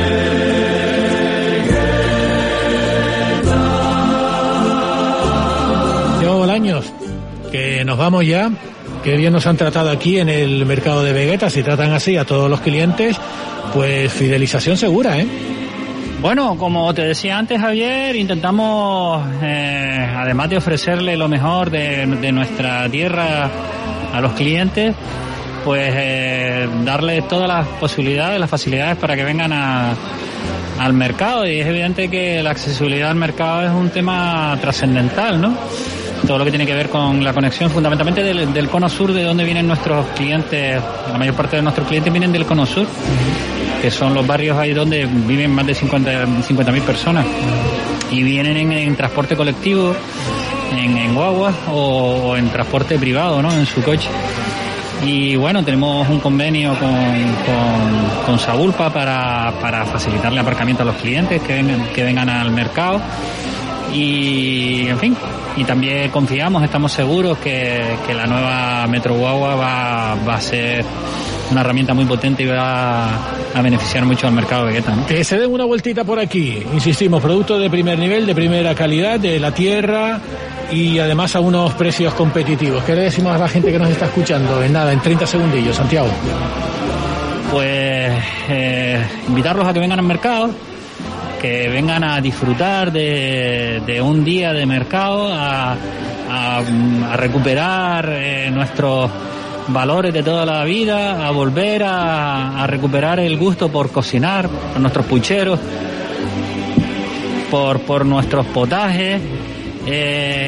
Vegeta. Llevo años que nos vamos ya. Qué bien nos han tratado aquí en el mercado de Vegeta. Si tratan así a todos los clientes, pues fidelización segura, ¿eh? Bueno, como te decía antes, Javier, intentamos, eh, además de ofrecerle lo mejor de, de nuestra tierra a los clientes, pues eh, darles todas las posibilidades, las facilidades para que vengan a, al mercado. Y es evidente que la accesibilidad al mercado es un tema trascendental, ¿no? Todo lo que tiene que ver con la conexión fundamentalmente del, del cono sur, de donde vienen nuestros clientes. La mayor parte de nuestros clientes vienen del cono sur, que son los barrios ahí donde viven más de cincuenta mil personas, y vienen en, en transporte colectivo, en, en guaguas o, o en transporte privado, ¿no? En su coche. Y bueno, tenemos un convenio con, con, con Sabulpa para, para facilitarle aparcamiento a los clientes que vengan, que vengan al mercado. Y en fin, y también confiamos, estamos seguros que, que la nueva Metro Guagua va, va a ser una herramienta muy potente y va a beneficiar mucho al mercado Vegeta, ¿no? Que se den una vueltita por aquí. Insistimos, productos de primer nivel, de primera calidad, de la tierra, y además a unos precios competitivos. ¿Qué le decimos a la gente que nos está escuchando? En nada, en treinta segundillos, Santiago. Pues eh, invitarlos a que vengan al mercado, que vengan a disfrutar de, de un día de mercado, a, a, a recuperar eh, nuestros valores de toda la vida, a volver a, a recuperar el gusto por cocinar, por nuestros pucheros, por, por nuestros potajes. Eh,